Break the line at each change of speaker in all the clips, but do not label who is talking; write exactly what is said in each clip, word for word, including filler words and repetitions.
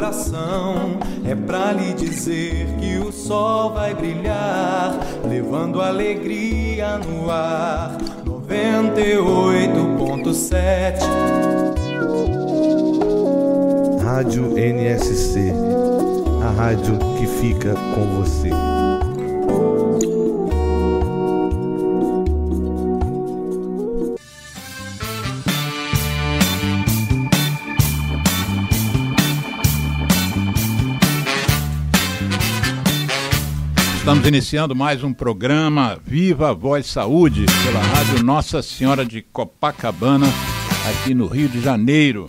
coração. É pra lhe dizer que o sol vai brilhar, levando alegria no ar. noventa e oito ponto sete
Rádio N S C, a rádio que fica com você.
Estamos iniciando mais um programa Viva a Voz Saúde pela Rádio Nossa Senhora de Copacabana, aqui no Rio de Janeiro.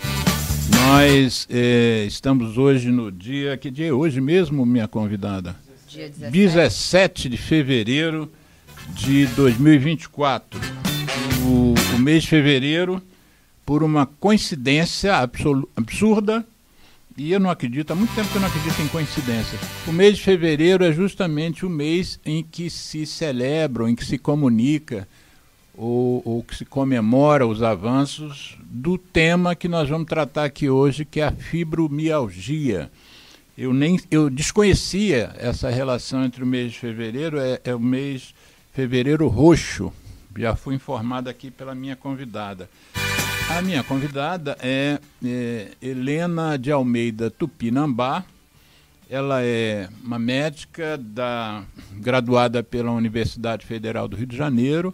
Nós eh, estamos hoje no dia, que dia é hoje mesmo, minha convidada?
Dia dezessete.
dezessete de fevereiro de dois mil e vinte e quatro. O, o mês de fevereiro, por uma coincidência absolu- absurda, e eu não acredito, há muito tempo que eu não acredito em coincidência. O mês de fevereiro é justamente o mês em que se celebra, em que se comunica, ou, ou que se comemora os avanços do tema que nós vamos tratar aqui hoje, que é a fibromialgia. Eu, nem, eu desconhecia essa relação entre o mês de fevereiro, é, é o mês fevereiro roxo. Já fui informado aqui pela minha convidada. A minha convidada é, é Helena de Almeida Tupinambá. Ela é uma médica da, graduada pela Universidade Federal do Rio de Janeiro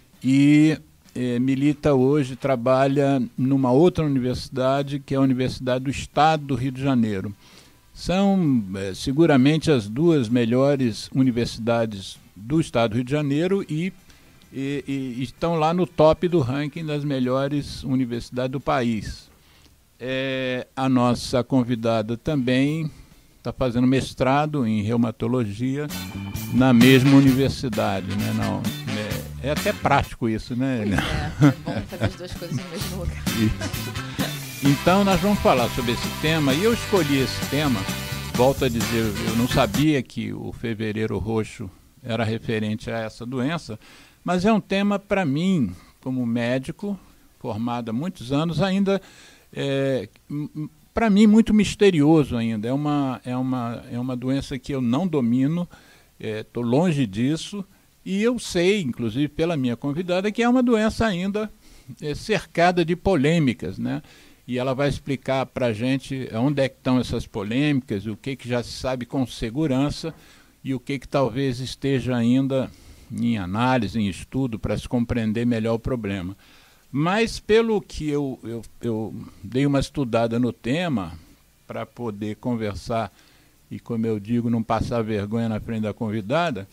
e é, milita hoje, trabalha numa outra universidade, que é a Universidade do Estado do Rio de Janeiro. São é, seguramente as duas melhores universidades do Estado do Rio de Janeiro e E, e estão lá no top do ranking das melhores universidades do país. É, a nossa convidada também está fazendo mestrado em reumatologia na mesma universidade. Né? Não, é, é até prático isso, né?
Pois é, é bom fazer as duas coisas no mesmo lugar.
Isso. Então nós vamos falar sobre esse tema, e eu escolhi esse tema, volto a dizer, eu não sabia que o fevereiro roxo era referente a essa doença, mas é um tema, para mim, como médico, formado há muitos anos, ainda, é, para mim, muito misterioso ainda. É uma, é, uma, é uma doença que eu não domino, estou é, longe disso, e eu sei, inclusive pela minha convidada, que é uma doença ainda é, cercada de polêmicas, né? E ela vai explicar para a gente onde é que estão essas polêmicas, o que, que já se sabe com segurança e o que, que talvez esteja ainda em análise, em estudo, para se compreender melhor o problema. Mas, pelo que eu, eu, eu dei uma estudada no tema, para poder conversar e, como eu digo, não passar vergonha na frente da convidada,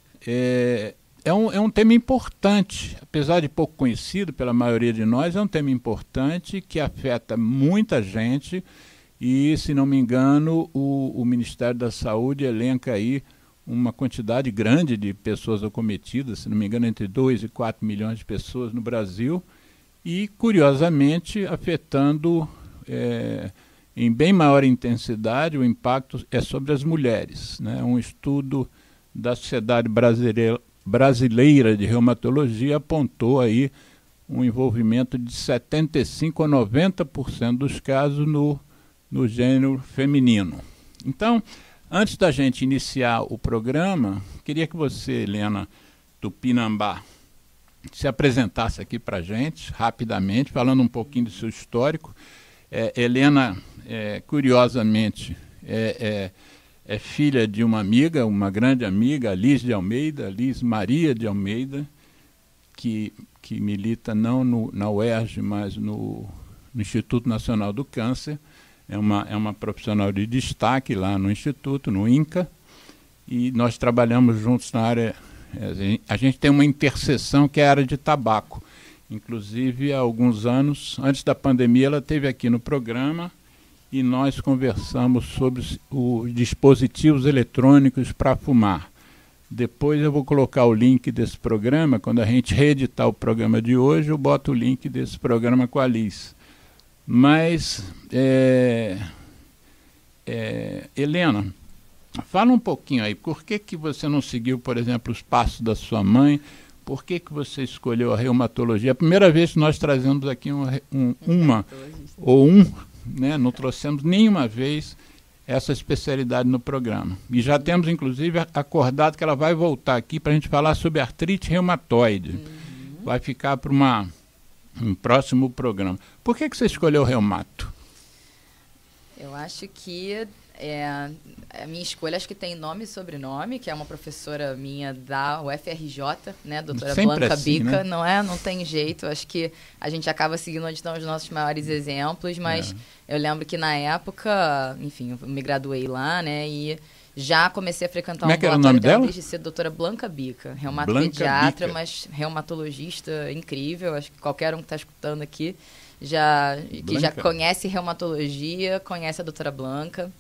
é, é, um, é um tema importante, apesar de pouco conhecido pela maioria de nós, é um tema importante que afeta muita gente e, se não me engano, o, o Ministério da Saúde elenca aí uma quantidade grande de pessoas acometidas, se não me engano, entre dois e quatro milhões de pessoas no Brasil, e, curiosamente, afetando é, em bem maior intensidade, o impacto é sobre as mulheres. Né? Um estudo da Sociedade Brasileira, Brasileira de Reumatologia apontou aí um envolvimento de setenta e cinco a noventa por cento dos casos no, no gênero feminino. Então, antes da gente iniciar o programa, queria que você, Helena Tupinambá, se apresentasse aqui para a gente, rapidamente, falando um pouquinho do seu histórico. É, Helena, é, curiosamente, é, é, é filha de uma amiga, uma grande amiga, Liz de Almeida, Liz Maria de Almeida, que, que milita não no, na U E R J, mas no, no Instituto Nacional do Câncer. É uma, é uma profissional de destaque lá no Instituto, no INCA, e nós trabalhamos juntos na área, a gente tem uma interseção que é a área de tabaco. Inclusive, há alguns anos, antes da pandemia, ela esteve aqui no programa e nós conversamos sobre os dispositivos eletrônicos para fumar. Depois eu vou colocar o link desse programa, quando a gente reeditar o programa de hoje, eu boto o link desse programa com a Liz. Mas, é, é, Helena, fala um pouquinho aí, por que, que você não seguiu, por exemplo, os passos da sua mãe? Por que, que você escolheu a reumatologia? A primeira vez que nós trazemos aqui um, um, uma ou um, né, não trouxemos nenhuma vez essa especialidade no programa. E já temos, inclusive, acordado que ela vai voltar aqui para a gente falar sobre artrite reumatoide. Uhum. Vai ficar para uma, um próximo programa. Por que, que você escolheu o reumato?
Eu acho que é, a minha escolha acho que tem nome e sobrenome, que é uma professora minha da U F R J, né, doutora
Sempre
Blanca
assim,
Bica,
né?
não é? Não tem jeito, acho que a gente acaba seguindo onde estão os nossos maiores exemplos, mas é. eu lembro que na época, enfim, eu me graduei lá, né, e já comecei a frequentar
Como
um
é que era o nome dela?
desde cedo, doutora Blanca Bica, reumatopediatra, mas reumatologista incrível, acho que qualquer um que está escutando aqui já, que já conhece reumatologia, conhece a doutora Blanca.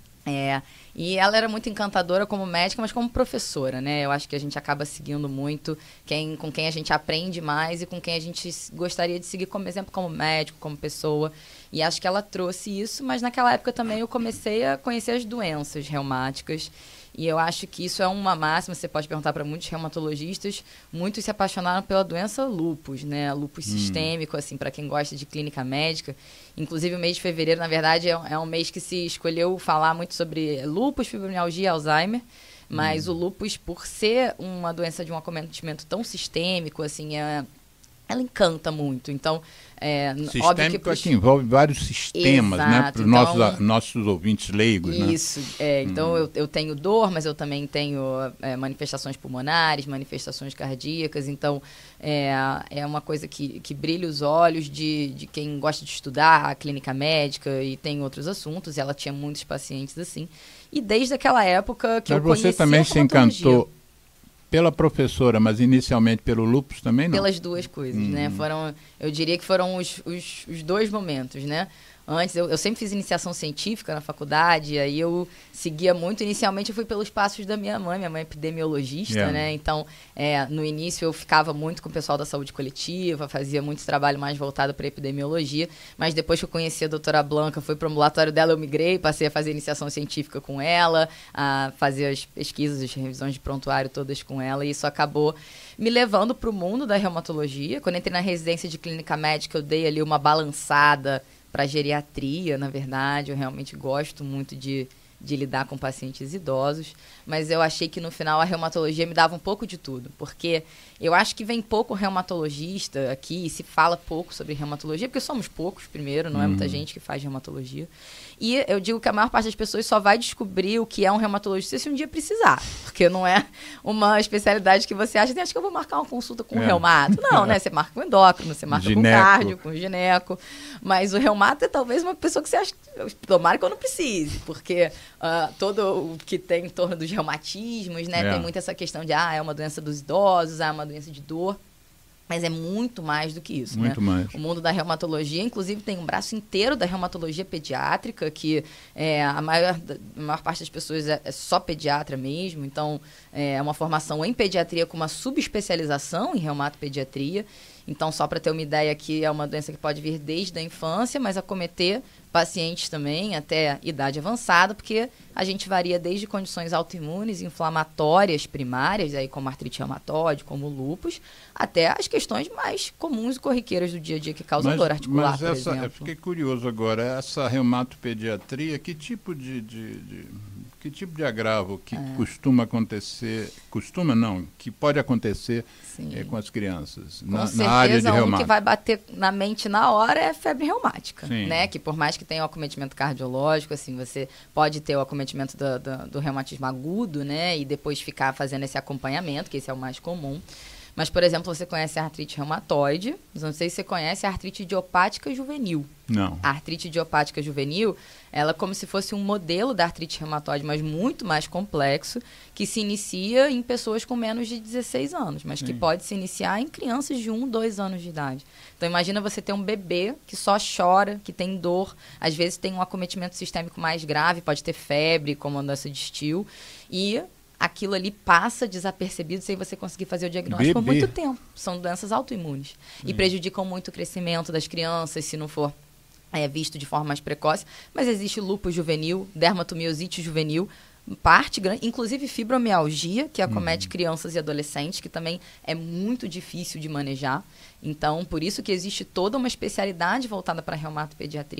É, e ela era muito encantadora como médica, mas como professora, né? Eu acho que a gente acaba seguindo muito quem, com quem a gente aprende mais e com quem a gente gostaria de seguir como exemplo, como médico, como pessoa. E acho que ela trouxe isso, mas naquela época também eu comecei a conhecer as doenças reumáticas. E eu acho que isso é uma máxima, você pode perguntar para muitos reumatologistas, muitos se apaixonaram pela doença lupus, né? Lupus hum. sistêmico, assim, para quem gosta de clínica médica. Inclusive o mês de fevereiro, na verdade, é um, é um mês que se escolheu falar muito sobre lupus, fibromialgia e Alzheimer. Mas hum. o lupus, por ser uma doença de um acometimento tão sistêmico, assim, é, ela encanta muito. Então, é,
sistêmico
óbvio que,
pros... é que envolve vários sistemas,
Exato,
né? Para os
então,
nossos, nossos ouvintes leigos, né?
Isso, é, então hum. eu, eu tenho dor, mas eu também tenho é, manifestações pulmonares, manifestações cardíacas, então é, é uma coisa que, que brilha os olhos de, de quem gosta de estudar a clínica médica e tem outros assuntos, e ela tinha muitos pacientes assim, e desde aquela época que
mas
eu conheci
você também se encantou pela professora, mas inicialmente pelo lupus também não?
Pelas duas coisas, hum. né? Foram, eu diria que foram os, os, os dois momentos, né? Antes, eu, eu sempre fiz iniciação científica na faculdade, aí eu seguia muito. Inicialmente, eu fui pelos passos da minha mãe. Minha mãe é epidemiologista, yeah. né? Então, é, no início, eu ficava muito com o pessoal da saúde coletiva, fazia muito trabalho mais voltado para epidemiologia. Mas depois que eu conheci a doutora Blanca, fui para o ambulatório dela, eu migrei, passei a fazer iniciação científica com ela, a fazer as pesquisas, as revisões de prontuário todas com ela. E isso acabou me levando para o mundo da reumatologia. Quando entrei na residência de clínica médica, eu dei ali uma balançada para geriatria, na verdade. Eu realmente gosto muito de, de lidar com pacientes idosos, mas eu achei que no final a reumatologia me dava um pouco de tudo, porque eu acho que vem pouco reumatologista aqui e se fala pouco sobre reumatologia, porque somos poucos, primeiro, não é muita gente que faz reumatologia. E eu digo que a maior parte das pessoas só vai descobrir o que é um reumatologista se um dia precisar, porque não é uma especialidade que você acha, acho que eu vou marcar uma consulta com um é. reumato. Não, né? Você marca com endócrino, você marca gineco. com cardio, com gineco, mas o reumato é talvez uma pessoa que você acha, tomara que eu não precise, porque uh, todo o que tem em torno dos reumatismos, né? É. Tem muito essa questão de, ah, é uma doença dos idosos, ah, é uma doença de dor. Mas é muito mais do que isso,
muito
né?
mais.
O mundo da reumatologia, inclusive, tem um braço inteiro da reumatologia pediátrica, que é, a, maior, a maior parte das pessoas é, é só pediatra mesmo. Então, é uma formação em pediatria com uma subespecialização em reumatopediatria. Então, só para ter uma ideia aqui, é uma doença que pode vir desde a infância, mas acometer pacientes também até idade avançada, porque a gente varia desde condições autoimunes, inflamatórias primárias, aí como artrite reumatoide, como lúpus, até as questões mais comuns e corriqueiras do dia a dia que causam
mas,
dor articular,
mas
por
essa,
exemplo.
Eu fiquei curioso agora, essa reumatopediatria, que tipo de... de, de... Que tipo de agravo que é. costuma acontecer, costuma não, que pode acontecer é, com as crianças
com
na,
certeza,
na área de
um
reumato?
Que vai bater na mente na hora é febre reumática,
Sim.
né? Que por mais que tenha o acometimento cardiológico, assim, você pode ter o acometimento do, do, do reumatismo agudo, né? E depois ficar fazendo esse acompanhamento, que esse é o mais comum. Mas, por exemplo, você conhece a artrite reumatoide, mas não sei se você conhece a artrite idiopática juvenil.
Não.
A artrite idiopática juvenil, ela é como se fosse um modelo da artrite reumatoide, mas muito mais complexo, que se inicia em pessoas com menos de dezesseis anos, mas Sim. que pode se iniciar em crianças de um, dois anos de idade. Então, imagina você ter um bebê que só chora, que tem dor, às vezes tem um acometimento sistêmico mais grave, pode ter febre, como a doença de Still, e aquilo ali passa desapercebido sem você conseguir fazer o diagnóstico por muito tempo. São doenças autoimunes. Sim. E prejudicam muito o crescimento das crianças, se não for é, visto de forma mais precoce. Mas existe lúpus juvenil, dermatomiosite juvenil, parte grande, inclusive fibromialgia, que acomete uhum. crianças e adolescentes, que também é muito difícil de manejar. Então, por isso que existe toda uma especialidade voltada para a reumatopediatria,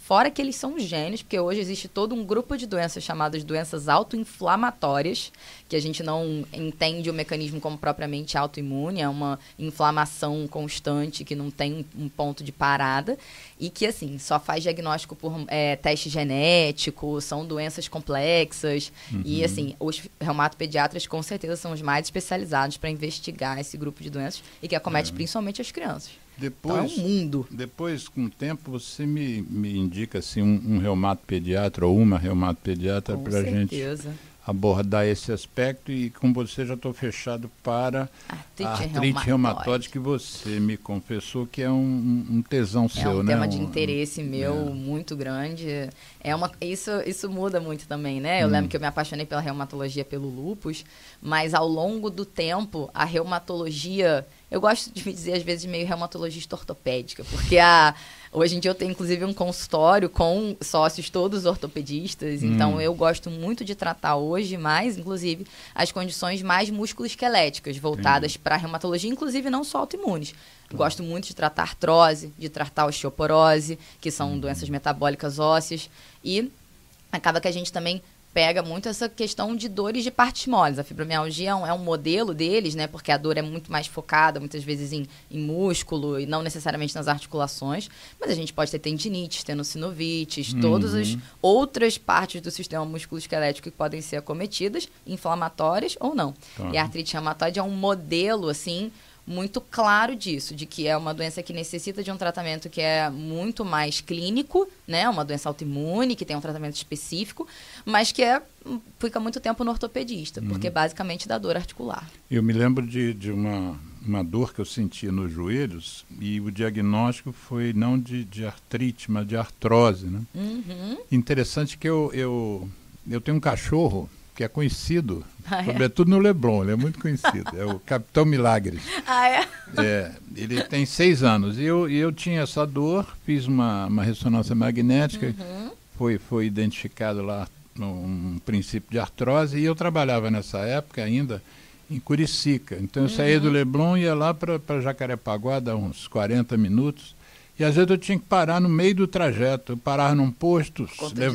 Fora que eles são gênios, porque hoje existe todo um grupo de doenças chamadas doenças autoinflamatórias, que a gente não entende o mecanismo como propriamente autoimune, é uma inflamação constante que não tem um ponto de parada, e que, assim, só faz diagnóstico por é, teste genético, são doenças complexas, uhum. e, assim, os reumatopediatras, com certeza, são os mais especializados para investigar esse grupo de doenças e que acomete é. principalmente as crianças.
Depois,
então é um mundo.
Depois, com o tempo, você me, me indica assim, um, um reumatopediatra ou uma reumatopediatra para a gente abordar esse aspecto, e com você já estou fechado para artrite a artrite reumatóide. reumatóide, que você me confessou que é um, um tesão seu, né? É um
tema
um,
de interesse um, meu é. muito grande. É uma, isso, isso muda muito também, né? Eu hum. lembro que eu me apaixonei pela reumatologia, pelo lúpus, mas ao longo do tempo, a reumatologia... Eu gosto de me dizer, às vezes, meio reumatologista ortopédica, porque a, hoje em dia eu tenho, inclusive, um consultório com sócios todos ortopedistas, hum. então eu gosto muito de tratar hoje mais, inclusive, as condições mais musculoesqueléticas, voltadas para a reumatologia, inclusive não só autoimunes. Tá. Gosto muito de tratar artrose, de tratar osteoporose, que são hum. doenças metabólicas ósseas, e acaba que a gente também... pega muito essa questão de dores de partes moles. A fibromialgia é um, é um modelo deles, né? Porque a dor é muito mais focada, muitas vezes, em, em músculo e não necessariamente nas articulações. Mas a gente pode ter tendinites, tendinocinovite, uhum. todas as outras partes do sistema musculoesquelético que podem ser acometidas, inflamatórias ou não. Tá. E a artrite reumatoide é um modelo, assim... muito claro disso, de que é uma doença que necessita de um tratamento que é muito mais clínico, né? Uma doença autoimune, que tem um tratamento específico, mas que é, fica muito tempo no ortopedista, uhum. porque basicamente dá dor articular.
Eu me lembro de, de uma, uma dor que eu sentia nos joelhos, e o diagnóstico foi não de, de artrite, mas de artrose, né? Uhum. Interessante que eu, eu, eu tenho um cachorro que é conhecido, ah, é? sobretudo no Leblon, ele é muito conhecido, é o Capitão Milagres.
Ah, é?
É, ele tem seis anos, e eu, e eu tinha essa dor, fiz uma, uma ressonância magnética, uhum. foi, foi identificado lá um princípio de artrose, e eu trabalhava nessa época ainda em Curicica, então eu uhum. saía do Leblon e ia lá para Jacarepaguá, dá uns quarenta minutos, e às vezes eu tinha que parar no meio do trajeto, eu parava num posto,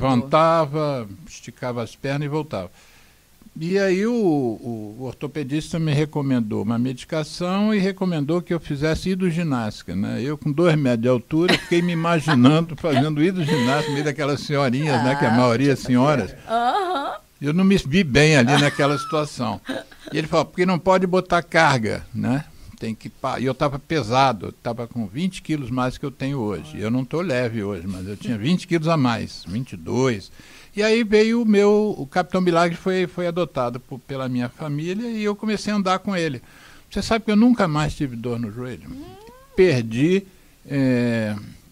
levantava, esticava as pernas e voltava. E aí o, o, o ortopedista me recomendou uma medicação e recomendou que eu fizesse hidroginástica, né? Eu com dois metros de altura fiquei me imaginando fazendo hidroginástica no meio daquelas senhorinhas, ah, né? Que a maioria é senhoras. Uhum. Eu não me vi bem ali naquela situação. E ele falou, porque não pode botar carga, né? Tem que pa... E eu estava pesado, estava com vinte quilos mais que eu tenho hoje. Eu não estou leve hoje, mas eu tinha vinte quilos a mais, vinte e dois. E aí veio o meu, o Capitão Milagre foi, foi adotado por, pela minha família, e eu comecei a andar com ele. Você sabe que eu nunca mais tive dor no joelho. Perdi, é,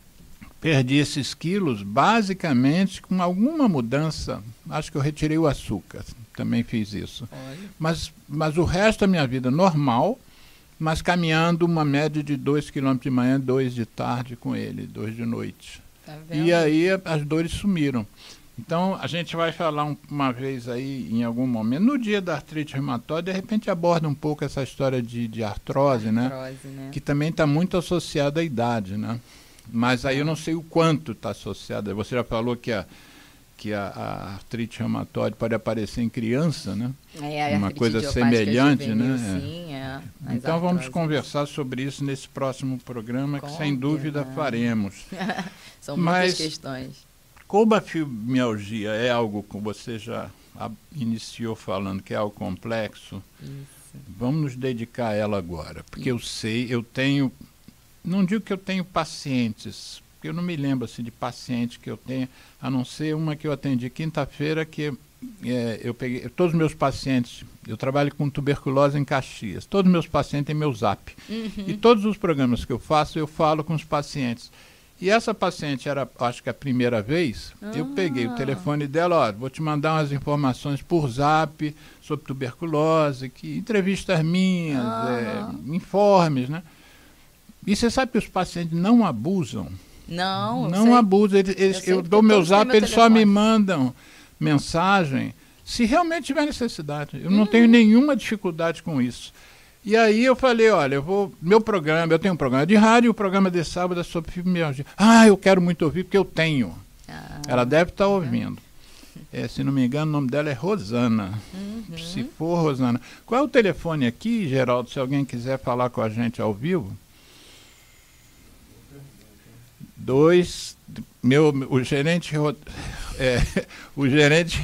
perdi esses quilos basicamente com alguma mudança. Acho que eu retirei o açúcar, também fiz isso. Mas, mas o resto da minha vida normal, mas caminhando uma média de dois quilômetros de manhã, dois de tarde com ele, dois de noite. Tá vendo? E aí as dores sumiram. Então, a gente vai falar um, uma vez aí, em algum momento, no dia da artrite reumatoide, de repente aborda um pouco essa história de, de artrose, artrose né? né? Que também está muito associada à idade, né? Mas aí eu não sei o quanto está associada. Você já falou que a, que a, a artrite reumatoide pode aparecer em criança, né?
É,
uma coisa semelhante,
juvenil,
né?
Sim, é.
Então vamos conversar sobre isso nesse próximo programa, que sem dúvida faremos.
São muitas Mas, questões.
Como a fibromialgia é algo que você já iniciou falando, que é algo complexo, isso. Vamos nos dedicar a ela agora. Porque isso. eu sei, eu tenho, não digo que eu tenho pacientes, porque eu não me lembro assim, de paciente que eu tenho, a não ser uma que eu atendi quinta-feira, que é, eu peguei, todos os meus pacientes, eu trabalho com tuberculose em Caxias, todos os meus pacientes têm meu zap. Uhum. E todos os programas que eu faço, eu falo com os pacientes. E essa paciente era, acho que a primeira vez, ah. eu peguei o telefone dela, ó, vou te mandar umas informações por zap sobre tuberculose, que entrevistas minhas, ah. é, informes, né? E você sabe que os pacientes não abusam?
Não,
Não sei. abusam. Eles, eles, eu, eu dou meu zap, meu eles telefone. Só me mandam mensagem se realmente tiver necessidade. Eu hum. não tenho nenhuma dificuldade com isso. E aí eu falei, olha, eu vou, meu programa, eu tenho um programa de rádio, o programa de sábado é sobre fibromialgia. Ah, eu quero muito ouvir, porque eu tenho. Ah, ela deve estar tá ouvindo. É, se não me engano, o nome dela é Rosana. Uhum. Se for Rosana. Qual é o telefone aqui, Geraldo, se alguém quiser falar com a gente ao vivo? Dois, meu, o gerente, é, o gerente,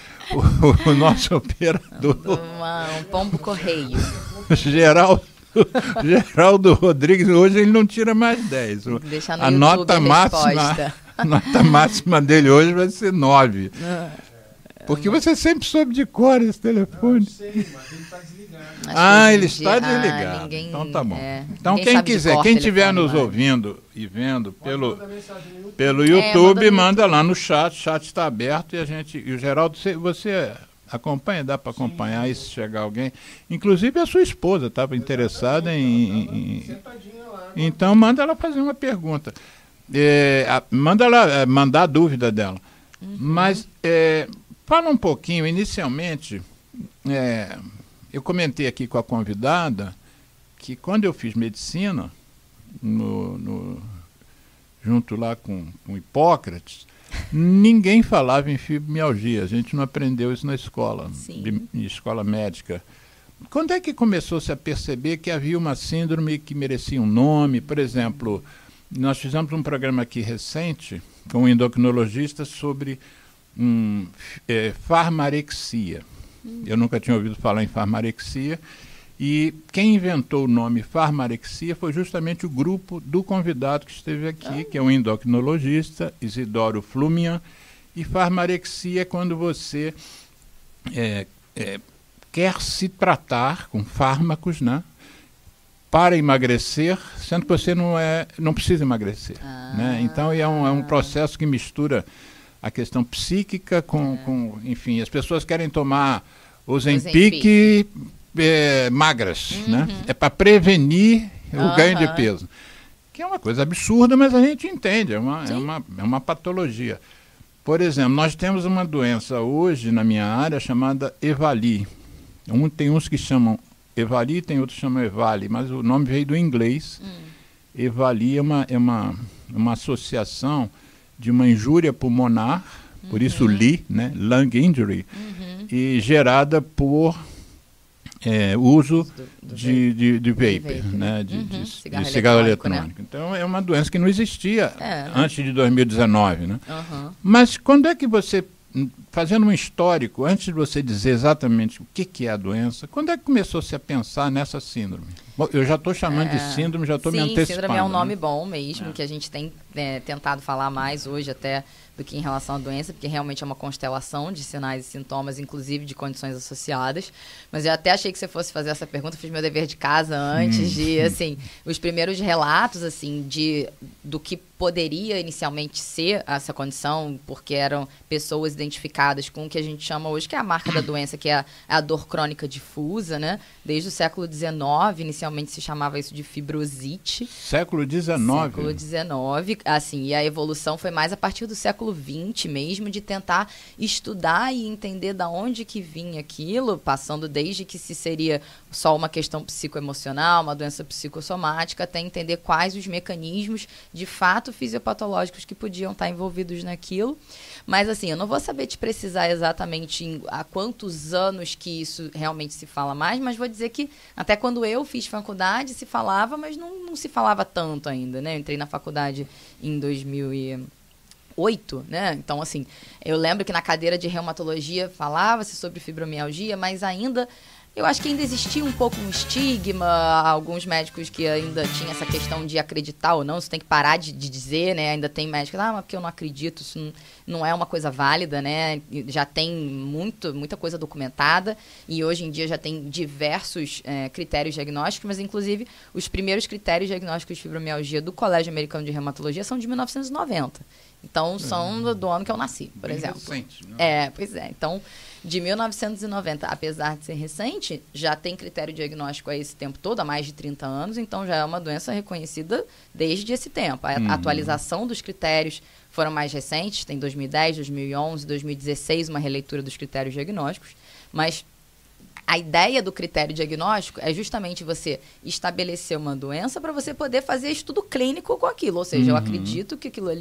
o, o nosso operador.
Uma, um pombo correio.
Geraldo, Geraldo Rodrigues, hoje ele não tira mais dez.
Deixa no
a
YouTube
nota
a
máxima, a nota máxima dele hoje vai ser nove. Porque você sempre soube de cor esse telefone.
Não sei, mas ele está desligado.
Ah, ele está
ah,
desligado.
Ninguém,
então tá bom.
É,
então quem quiser, quem estiver nos mais. ouvindo e vendo pelo, pelo YouTube, é, manda, manda lá no chat, o chat está aberto e a gente. E o Geraldo, você, você acompanha, dá para acompanhar aí se chegar alguém. Inclusive a sua esposa estava interessada em. em, em então manda ela fazer uma pergunta. É, a, manda ela é, mandar a dúvida dela. Uhum. Mas é, fala um pouquinho, inicialmente. É, eu comentei aqui com a convidada que quando eu fiz medicina, no, no, junto lá com, com Hipócrates, ninguém falava em fibromialgia. A gente não aprendeu isso na escola, de, de escola médica. Quando é que começou-se a perceber que havia uma síndrome que merecia um nome? Por exemplo, nós fizemos um programa aqui recente com um endocrinologista sobre um, é, farmarexia. Eu nunca tinha ouvido falar em farmarexia. E quem inventou o nome farmarexia foi justamente o grupo do convidado que esteve aqui, que é um endocrinologista, Isidoro Flumian. E farmarexia é quando você é, é, quer se tratar com fármacos, né, para emagrecer, sendo que você não, é, não precisa emagrecer. Ah. Né? Então é um, é um processo que mistura a questão psíquica com, é. com enfim, as pessoas querem tomar Ozempic é, magras, uhum. né? É para prevenir o uhum. ganho de peso. Que é uma coisa absurda, mas a gente entende, é uma, é uma, é uma patologia. Por exemplo, nós temos uma doença hoje na minha área chamada EVALI. Um, tem uns que chamam EVALI, tem outros que chamam EVALI, mas o nome veio do inglês. Hum. EVALI é uma, é uma, uma associação de uma injúria pulmonar, uhum. por isso L I, né, lung injury, uhum. e gerada por é, uso do, do de, de, de vapor, de, vapor, né, de, uhum. de, cigarro, de cigarro eletrônico. eletrônico. Né? Então é uma doença que não existia é, né? antes de dois mil e dezenove. Né? Uhum. Mas quando é que você, fazendo um histórico, antes de você dizer exatamente o que, que é a doença, quando é que começou-se a pensar nessa síndrome? Bom, eu já estou chamando é, de síndrome, já estou me antecipando. Sim, síndrome
é um nome
né?
bom mesmo,
é.
que a gente tem é, tentado falar mais hoje até do que em relação à doença, porque realmente é uma constelação de sinais e sintomas, inclusive de condições associadas. Mas eu até achei que você fosse fazer essa pergunta, fiz meu dever de casa antes hum, de, hum. assim, os primeiros relatos, assim, de, do que poderia inicialmente ser essa condição, porque eram pessoas identificadas com o que a gente chama hoje, que é a marca da doença, que é a, a dor crônica difusa, né? Desde o século dezenove, inicialmente se chamava isso de fibrosite.
Século dezenove?
Século dezenove, assim, e a evolução foi mais a partir do século vinte mesmo, de tentar estudar e entender de onde que vinha aquilo, passando desde que se seria só uma questão psicoemocional, uma doença psicossomática, até entender quais os mecanismos de fato fisiopatológicos que podiam estar envolvidos naquilo. Mas assim, eu não vou saber te precisar exatamente em, há quantos anos que isso realmente se fala mais, mas vou dizer que até quando eu fiz faculdade se falava, mas não, não se falava tanto ainda, né? Eu entrei na faculdade em dois mil e oito, né? Então, assim, eu lembro que na cadeira de reumatologia falava-se sobre fibromialgia, mas ainda... Eu acho que ainda existia um pouco um estigma, alguns médicos que ainda tinham essa questão de acreditar ou não, isso tem que parar de, de dizer, né? Ainda tem médicos, ah, mas porque eu não acredito, isso não, não é uma coisa válida, né? Já tem muito, muita coisa documentada e hoje em dia já tem diversos é, critérios diagnósticos, mas inclusive os primeiros critérios diagnósticos de fibromialgia do Colégio Americano de Reumatologia são de mil novecentos e noventa. Então, são do, do ano que eu nasci, por Bem exemplo.
Recente, né?
É, pois é. Então, de mil novecentos e noventa, apesar de ser recente, já tem critério diagnóstico há esse tempo todo, há mais de trinta anos, então já é uma doença reconhecida desde esse tempo. A uhum. atualização dos critérios foram mais recentes, tem dois mil e dez, dois mil e onze, dois mil e dezesseis, uma releitura dos critérios diagnósticos, mas a ideia do critério diagnóstico é justamente você estabelecer uma doença para você poder fazer estudo clínico com aquilo. Ou seja, uhum. eu acredito que aquilo ali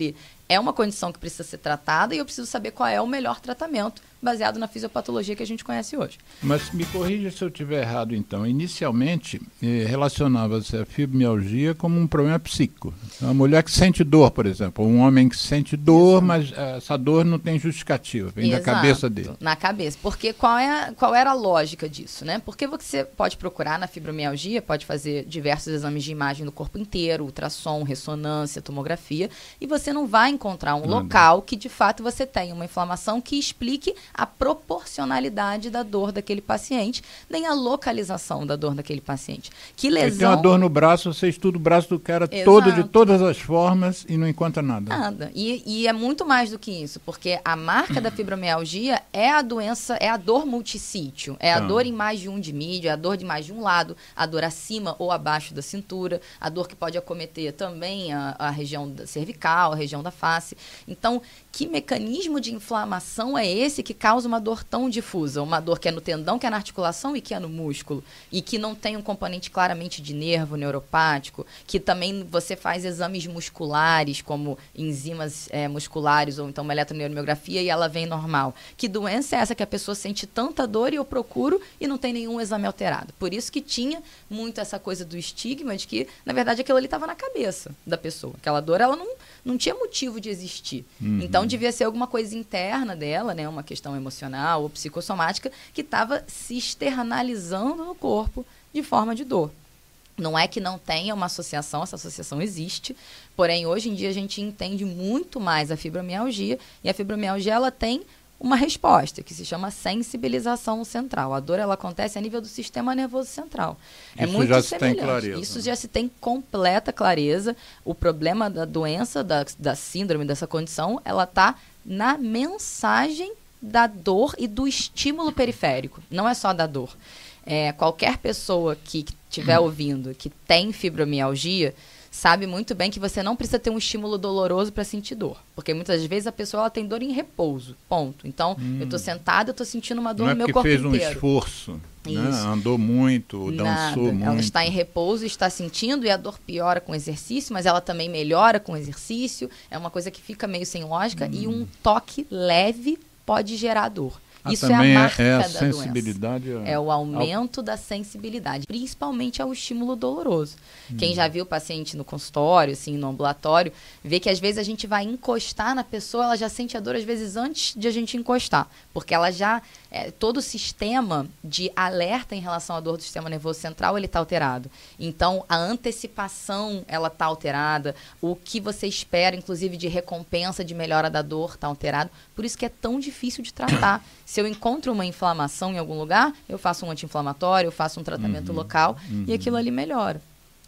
é uma condição que precisa ser tratada e eu preciso saber qual é o melhor tratamento baseado na fisiopatologia que a gente conhece hoje.
Mas me corrija se eu estiver errado, então. Inicialmente, eh, relacionava-se a fibromialgia como um problema psíquico. Uma mulher que sente dor, por exemplo, um homem que sente dor, Exato. mas eh, essa dor não tem justificativa, vem Exato. da cabeça dele.
Na cabeça. Porque qual, é, qual era a lógica disso, né? Porque você pode procurar na fibromialgia, pode fazer diversos exames de imagem do corpo inteiro, ultrassom, ressonância, tomografia, e você não vai encontrar um Nada. local que, de fato, você tenha uma inflamação que explique a proporcionalidade da dor daquele paciente, nem a localização da dor daquele paciente. Que lesão...
Ele tem uma dor no braço, você estuda o braço do cara Exato. todo, de todas as formas, e não encontra nada.
Nada. E, e é muito mais do que isso, porque a marca da fibromialgia é a doença, é a dor multissítio, é a então. dor em mais de um de mídia, é a dor de mais de um lado, a dor acima ou abaixo da cintura, a dor que pode acometer também a, a região da cervical, a região da face. Então, que mecanismo de inflamação é esse que causa uma dor tão difusa? Uma dor que é no tendão, que é na articulação e que é no músculo. E que não tem um componente claramente de nervo neuropático, que também você faz exames musculares, como enzimas é, musculares ou então uma eletroneuromiografia e ela vem normal. Que doença é essa que a pessoa sente tanta dor e eu procuro e não tem nenhum exame alterado? Por isso que tinha muito essa coisa do estigma de que, na verdade, aquilo ali estava na cabeça da pessoa. Aquela dor, ela não, não tinha motivo de existir. Uhum. Então, devia ser alguma coisa interna dela, né, uma questão emocional ou psicossomática, que estava se externalizando no corpo de forma de dor. Não é que não tenha uma associação, essa associação existe, porém, hoje em dia a gente entende muito mais a fibromialgia, e a fibromialgia ela tem uma resposta, que se chama sensibilização central. A dor, ela acontece a nível do sistema nervoso central.
Isso
é muito
já
semelhante.
Se tem clareza.
Isso já se tem completa clareza. O problema da doença, da, da síndrome, dessa condição, ela está na mensagem da dor e do estímulo periférico. Não é só da dor. É, qualquer pessoa que estiver hum. ouvindo, que tem fibromialgia, sabe muito bem que você não precisa ter um estímulo doloroso para sentir dor. Porque muitas vezes a pessoa ela tem dor em repouso, ponto. Então, hum. eu estou sentada, eu estou sentindo uma dor
não
no
é
meu corpo
fez
inteiro.
um esforço, né? Andou muito, dançou
Nada.
muito.
Ela está em repouso, está sentindo, e a dor piora com o exercício, mas ela também melhora com o exercício. É uma coisa que fica meio sem lógica, hum. e um toque leve pode gerar dor.
Ah,
Isso é a marca
é a
da
sensibilidade
doença. É o aumento ao... da sensibilidade, principalmente ao estímulo doloroso. Hum. Quem já viu o paciente no consultório, assim, no ambulatório, vê que às vezes a gente vai encostar na pessoa, ela já sente a dor às vezes antes de a gente encostar, porque ela já, é, todo o sistema de alerta em relação à dor do sistema nervoso central, ele está alterado. Então, a antecipação, ela está alterada, o que você espera, inclusive, de recompensa, de melhora da dor, está alterado. Por isso que é tão difícil de tratar. Se eu encontro uma inflamação em algum lugar, eu faço um anti-inflamatório, eu faço um tratamento uhum, local uhum. e aquilo ali melhora.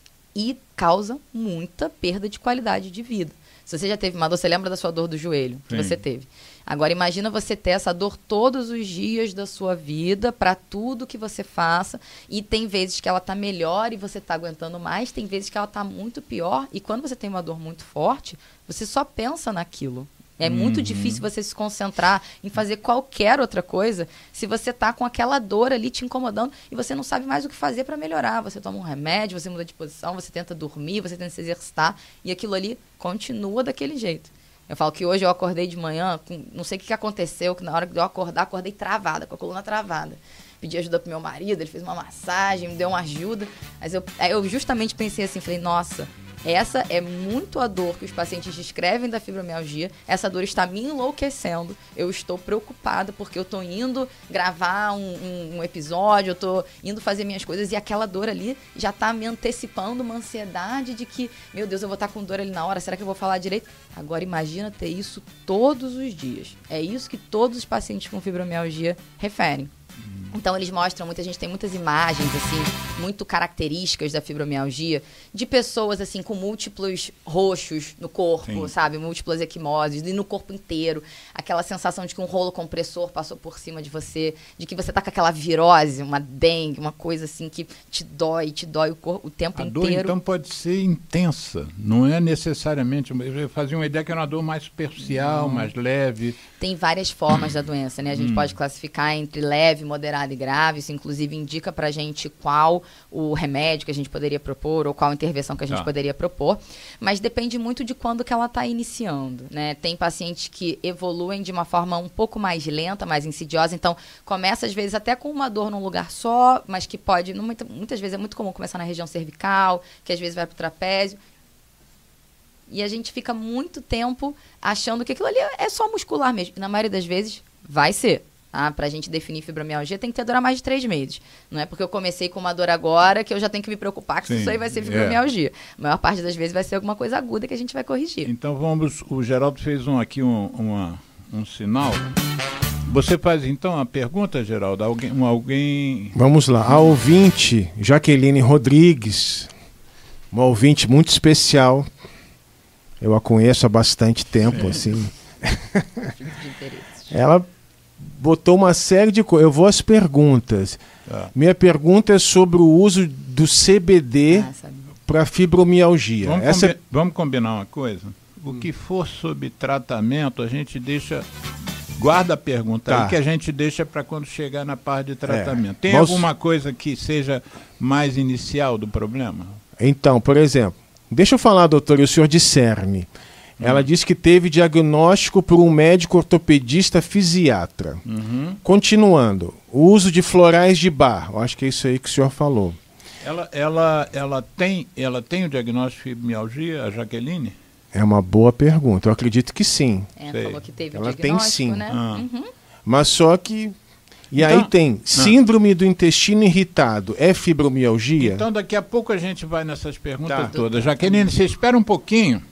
E causa muita perda de qualidade de vida. Se você já teve uma dor, você lembra da sua dor do joelho que Sim. você teve. Agora, imagina você ter essa dor todos os dias da sua vida, para tudo que você faça, e tem vezes que ela está melhor e você está aguentando mais, tem vezes que ela está muito pior, e quando você tem uma dor muito forte, você só pensa naquilo. É muito uhum. difícil você se concentrar em fazer qualquer outra coisa se você está com aquela dor ali te incomodando e você não sabe mais o que fazer para melhorar. Você toma um remédio, você muda de posição, você tenta dormir, você tenta se exercitar e aquilo ali continua daquele jeito. Eu falo que hoje eu acordei de manhã, com, não sei o que, que aconteceu, que na hora de eu acordar, acordei travada, com a coluna travada. Pedi ajuda pro meu marido, ele fez uma massagem, me deu uma ajuda. Mas eu, eu justamente pensei assim, falei, nossa... Essa é muito a dor que os pacientes descrevem da fibromialgia. Essa dor está me enlouquecendo. Eu estou preocupada porque eu estou indo gravar um, um, um episódio, eu estou indo fazer minhas coisas e aquela dor ali já está me antecipando uma ansiedade de que, meu Deus, eu vou estar com dor ali na hora, será que eu vou falar direito? Agora imagina ter isso todos os dias. É isso que todos os pacientes com fibromialgia referem. Então, eles mostram, muita gente tem muitas imagens, assim, muito características da fibromialgia, de pessoas, assim, com múltiplos roxos no corpo, Sim. sabe? Múltiplas equimoses, e no corpo inteiro. Aquela sensação de que um rolo compressor passou por cima de você, de que você tá com aquela virose, uma dengue, uma coisa, assim, que te dói, te dói o, corpo, o tempo
a
inteiro.
A dor, então, pode ser intensa. Não é necessariamente... Eu fazia uma ideia que era uma dor mais superficial, hum. mais leve.
Tem várias formas da doença, né? A gente hum. pode classificar entre leve, moderada avançada e grave, isso inclusive indica pra gente qual o remédio que a gente poderia propor ou qual intervenção que a gente
Tá.
poderia propor, mas depende muito de quando que ela está iniciando, né? Tem pacientes que evoluem de uma forma um pouco mais lenta, mais insidiosa, então começa às vezes até com uma dor num lugar só, mas que pode, não, muita, muitas vezes é muito comum começar na região cervical, que às vezes vai pro trapézio, e a gente fica muito tempo achando que aquilo ali é só muscular mesmo. E na maioria das vezes, vai ser. Tá? Pra gente definir fibromialgia, tem que ter durar mais de três meses. Não é porque eu comecei com uma dor agora que eu já tenho que me preocupar que
Sim,
isso aí vai ser
é.
fibromialgia. A maior parte das vezes vai ser alguma coisa aguda que a gente vai corrigir.
Então vamos, o Geraldo fez um, aqui um, uma, um sinal. Você faz então a pergunta, Geraldo? Alguém, um, alguém...
Vamos lá. A ouvinte, Jaqueline Rodrigues, uma ouvinte muito especial. Eu a conheço há bastante tempo, assim.
Conflito de interesses.
Ela botou uma série de coisas. Eu vou às perguntas.
Tá.
Minha pergunta é sobre o uso do C B D
Ah, sabe?
para fibromialgia.
Vamos,
Essa
combi- vamos combinar uma coisa? O que for sob tratamento, a gente deixa... Guarda a pergunta
Tá.
aí que a gente deixa para quando chegar na parte de tratamento. Tem
Nós-
alguma coisa que seja mais inicial do problema?
Então, por exemplo, deixa eu falar, doutor, e o senhor discerne. Ela disse que teve diagnóstico por um médico ortopedista fisiatra.
Uhum.
Continuando, o uso de florais de Bach. Eu acho que é isso aí que o senhor falou.
Ela, ela, ela, tem, ela tem o diagnóstico de fibromialgia, a Jaqueline?
É uma boa pergunta. Eu acredito que sim.
É,
Sei.
falou que teve
Ela
o
tem
diagnóstico,
sim.
né?
Ah.
Uhum.
Mas só que... E
Então-
aí tem síndrome do intestino irritado. É fibromialgia?
Então daqui a pouco a gente vai nessas perguntas
Tá.
todas. Jaqueline, você espera um pouquinho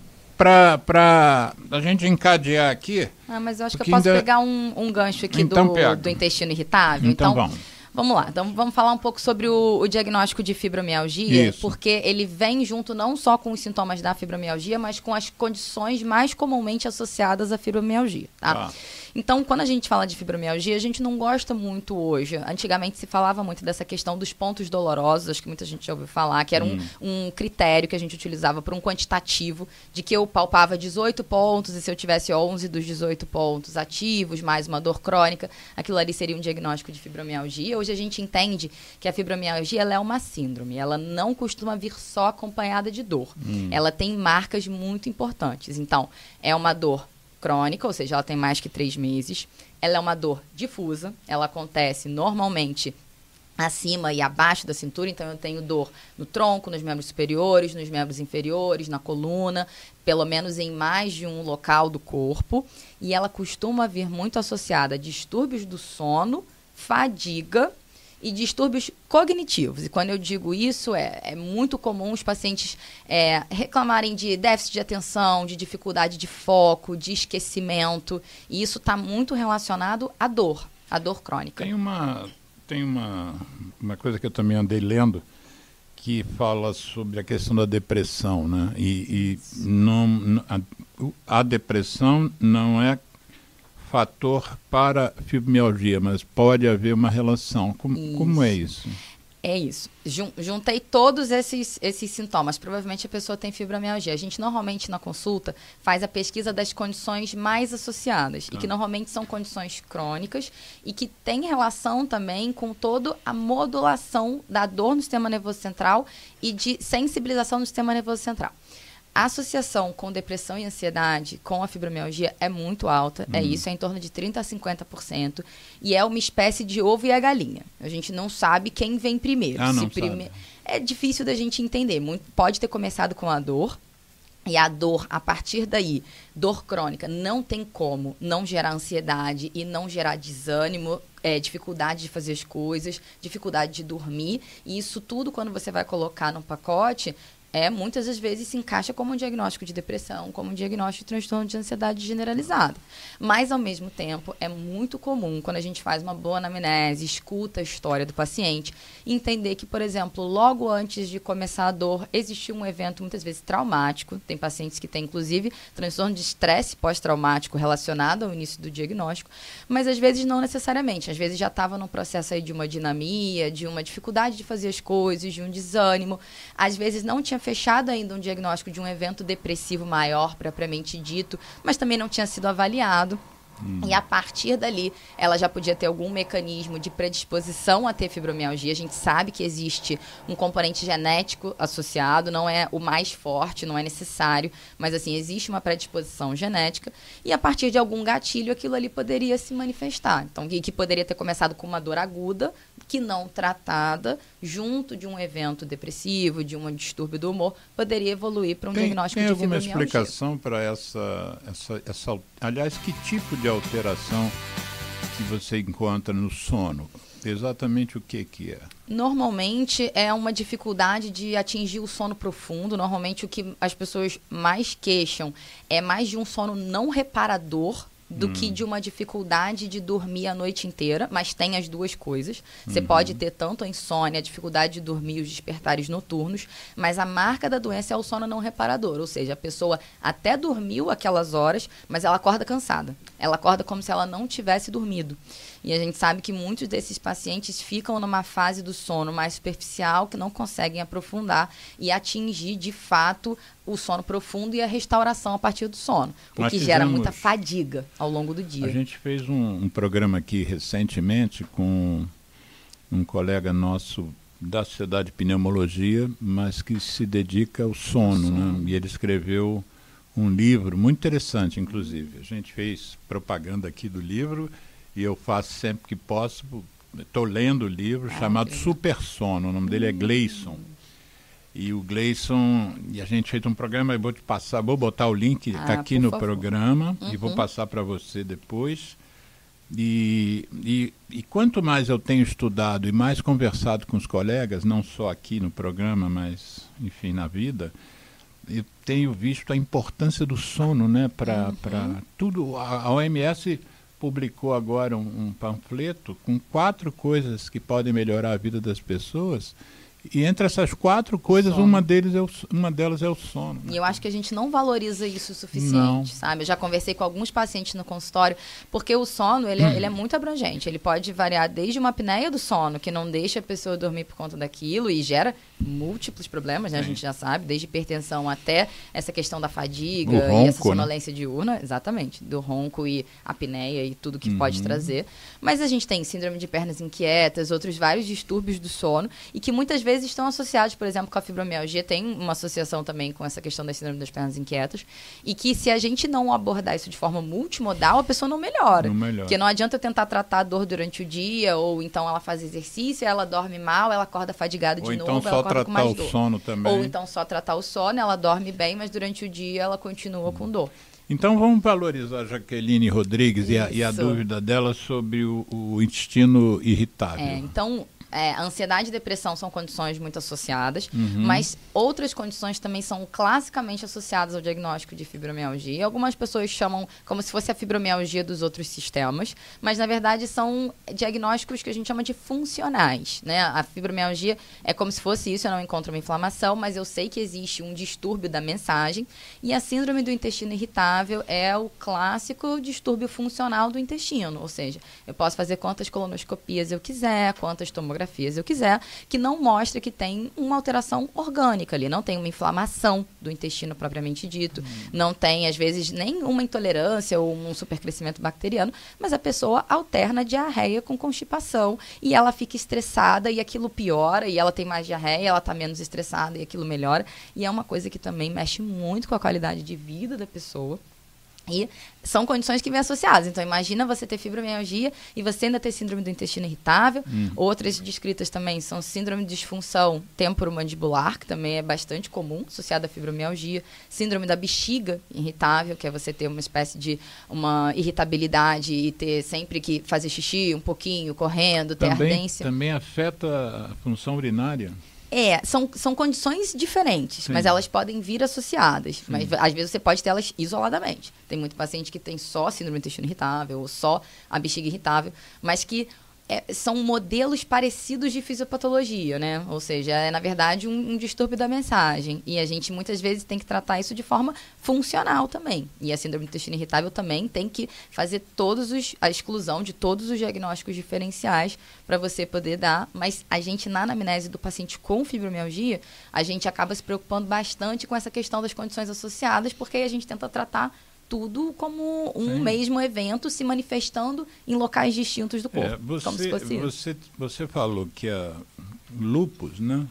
para a gente encadear aqui.
Ah, mas eu acho que
Porque
eu posso
ainda-
pegar um, um gancho aqui
Então
do,
pega.
do intestino irritável.
Então
Então,
vamos.
vamos lá. Então vamos falar um pouco sobre o, o diagnóstico de fibromialgia,
Isso.
porque ele vem junto não só com os sintomas da fibromialgia, mas com as condições mais comumente associadas à fibromialgia, tá?
Tá.
Então, quando a gente fala de fibromialgia, a gente não gosta muito hoje. Antigamente se falava muito dessa questão dos pontos dolorosos, acho que muita gente já ouviu falar, que era um, um critério que a gente utilizava para um quantitativo, de que eu palpava dezoito pontos e se eu tivesse onze dos dezoito pontos ativos, mais uma dor crônica, aquilo ali seria um diagnóstico de fibromialgia. Hoje a gente entende que a fibromialgia ela é uma síndrome, ela não costuma vir só acompanhada de dor. Ela tem marcas muito importantes. Então, é uma dor crônica, ou seja, ela tem mais que três meses. Ela é uma dor difusa, ela acontece normalmente acima e abaixo da cintura, então eu tenho dor no tronco, nos membros superiores, nos membros inferiores, na coluna, pelo menos em mais de um local do corpo, e ela costuma vir muito associada a distúrbios do sono, fadiga e distúrbios cognitivos. E quando eu digo isso, é, é muito comum os pacientes é, reclamarem de déficit de atenção, de dificuldade de foco, de esquecimento. E isso está muito relacionado à dor, à dor crônica.
Tem uma, tem uma, uma coisa que eu também andei lendo que fala sobre a questão da depressão, né? E, e não, a, a depressão não é fator para fibromialgia, mas pode haver uma relação. Como, como é isso?
É isso. Jun- juntei todos esses, esses sintomas. Provavelmente a pessoa tem fibromialgia. A gente normalmente na consulta faz a pesquisa das condições mais associadas e que normalmente são condições crônicas e que tem relação também com toda a modulação da dor no sistema nervoso central e de sensibilização no sistema nervoso central. A associação com depressão e ansiedade com a fibromialgia é muito alta, é isso, é em torno de trinta a cinquenta por cento, e é uma espécie de ovo e a galinha. A gente não sabe quem vem primeiro.
Ah, não
Se prime...
sabe.
É difícil da gente entender. Muito... Pode ter começado com a dor, e a dor, a partir daí, dor crônica, não tem como não gerar ansiedade e não gerar desânimo, é, dificuldade de fazer as coisas, dificuldade de dormir, e isso tudo, quando você vai colocar num pacote, é, muitas das vezes se encaixa como um diagnóstico de depressão, como um diagnóstico de transtorno de ansiedade generalizada. Mas, ao mesmo tempo, é muito comum, quando a gente faz uma boa anamnese, escuta a história do paciente, entender que, por exemplo, logo antes de começar a dor, existiu um evento, muitas vezes, traumático. Tem pacientes que têm, inclusive, transtorno de estresse pós-traumático relacionado ao início do diagnóstico, mas, às vezes, não necessariamente. Às vezes, já estava num processo aí de uma dinamia, de uma dificuldade de fazer as coisas, de um desânimo. Às vezes, não tinha fechado ainda um diagnóstico de um evento depressivo maior, propriamente dito, mas também não tinha sido avaliado. Hum. E a partir dali, ela já podia ter algum mecanismo de predisposição a ter fibromialgia. A gente sabe que existe um componente genético associado, não é o mais forte, não é necessário, mas assim, existe uma predisposição genética. E a partir de algum gatilho, aquilo ali poderia se manifestar. Então, que, que poderia ter começado com uma dor aguda, que não tratada, junto de um evento depressivo, de um distúrbio do humor, poderia evoluir para um
tem,
diagnóstico
tem
de
alguma
fibromialgia.
explicação para essa, essa, essa... Aliás, que tipo de alteração que você encontra no sono? Exatamente o que, que é?
Normalmente é uma dificuldade de atingir o sono profundo. Normalmente o que as pessoas mais queixam é mais de um sono não reparador do hum. que de uma dificuldade de dormir a noite inteira, mas tem as duas coisas. Você uhum. pode ter tanto a insônia, a dificuldade de dormir e os despertares noturnos, mas a marca da doença é o sono não reparador, ou seja, a pessoa até dormiu aquelas horas, mas ela acorda cansada. Ela acorda como se ela não tivesse dormido. E a gente sabe que muitos desses pacientes ficam numa fase do sono mais superficial, que não conseguem aprofundar e atingir, de fato, o sono profundo e a restauração a partir do sono, o
Nós
que
fizemos,
gera muita fadiga ao longo do dia.
A gente fez um, um programa aqui recentemente com um colega nosso da Sociedade de Pneumologia, mas que se dedica ao sono, sono. Né? E ele escreveu um livro muito interessante, inclusive. A gente fez propaganda aqui do livro e eu faço sempre que posso. Estou lendo o livro ah, chamado Super Sono, o nome dele é Gleason. E o Gleason, e a gente fez um programa, eu vou te passar, vou botar o link ah, aqui no favor. programa uhum. e vou passar para você depois. E, e, e quanto mais eu tenho estudado e mais conversado com os colegas, não só aqui no programa, mas, enfim, na vida, eu tenho visto a importância do sono, né, para uhum. para tudo. A, a O M S publicou agora um, um panfleto com quatro coisas que podem melhorar a vida das pessoas. E entre essas quatro coisas, uma, deles é o, uma delas é o sono.
E eu acho que a gente não valoriza isso o suficiente, não. sabe? Eu já conversei com alguns pacientes no consultório, porque o sono, ele é, hum. ele é muito abrangente. Ele pode variar desde uma apneia do sono, que não deixa a pessoa dormir por conta daquilo e gera múltiplos problemas, né? A gente já sabe, desde hipertensão até essa questão da fadiga ronco, e essa sonolência né? diurna, exatamente, do ronco e apneia e tudo que uhum. pode trazer. Mas a gente tem síndrome de pernas inquietas, outros vários distúrbios do sono, e que muitas vezes estão associados, por exemplo, com a fibromialgia. Tem uma associação também com essa questão da síndrome das pernas inquietas, e que se a gente não abordar isso de forma multimodal, a pessoa não melhora.
Não melhora.
Porque não adianta eu tentar tratar a dor durante o dia, ou então ela faz exercício, ela dorme mal, ela acorda fadigada de
ou
novo,
então
ela
só
acorda com
tratar
mais
o
dor.
sono também.
Ou então só tratar o sono, ela dorme bem, mas durante o dia ela continua hum. com dor.
Então vamos valorizar a Jaqueline Rodrigues e a, e a dúvida dela sobre o, o intestino irritável.
É, então... É, a ansiedade e depressão são condições muito associadas,
uhum.
mas outras condições também são classicamente associadas ao diagnóstico de fibromialgia. Algumas pessoas chamam como se fosse a fibromialgia dos outros sistemas, mas na verdade são diagnósticos que a gente chama de funcionais, né? A fibromialgia é como se fosse isso, eu não encontro uma inflamação, mas eu sei que existe um distúrbio da mensagem, e a síndrome do intestino irritável é o clássico distúrbio funcional do intestino, ou seja, eu posso fazer quantas colonoscopias eu quiser, quantas tomografias eu quiser, que não mostra que tem uma alteração orgânica ali, não tem uma inflamação do intestino propriamente dito, hum. não tem, às vezes, nem uma intolerância ou um supercrescimento bacteriano, mas a pessoa alterna diarreia com constipação e ela fica estressada e aquilo piora, e ela tem mais diarreia, ela está menos estressada e aquilo melhora, e é uma coisa que também mexe muito com a qualidade de vida da pessoa. E são condições que vêm associadas. Então, imagina você ter fibromialgia e você ainda ter síndrome do intestino irritável. Hum. Outras descritas também são síndrome de disfunção temporomandibular, que também é bastante comum, associada à fibromialgia. Síndrome da bexiga irritável, que é você ter uma espécie de uma irritabilidade e ter sempre que fazer xixi um pouquinho, correndo, ter
também,
ardência.
Também afeta a função urinária?
É, são, são condições diferentes, Sim. mas elas podem vir associadas. Sim. Mas às vezes você pode ter elas isoladamente. Tem muito paciente que tem só síndrome do intestino irritável ou só a bexiga irritável, mas que é, são modelos parecidos de fisiopatologia, né? Ou seja, é na verdade um, um distúrbio da mensagem. E a gente muitas vezes tem que tratar isso de forma funcional também. E a síndrome do intestino irritável também tem que fazer todos os, a exclusão de todos os diagnósticos diferenciais para você poder dar. Mas a gente, na anamnese do paciente com fibromialgia, a gente acaba se preocupando bastante com essa questão das condições associadas, porque aí a gente tenta tratar tudo como um
Sim.
mesmo evento se manifestando em locais distintos do corpo.
É, você,
como se fosse isso.
você, você falou que a lúpus, né?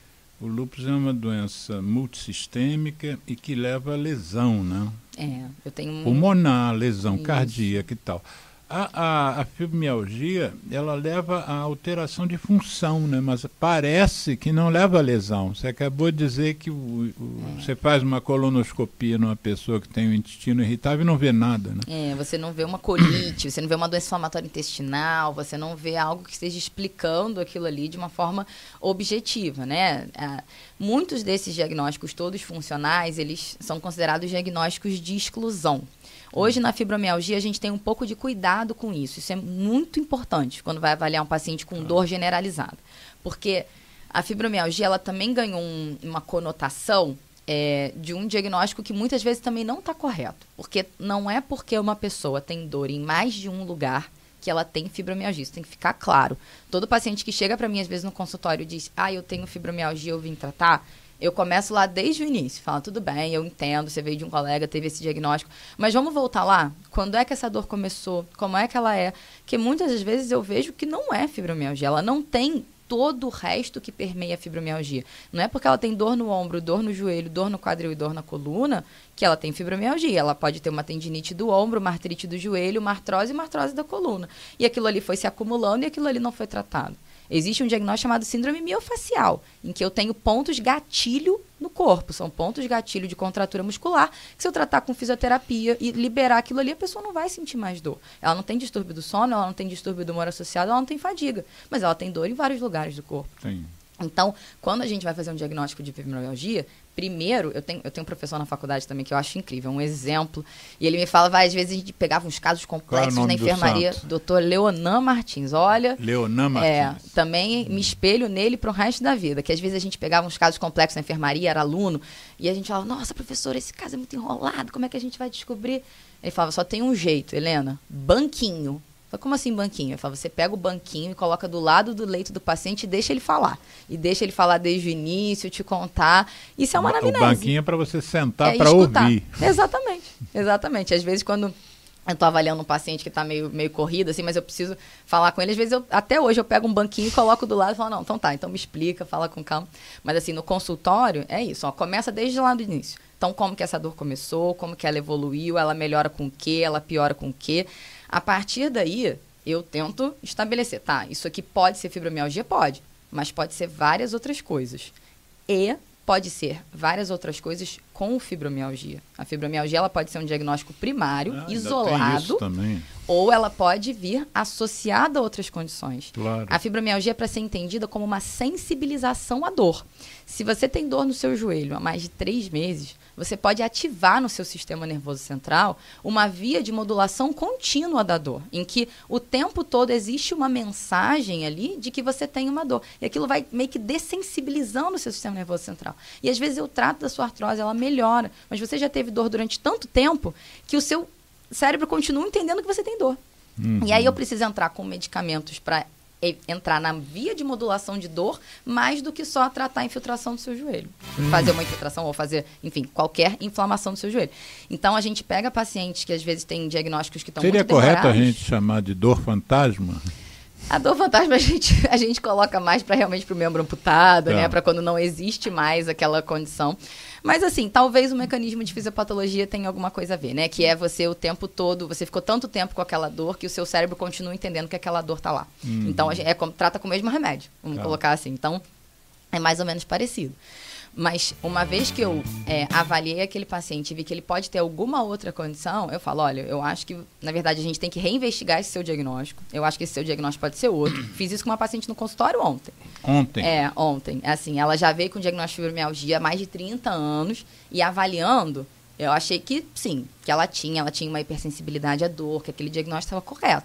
O lúpus é uma doença multissistêmica e que leva a lesão, né?
É, eu tenho um...
Pulmonar, lesão
Isso.
cardíaca e tal. A, a, a fibromialgia, ela leva a alteração de função, né? Mas parece que não leva a lesão. Você acabou de dizer que o, o,
É.
você faz uma colonoscopia numa pessoa que tem o intestino irritável e não vê nada, né?
É, você não vê uma colite, você não vê uma doença inflamatória intestinal, você não vê algo que esteja explicando aquilo ali de uma forma objetiva, né? Ah, muitos desses diagnósticos todos funcionais, eles são considerados diagnósticos de exclusão. Hoje, na fibromialgia, a gente tem um pouco de cuidado com isso. Isso é muito importante quando vai avaliar um paciente com dor generalizada. Porque a fibromialgia, ela também ganhou um, uma conotação é, de um diagnóstico que muitas vezes também não está correto. Porque não é porque uma pessoa tem dor em mais de um lugar que ela tem fibromialgia. Isso tem que ficar claro. Todo paciente que chega para mim, às vezes, no consultório e diz, ah, eu tenho fibromialgia, eu vim tratar... Eu começo lá desde o início, falo, tudo bem, eu entendo, você veio de um colega, teve esse diagnóstico, mas vamos voltar lá? Quando é que essa dor começou? Como é que ela é? Porque muitas das vezes eu vejo que não é fibromialgia, ela não tem todo o resto que permeia a fibromialgia. Não é porque ela tem dor no ombro, dor no joelho, dor no quadril e dor na coluna, que ela tem fibromialgia. Ela pode ter uma tendinite do ombro, uma artrite do joelho, uma artrose e uma artrose da coluna. E aquilo ali foi se acumulando e aquilo ali não foi tratado. Existe um diagnóstico chamado síndrome miofacial, em que eu tenho pontos gatilho no corpo. São pontos gatilho de contratura muscular, que se eu tratar com fisioterapia e liberar aquilo ali, a pessoa não vai sentir mais dor. Ela não tem distúrbio do sono, ela não tem distúrbio do humor associado, ela não tem fadiga. Mas ela tem dor em vários lugares do corpo.
Sim.
Então, quando a gente vai fazer um diagnóstico de fibromialgia, primeiro, eu tenho, eu tenho um professor na faculdade também que eu acho incrível, um exemplo, e ele me fala, várias vezes a gente pegava uns casos complexos
Qual é o nome
na
do
enfermaria,
santo?
doutor Leonan Martins, olha...
Leonan
É,
Martins.
também me espelho nele pro resto da vida, que às vezes a gente pegava uns casos complexos na enfermaria, era aluno, e a gente falava, nossa, professor, esse caso é muito enrolado, como é que a gente vai descobrir? Ele falava, só tem um jeito, Helena, banquinho. Eu falei, como assim banquinho? Eu falo, você pega o banquinho e coloca do lado do leito do paciente e deixa ele falar. E deixa ele falar desde o início, te contar. Isso é uma anamnese.
O banquinho é para você sentar
É
para
escutar.
ouvir.
Exatamente, exatamente. Às vezes quando eu tô avaliando um paciente que está meio, meio corrido, assim, mas eu preciso falar com ele, às vezes eu, até hoje eu pego um banquinho e coloco do lado e falo, não, então tá, então me explica, fala com calma. Mas assim, no consultório, é isso, ó, começa desde lá do início. Então, como que essa dor começou, como que ela evoluiu, ela melhora com o quê, ela piora com o quê. A partir daí, eu tento estabelecer, tá, isso aqui pode ser fibromialgia? Pode, mas pode ser várias outras coisas. E pode ser várias outras coisas com fibromialgia. A fibromialgia ela pode ser um diagnóstico primário,
Ah, ainda tem
isolado,
isso também.
ou ela pode vir associada a outras condições.
Claro.
A fibromialgia é para ser entendida como uma sensibilização à dor. Se você tem dor no seu joelho há mais de três meses, você pode ativar no seu sistema nervoso central uma via de modulação contínua da dor, em que o tempo todo existe uma mensagem ali de que você tem uma dor. E aquilo vai meio que dessensibilizando o seu sistema nervoso central. E às vezes o trato da sua artrose, ela melhora, mas você já teve dor durante tanto tempo que o seu cérebro continua entendendo que você tem dor.
Uhum.
E aí eu preciso entrar com medicamentos para entrar na via de modulação de dor, mais do que só tratar a infiltração do seu joelho. Hum. Fazer uma infiltração ou fazer, enfim, qualquer inflamação do seu joelho. Então, a gente pega pacientes que às vezes têm diagnósticos que estão muito demorados.
Seria correto a gente chamar de dor fantasma?
A dor fantasma a gente, a gente coloca mais para realmente para o membro amputado,
Tá.
né? Para quando não existe mais aquela condição. Mas assim, talvez o mecanismo de fisiopatologia tenha alguma coisa a ver, né? Que é você o tempo todo, você ficou tanto tempo com aquela dor que o seu cérebro continua entendendo que aquela dor tá lá.
Uhum.
Então, a gente, é como, trata com o mesmo remédio, vamos
Tá.
colocar assim. Então, é mais ou menos parecido. Mas uma vez que eu é, avaliei aquele paciente e vi que ele pode ter alguma outra condição, eu falo, olha, eu acho que, na verdade, a gente tem que reinvestigar esse seu diagnóstico. Eu acho que esse seu diagnóstico pode ser outro. Fiz isso com uma paciente no consultório ontem.
Ontem.
É, ontem. Assim, ela já veio com diagnóstico de fibromialgia há mais de trinta anos e avaliando, eu achei que sim, que ela tinha, ela tinha uma hipersensibilidade à dor, que aquele diagnóstico estava correto.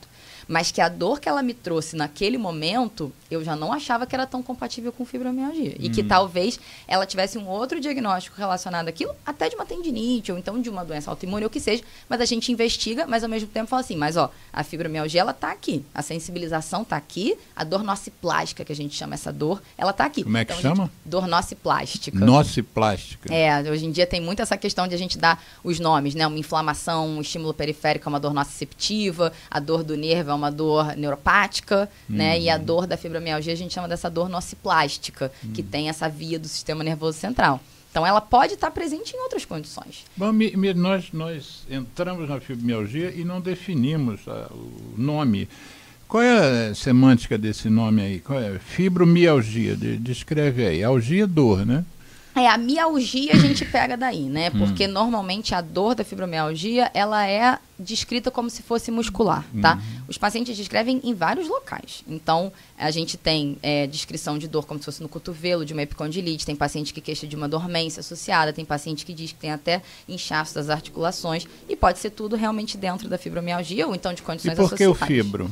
mas que a dor que ela me trouxe naquele momento, eu já não achava que era tão compatível com fibromialgia. E que talvez ela tivesse um outro diagnóstico relacionado àquilo, até de uma tendinite, ou então de uma doença autoimune, ou o que seja, mas a gente investiga, mas ao mesmo tempo fala assim, mas ó, a fibromialgia, ela tá aqui, a sensibilização tá aqui, a dor nociplástica, que a gente chama essa dor, ela tá aqui.
Como é que
então,
chama?
Gente, dor nociplástica.
Nociplástica.
É, hoje em dia tem muito essa questão de a gente dar os nomes, né? Uma inflamação, um estímulo periférico é uma dor nociceptiva, a dor do nervo é uma dor neuropática, uhum. né? E a dor da fibromialgia a gente chama dessa dor nociplástica, uhum. que tem essa via do sistema nervoso central. Então, ela pode estar presente em outras condições.
Bom, me, me, nós, nós entramos na fibromialgia e não definimos a, o nome. Qual é a semântica desse nome aí? Qual é? Fibromialgia, de, descreve aí. Algia, dor, né?
É, a mialgia a gente pega daí, né? Porque hum. normalmente a dor da fibromialgia, ela é descrita como se fosse muscular, tá? Uhum. Os pacientes descrevem em vários locais. Então, a gente tem é, descrição de dor como se fosse no cotovelo, de uma epicondilite, tem paciente que queixa de uma dormência associada, tem paciente que diz que tem até inchaço das articulações, e pode ser tudo realmente dentro da fibromialgia ou então de condições associadas.
E por que
associadas.
o fibro?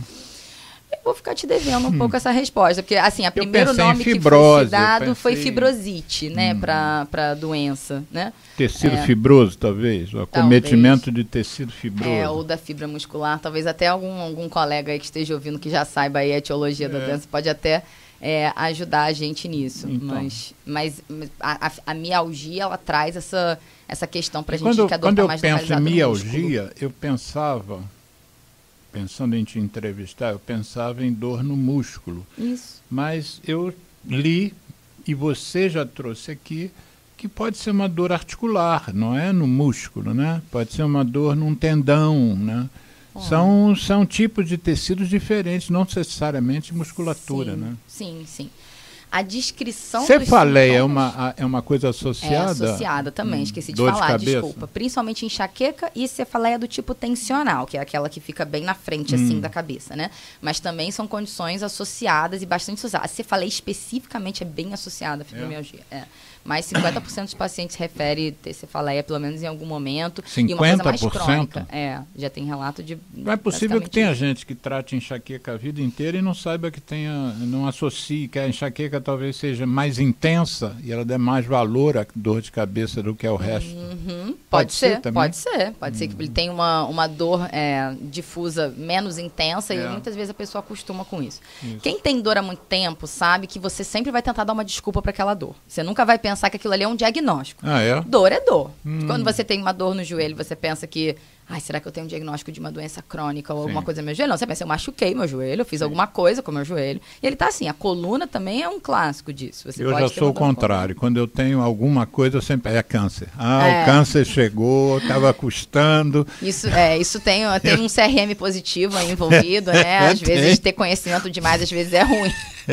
Eu vou ficar te devendo um hum. pouco essa resposta, porque assim, o primeiro nome
fibrose,
que foi dado
pensei...
foi fibrosite, né,
hum.
para para doença, né?
Tecido
é,
fibroso, talvez, o acometimento de tecido fibroso.
É, ou da fibra muscular, talvez até algum, algum colega aí que esteja ouvindo que já saiba aí a etiologia é. da doença, pode até é, ajudar a gente nisso, então. mas, mas a, a, a mialgia, ela traz essa, essa questão para a gente
quando,
que a dor está mais
localizada no músculo. Quando eu penso em mialgia, eu pensava... Pensando em te entrevistar, eu pensava em dor no músculo.
Isso.
Mas eu li, e você já trouxe aqui, que pode ser uma dor articular, não é no músculo, né? Pode ser uma dor num tendão, né? Oh. São, são tipos de tecidos diferentes, não necessariamente musculatura,
sim,
né?
Sim, sim. A descrição
Cefaleia é uma, é uma coisa associada?
É associada também, hum, esqueci de falar, de desculpa. Principalmente enxaqueca e cefaleia do tipo tensional, que é aquela que fica bem na frente, hum. assim, da cabeça, né? Mas também são condições associadas e bastante associadas. A cefaleia especificamente é bem associada à fibromialgia. É. É. Mas cinquenta por cento dos pacientes refere ter cefaleia, pelo menos em algum momento.
cinquenta por cento?
E uma coisa mais crônica. É, já tem relato de...
Não é possível que tenha gente que trate enxaqueca a vida inteira e não saiba que tenha, não associe, que a enxaqueca talvez seja mais intensa e ela dê mais valor à dor de cabeça do que ao resto.
Uhum. Pode,
pode ser,
ser
também?
Pode ser. Pode uhum. ser que ele tenha uma, uma dor é, difusa menos intensa é. e muitas vezes a pessoa acostuma com isso. isso. Quem tem dor há muito tempo sabe que você sempre vai tentar dar uma desculpa para aquela dor. Você nunca vai pensar que aquilo ali é um diagnóstico.
Ah, é?
Dor é dor.
Hum.
Quando você tem uma dor no joelho, você pensa que ai, será que eu tenho um diagnóstico de uma doença crônica ou Sim. alguma coisa no meu joelho? Não, você pensa, eu machuquei meu joelho, eu fiz Sim. alguma coisa com o meu joelho. E ele tá assim, a coluna também é um clássico disso. Você
eu
pode
já sou o contrário. Quando eu tenho alguma coisa, eu sempre é câncer. Ah,
é.
o câncer chegou, estava custando.
Isso, é, isso tem, tem um C R M positivo aí envolvido, né? Às vezes ter conhecimento demais, às vezes é ruim.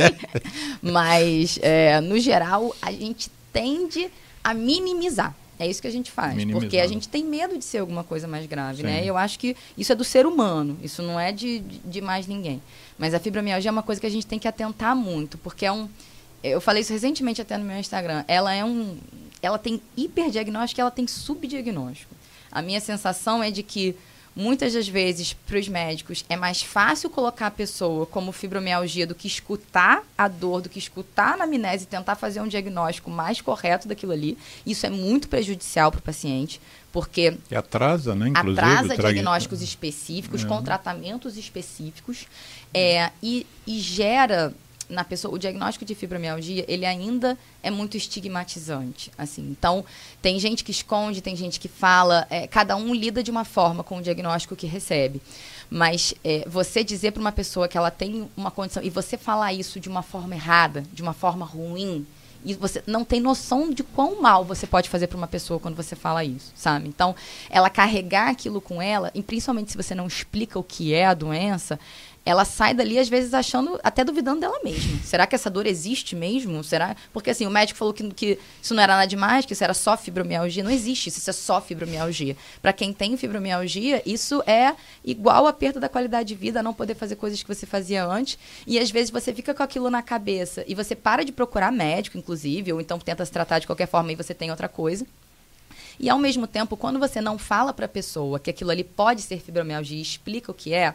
Mas, é, no geral, a gente tende a minimizar. É isso que a gente faz, minimizar. Porque a gente tem medo de ser alguma coisa mais grave, Sim. né? Eu acho que isso é do ser humano, isso não é de, de, de mais ninguém. Mas a fibromialgia é uma coisa que a gente tem que atentar muito, porque é um... Eu falei isso recentemente até no meu Instagram. Ela é um... Ela tem hiperdiagnóstico e ela tem subdiagnóstico. A minha sensação é de que muitas das vezes, para os médicos, é mais fácil colocar a pessoa como fibromialgia do que escutar a dor, do que escutar a anamnese e tentar fazer um diagnóstico mais correto daquilo ali. Isso é muito prejudicial para o paciente, porque
e atrasa, né? Inclusive,
atrasa
tra...
diagnósticos específicos,
é.
com tratamentos específicos, é, e, e gera... na pessoa, o diagnóstico de fibromialgia, ele ainda é muito estigmatizante, assim. Então, tem gente que esconde, tem gente que fala, é, cada um lida de uma forma com o diagnóstico que recebe. Mas é, você dizer para uma pessoa que ela tem uma condição, e você falar isso de uma forma errada, de uma forma ruim, e você não tem noção de quão mal você pode fazer para uma pessoa quando você fala isso, sabe? Então, ela carregar aquilo com ela, e principalmente se você não explica o que é a doença, ela sai dali, às vezes, achando, até duvidando dela mesma. Será que essa dor existe mesmo? Será? Porque, assim, o médico falou que, que isso não era nada demais, que isso era só fibromialgia. Não existe isso, isso é só fibromialgia. Para quem tem fibromialgia, isso é igual a perda da qualidade de vida, a não poder fazer coisas que você fazia antes. E, às vezes, você fica com aquilo na cabeça e você para de procurar médico, inclusive, ou então tenta se tratar de qualquer forma e você tem outra coisa. E, ao mesmo tempo, quando você não fala para a pessoa que aquilo ali pode ser fibromialgia e explica o que é,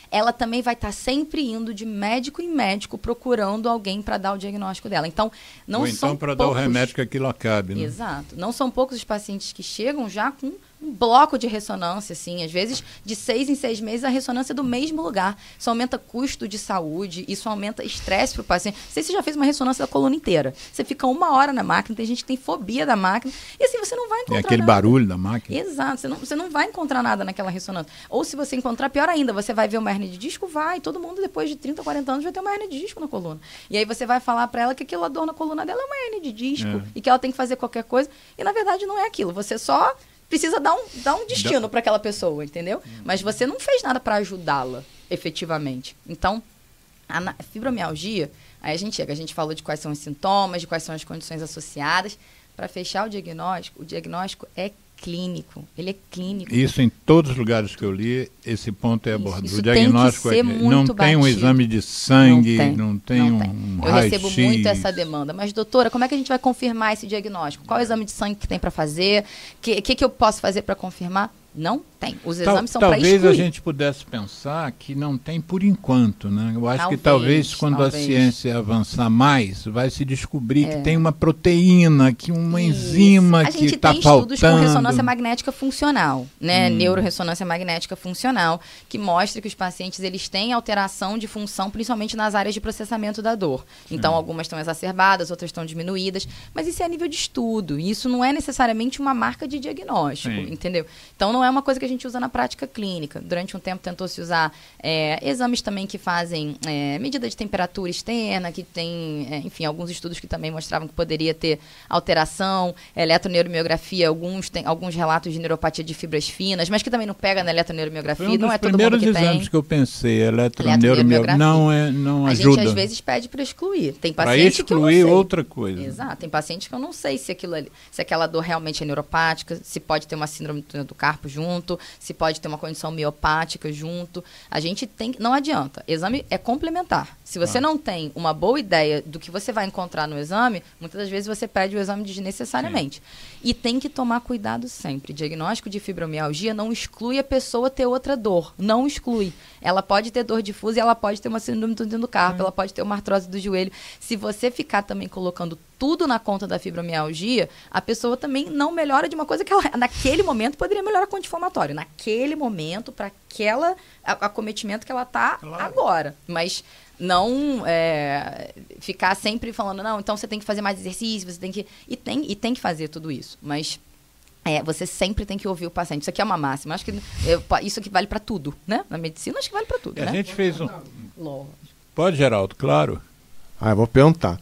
ela também vai estar sempre indo de médico em médico procurando alguém para dar o diagnóstico dela. Então, não
Ou
são
então para
poucos...
dar o remédio que aquilo acabe, né?
Exato. Não são poucos os pacientes que chegam já com um bloco de ressonância, assim, às vezes de seis em seis meses a ressonância é do mesmo lugar. Isso aumenta custo de saúde, isso aumenta estresse para o paciente. Não sei se você já fez uma ressonância da coluna inteira. Você fica uma hora na máquina, tem gente que tem fobia da máquina, e assim, você não vai encontrar
É aquele
nada.
barulho da máquina.
Exato, você não, você não vai encontrar nada naquela ressonância. Ou se você encontrar, pior ainda, você vai ver uma hernia de disco, vai, todo mundo depois de trinta, quarenta anos vai ter uma hernia de disco na coluna. E aí você vai falar para ela que aquela dor na coluna dela é uma hernia de disco,
É.
e que ela tem que fazer qualquer coisa, e na verdade não é aquilo, você só precisa dar um, dar um destino para aquela pessoa, entendeu? Mas você não fez nada para ajudá-la, efetivamente. Então, a na- fibromialgia, aí a gente chega, a gente falou de quais são os sintomas, de quais são as condições associadas. Para fechar o diagnóstico, o diagnóstico é clínico, ele é clínico.
Isso em todos os lugares que eu li, esse ponto é
Isso,
abordado.
isso
O
tem
diagnóstico
que ser
é
muito
não tem um
batido.
exame de sangue,
Não tem,
não tem
não
um,
tem.
um
Eu recebo
raio-x.
muito essa demanda. Mas, doutora, como é que a gente vai confirmar esse diagnóstico? Qual é o exame de sangue que tem para fazer? O que, que, que eu posso fazer para confirmar? Não tem. Os
Tal-
exames são para
talvez
excluir.
a gente pudesse pensar que não tem por enquanto, né? Eu acho que
Talvez,
talvez quando
talvez.
a ciência avançar mais, vai se descobrir
É.
que tem uma proteína, que uma
Isso.
enzima
A
que
gente
está
tem estudos
faltando.
com ressonância magnética funcional, né?
Hum.
Neuroressonância magnética funcional, que mostra que os pacientes eles têm alteração de função, principalmente nas áreas de processamento da dor. Então, algumas estão exacerbadas, outras estão diminuídas, mas isso é a nível de estudo. E isso não é necessariamente uma marca de diagnóstico,
Sim.
entendeu? Então, não é uma coisa que a gente usa na prática clínica. Durante um tempo tentou-se usar é, exames também que fazem é, medida de temperatura externa, que tem, é, enfim, alguns estudos que também mostravam que poderia ter alteração, eletroneuromiografia, alguns, tem, alguns relatos de neuropatia de fibras finas, mas que também não pega na
Foi
eletroneuromiografia,
um dos
não é todo mundo
primeiros
que
exames
tem.
que eu pensei,
Eletroneuromiografia.
eletroneuromiografia. Não, é, não
A
ajuda.
gente às vezes pede para excluir. Tem
Para
paciente que eu não
excluir
sei.
outra coisa.
Exato, tem paciente que eu não sei se aquilo ali, se aquela dor realmente é neuropática, se pode ter uma síndrome do túnel do carpo junto, se pode ter uma condição miopática junto. A gente tem, não adianta. Exame é complementar. Se você
Ah.
não tem uma boa ideia do que você vai encontrar no exame, muitas das vezes você pede o exame desnecessariamente. E tem que tomar cuidado sempre. Diagnóstico de fibromialgia não exclui a pessoa ter outra dor. Não exclui. Ela pode ter dor difusa e ela pode ter uma síndrome do túnel do carpo, ela pode ter uma artrose do joelho. Se você ficar também colocando tudo na conta da fibromialgia, a pessoa também não melhora de uma coisa que ela, naquele momento, poderia melhorar com anti-inflamatório. Naquele momento, para aquela a- acometimento que ela está
Claro.
agora. Mas não é, ficar sempre falando, não, então você tem que fazer mais exercício, você tem que... E tem, e tem que fazer tudo isso. Mas é, você sempre tem que ouvir o paciente. Isso aqui é uma máxima. Acho que eu, isso aqui vale para tudo, né? Na medicina, acho que vale para tudo,
E a
né?
gente fez um...
Lógico.
Pode, Geraldo, claro.
Ah, eu vou perguntar.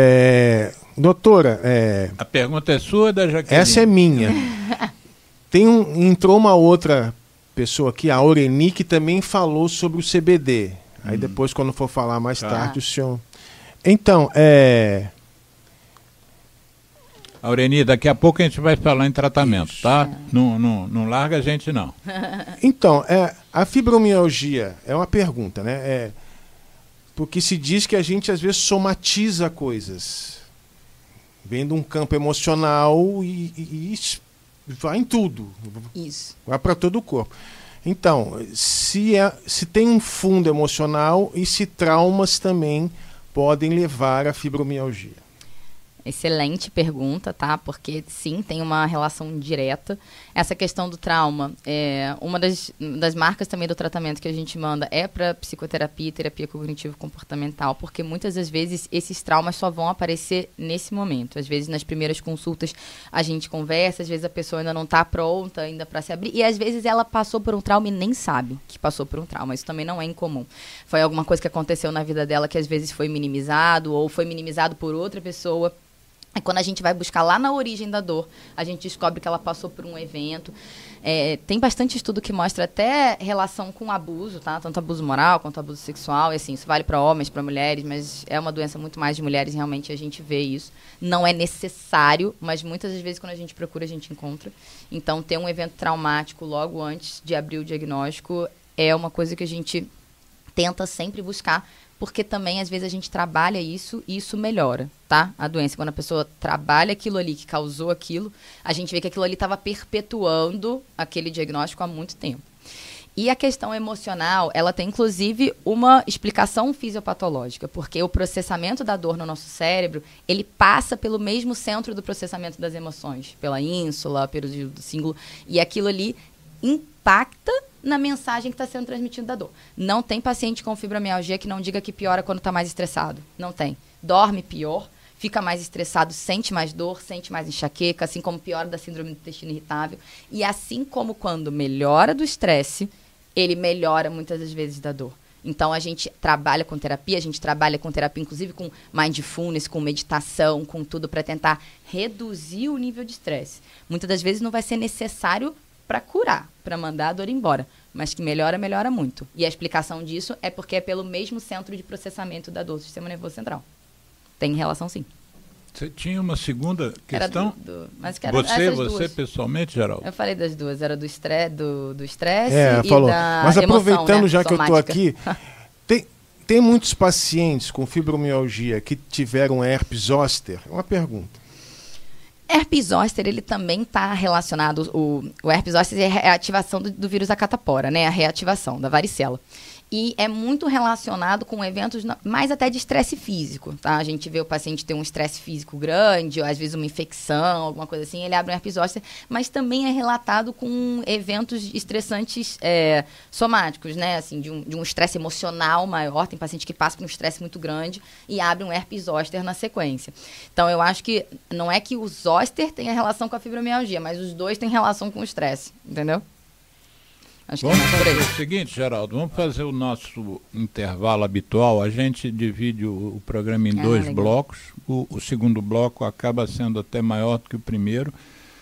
É, doutora, é,
A pergunta é sua, da Jaqueline?
essa é minha. Tem um, entrou uma outra pessoa aqui, a Aureni, que também falou sobre o C B D. Aí depois, quando for falar mais
Tá.
tarde, o senhor... Então, é...
Aureni, daqui a pouco a gente vai falar em tratamento, tá? Não, não, não larga a gente, não.
Então, é, a fibromialgia é uma pergunta, né? É, porque se diz que a gente às vezes somatiza coisas. Vem de um campo emocional e, e, e es- vai em tudo.
Isso.
Vai para todo o corpo. Então, se, é, se tem um fundo emocional e se traumas também podem levar à fibromialgia.
Excelente pergunta, tá? Porque sim, tem uma relação direta. Essa questão do trauma, é, uma das, das marcas também do tratamento que a gente manda é para psicoterapia e terapia cognitivo-comportamental, porque muitas das vezes esses traumas só vão aparecer nesse momento. Às vezes nas primeiras consultas a gente conversa, às vezes a pessoa ainda não está pronta ainda para se abrir, e às vezes ela passou por um trauma e nem sabe que passou por um trauma. Isso também não é incomum. Foi alguma coisa que aconteceu na vida dela que às vezes foi minimizado ou foi minimizado por outra pessoa. É quando a gente vai buscar lá na origem da dor, a gente descobre que ela passou por um evento. É, tem bastante estudo que mostra até relação com abuso, tá? Tanto abuso moral quanto abuso sexual. E assim, isso vale para homens, para mulheres, mas é uma doença muito mais de mulheres, realmente a gente vê isso. Não é necessário, mas muitas das vezes quando a gente procura, a gente encontra. Então, ter um evento traumático logo antes de abrir o diagnóstico é uma coisa que a gente tenta sempre buscar, porque também, às vezes, a gente trabalha isso e isso melhora, tá? A doença, quando a pessoa trabalha aquilo ali, que causou aquilo, a gente vê que aquilo ali estava perpetuando aquele diagnóstico há muito tempo. E a questão emocional, ela tem inclusive uma explicação fisiopatológica, porque o processamento da dor no nosso cérebro, ele passa pelo mesmo centro do processamento das emoções, pela ínsula, pelo símbolo, e aquilo ali impacta na mensagem que está sendo transmitida da dor. Não tem paciente com fibromialgia que não diga que piora quando está mais estressado. Não tem. Dorme pior, fica mais estressado, sente mais dor, sente mais enxaqueca, assim como piora da síndrome do intestino irritável. E assim como quando melhora do estresse, ele melhora muitas das vezes da dor. Então, a gente trabalha com terapia, a gente trabalha com terapia, inclusive com mindfulness, com meditação, com tudo para tentar reduzir o nível de estresse. Muitas das vezes não vai ser necessário para curar, para mandar a dor embora, mas que melhora, melhora muito. E a explicação disso é porque é pelo mesmo centro de processamento da dor do sistema nervoso central. Tem relação, sim.
Você tinha uma segunda questão?
Do, do, mas que era
você, você
duas.
pessoalmente, Geraldo?
Eu falei das duas, era do estresse do, do stress
é,
e
falou.
da
Mas
emoção,
aproveitando,
né,
já que
somática.
eu estou aqui, tem, tem muitos pacientes com fibromialgia que tiveram herpes zoster? Uma pergunta.
Herpes zoster, ele também está relacionado, o, o herpes zoster é a ativação do, do vírus da catapora, né, a reativação da varicela. E é muito relacionado com eventos mais até de estresse físico, tá? A gente vê o paciente ter um estresse físico grande, ou às vezes uma infecção, alguma coisa assim, ele abre um herpes zoster, mas também é relatado com eventos estressantes é, somáticos, né? Assim, de um, de um estresse emocional maior, tem paciente que passa por um estresse muito grande e abre um herpes zoster na sequência. Então, eu acho que não é que o zoster tenha relação com a fibromialgia, mas os dois têm relação com o estresse, entendeu? Acho
vamos
que é
fazer o seguinte, Geraldo, vamos fazer o nosso intervalo habitual. A gente divide o, o programa em ah, dois legal. blocos. O, o segundo bloco acaba sendo até maior do que o primeiro,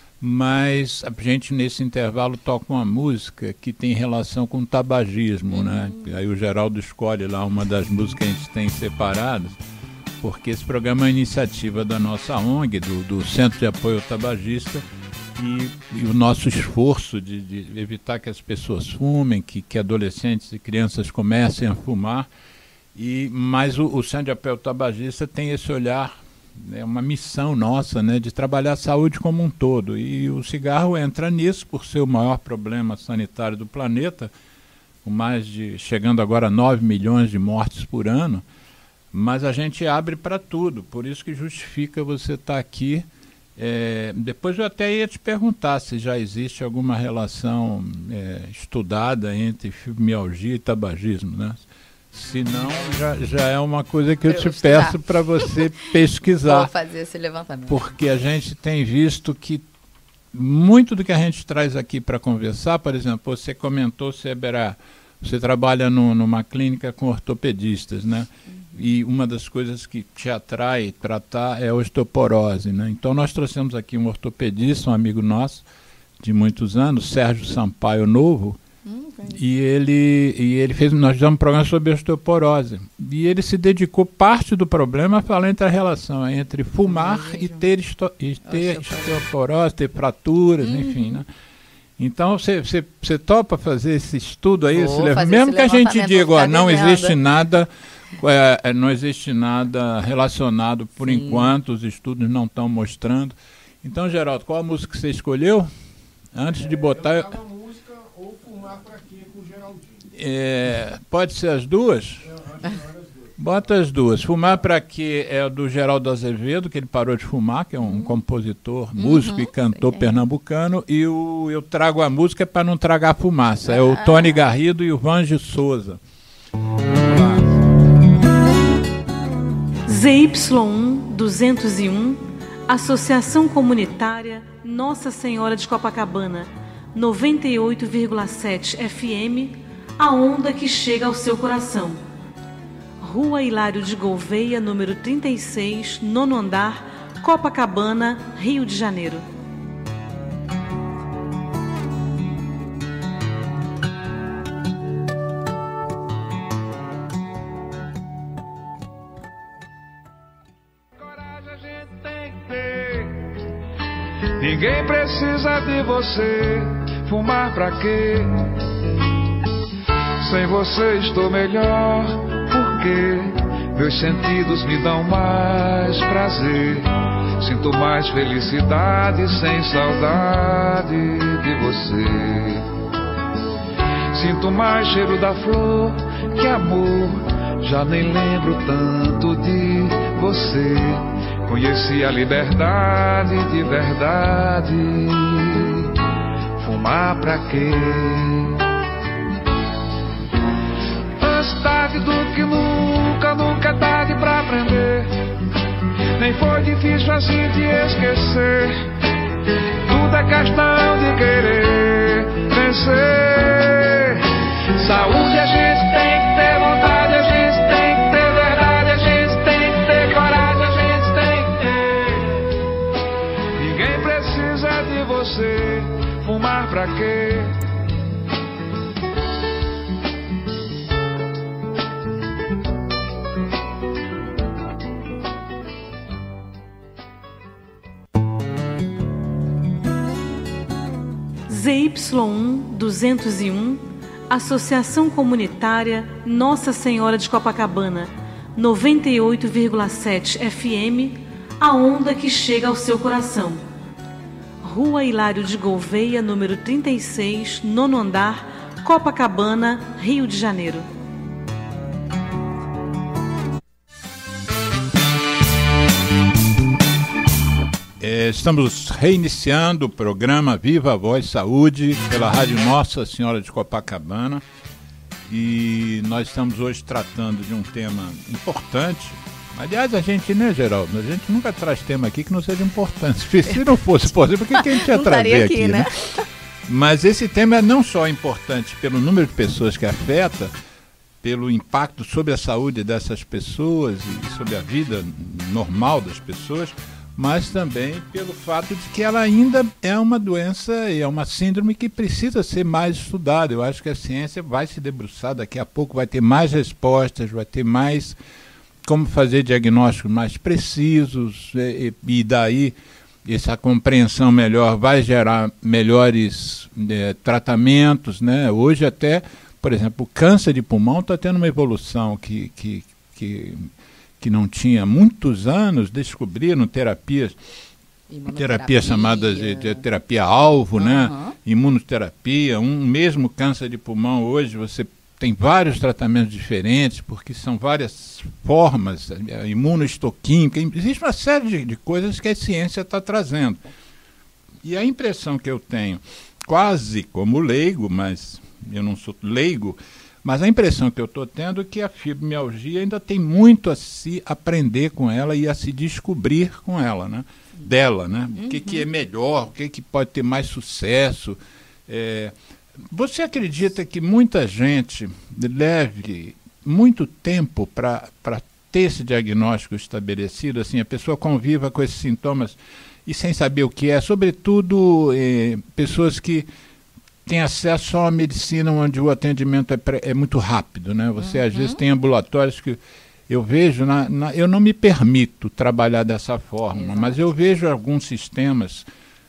mas a gente nesse intervalo toca uma música que tem relação com o tabagismo, uhum. né? Aí o Geraldo escolhe lá uma das músicas que a gente tem separadas, porque esse programa é uma iniciativa da nossa O N G, do, do Centro de Apoio ao Tabagista, E, e o nosso esforço de, de evitar que as pessoas fumem, que, que adolescentes e crianças comecem a fumar. E, mas o, o Centro de Apoio ao Tabagista tem esse olhar, é né, uma missão nossa, né, de trabalhar a saúde como um todo. E o cigarro entra nisso por ser o maior problema sanitário do planeta, com mais de, chegando agora a nove milhões de mortes por ano. Mas a gente abre para tudo, por isso que justifica você estar aqui. É, depois eu até ia te perguntar se já existe alguma relação é, estudada entre fibromialgia e tabagismo, né? Se não, já, já é uma coisa que eu, eu te estudar. peço para você pesquisar.
Vou fazer esse levantamento.
Porque a gente tem visto que muito do que a gente traz aqui para conversar, por exemplo, você comentou, Seberá, você trabalha no, numa clínica com ortopedistas, né? E uma das coisas que te atrai tratar é a osteoporose, né? Então nós trouxemos aqui um ortopedista, um amigo nosso de muitos anos, Sérgio Sampaio Novo, hum, e ele e ele fez, nós fizemos um programa sobre osteoporose. E ele se dedicou parte do problema a falar entre a relação entre fumar hum, e ter, esto, e ter osteoporose, ter fraturas, hum. enfim, né? Então, você topa fazer esse estudo aí?
Esse
mesmo
esse
que a gente diga, ó, não
vivendo.
existe nada, é, não existe nada relacionado por Sim. enquanto, os estudos não estão mostrando. Então, Geraldo, qual a música que você escolheu? Antes é, de botar...
Eu tava música ou Fumar Pra Quê com o Geraldinho.
É, pode ser as duas?
Eu acho que as duas.
Bota as duas. Fumar Pra Quê é do Geraldo Azevedo, que ele parou de fumar, que é um uhum. compositor, músico uhum, e cantor sim. pernambucano. E o Eu Trago a Música para Não Tragar Fumaça. Ah. É o Tony Garrido e o Vange Souza. Vamos lá.
Z Y um duzentos e um, Associação Comunitária Nossa Senhora de Copacabana, noventa e oito vírgula sete F M, a onda que chega ao seu coração. Rua Hilário de Gouveia, número trinta e seis, nono andar, Copacabana, Rio de Janeiro.
Coragem a gente tem que ter. Ninguém precisa de você. Fumar pra quê? Sem você estou melhor. Porque meus sentidos me dão mais prazer. Sinto mais felicidade sem saudade de você. Sinto mais cheiro da flor que amor. Já nem lembro tanto de você. Conheci a liberdade de verdade. Fumar pra quê? Antes tarde do que nunca, nunca é tarde pra aprender. Nem foi difícil assim de esquecer. Tudo é questão de querer vencer. Saúde a gente tem que ter, vontade a gente tem que ter, verdade a gente tem que ter, coragem a gente tem que ter. Ninguém precisa de você. Fumar pra quê?
Z Y um duzentos e um, Associação Comunitária Nossa Senhora de Copacabana, noventa e oito vírgula sete F M, a onda que chega ao seu coração. Rua Hilário de Gouveia, número trinta e seis, nono andar, Copacabana, Rio de Janeiro.
É, estamos reiniciando o programa Viva a Voz Saúde pela Rádio Nossa Senhora de Copacabana, e nós estamos hoje tratando de um tema importante. Aliás, a gente, né, Geraldo? A gente nunca traz tema aqui que não seja importante. Se não fosse possível, por que a gente ia trazer aqui, aqui, né? né? Mas esse tema é não só importante pelo número de pessoas que afeta, pelo impacto sobre a saúde dessas pessoas e sobre a vida normal das pessoas, mas também pelo fato de que ela ainda é uma doença e é uma síndrome que precisa ser mais estudada. Eu acho que a ciência vai se debruçar, daqui a pouco vai ter mais respostas, vai ter mais como fazer diagnósticos mais precisos, e, e daí essa compreensão melhor vai gerar melhores é, tratamentos, né? Hoje até, por exemplo, o câncer de pulmão está tendo uma evolução que... que, que que não tinha muitos anos, descobriram terapias, terapias chamadas de, de terapia-alvo, uhum. né? Imunoterapia, um mesmo câncer de pulmão hoje você tem vários tratamentos diferentes, porque são várias formas, imunohistoquímica, existe uma série de, de coisas que a ciência está trazendo. E a impressão que eu tenho, quase como leigo, mas eu não sou leigo, mas a impressão que eu estou tendo é que a fibromialgia ainda tem muito a se aprender com ela e a se descobrir com ela, né? Dela, né? Uhum. O que, que é melhor, o que, que pode ter mais sucesso. É, você acredita que muita gente leve muito tempo para ter esse diagnóstico estabelecido? Assim, a pessoa conviva com esses sintomas e sem saber o que é, sobretudo eh, pessoas que tem acesso a uma medicina onde o atendimento é, pré, é muito rápido, né? Você, uhum. às vezes, tem ambulatórios que eu vejo, na, na, eu não me permito trabalhar dessa forma, Exato. Mas eu vejo alguns sistemas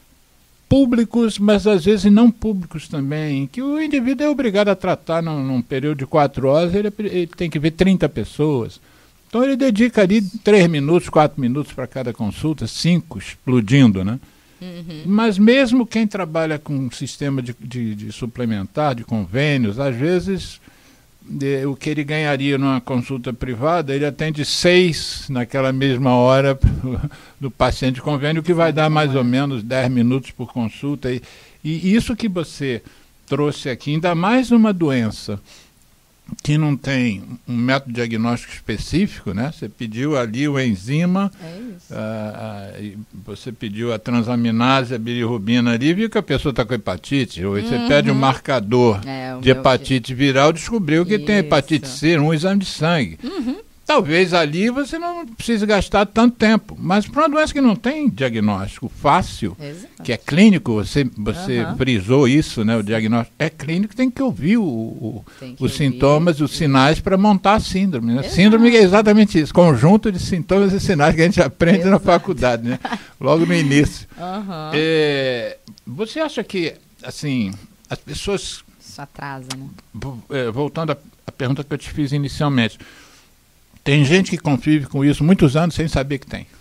públicos, mas às vezes não públicos também, que o indivíduo é obrigado a tratar num, num período de quatro horas, ele, ele tem que ver trinta pessoas. Então ele dedica ali três minutos, quatro minutos para cada consulta, cinco, explodindo, né? Uhum. Mas mesmo quem trabalha com um sistema de, de, de suplementar, de convênios, às vezes de, o que ele ganharia numa consulta privada, ele atende seis naquela mesma hora do paciente de convênio, que vai dar mais ou menos dez minutos por consulta. E, e isso que você trouxe aqui, ainda mais uma doença que não tem um método diagnóstico específico, né? Você pediu ali o enzima, é isso. Ah, ah, você pediu a transaminase, a bilirrubina ali, viu que a pessoa está com hepatite, ou uhum. você pede um marcador é, de hepatite que... viral, descobriu que isso. tem hepatite C, um exame de sangue. Uhum. Talvez ali você não precise gastar tanto tempo, mas para uma doença que não tem diagnóstico fácil, Exato. que é clínico, você, você uhum. frisou isso, né? O diagnóstico é clínico, tem que ouvir o, o, que os ouvir, sintomas, os sinais para montar a síndrome. Né? Síndrome é exatamente isso, conjunto de sintomas e sinais que a gente aprende Exato. na faculdade, né? Logo no início. Uhum. É, você acha que, assim, as pessoas...
Isso atrasa, né?
Voltando à pergunta que eu te fiz inicialmente, tem gente que convive com isso muitos anos sem saber que tem.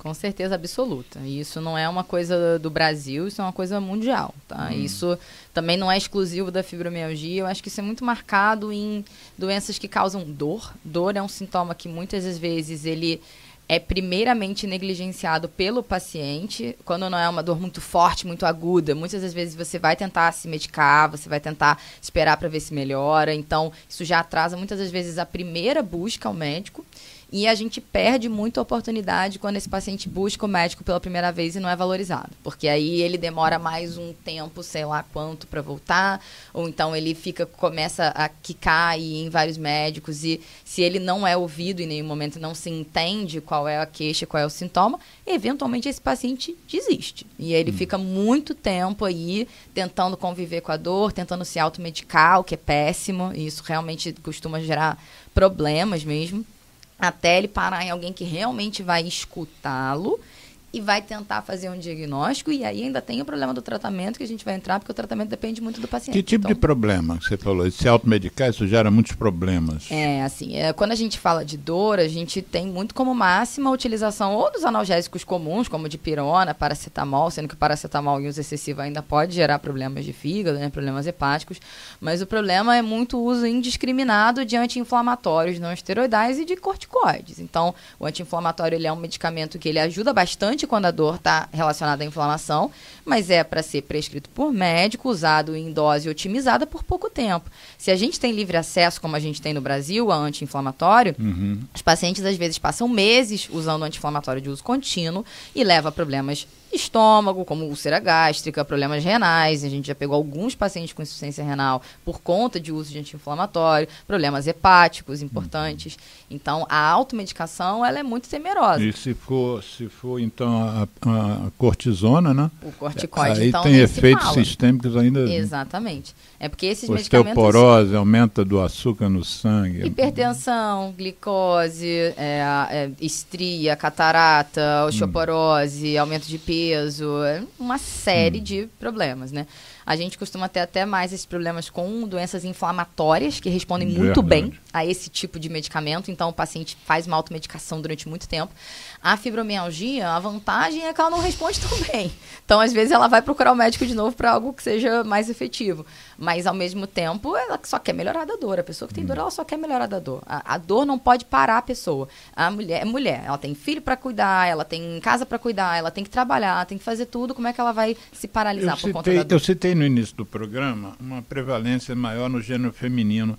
Com certeza absoluta. E isso não é uma coisa do Brasil, isso é uma coisa mundial, tá? Hum. Isso também não é exclusivo da fibromialgia. Eu acho que isso é muito marcado em doenças que causam dor. Dor é um sintoma que muitas das vezes ele é primeiramente negligenciado pelo paciente. Quando não é uma dor muito forte, muito aguda, muitas das vezes você vai tentar se medicar, você vai tentar esperar para ver se melhora. Então, isso já atrasa muitas das vezes a primeira busca ao médico. E a gente perde muita oportunidade quando esse paciente busca o médico pela primeira vez e não é valorizado. Porque aí ele demora mais um tempo, sei lá quanto, para voltar. Ou então ele fica, começa a quicar e ir em vários médicos. E se ele não é ouvido em nenhum momento, não se entende qual é a queixa, qual é o sintoma, eventualmente esse paciente desiste. E ele hum. fica muito tempo aí tentando conviver com a dor, tentando se automedicar, o que é péssimo. E isso realmente costuma gerar problemas mesmo. Até ele parar em alguém que realmente vai escutá-lo e vai tentar fazer um diagnóstico. E aí ainda tem o problema do tratamento que a gente vai entrar, porque o tratamento depende muito do paciente.
Que tipo
então,
de problema que você falou? Se automedicar, isso gera muitos problemas.
É, assim, é, quando a gente fala de dor, a gente tem muito como máxima a utilização ou dos analgésicos comuns, como dipirona, paracetamol, sendo que o paracetamol em uso excessivo ainda pode gerar problemas de fígado, né, problemas hepáticos, mas o problema é muito uso indiscriminado de anti-inflamatórios não esteroidais e de corticoides. Então, o anti-inflamatório ele é um medicamento que ele ajuda bastante quando a dor está relacionada à inflamação, mas é para ser prescrito por médico, usado em dose otimizada por pouco tempo. Se a gente tem livre acesso, como a gente tem no Brasil, a anti-inflamatório, uhum. os pacientes às vezes passam meses usando anti-inflamatório de uso contínuo e leva a problemas de estômago, como úlcera gástrica, problemas renais. A gente já pegou alguns pacientes com insuficiência renal por conta de uso de anti-inflamatório, problemas hepáticos importantes. Uhum. Então, a automedicação, ela é muito temerosa.
E se for, se for então, a, a cortisona, né?
O corticoide,
aí
então,
tem efeitos sistêmicos ainda.
Exatamente. É porque esses medicamentos...
Osteoporose, aumenta do açúcar no sangue.
Hipertensão, glicose, é, é, estria, catarata, osteoporose, hum. aumento de peso, uma série hum. de problemas, né? A gente costuma ter até mais esses problemas com doenças inflamatórias, que respondem muito Verdade. bem a esse tipo de medicamento. Então, o paciente faz uma automedicação durante muito tempo. A fibromialgia, a vantagem é que ela não responde tão bem. Então, às vezes, ela vai procurar o médico de novo para algo que seja mais efetivo. Mas, ao mesmo tempo, ela só quer melhorar da dor. A pessoa que tem dor, ela só quer melhorar da dor. A, a dor não pode parar a pessoa. A mulher é mulher. Ela tem filho para cuidar, ela tem casa para cuidar, ela tem que trabalhar, tem que fazer tudo. Como é que ela vai se paralisar
eu
por
citei,
conta da dor?
Eu citei no início do programa uma prevalência maior no gênero feminino.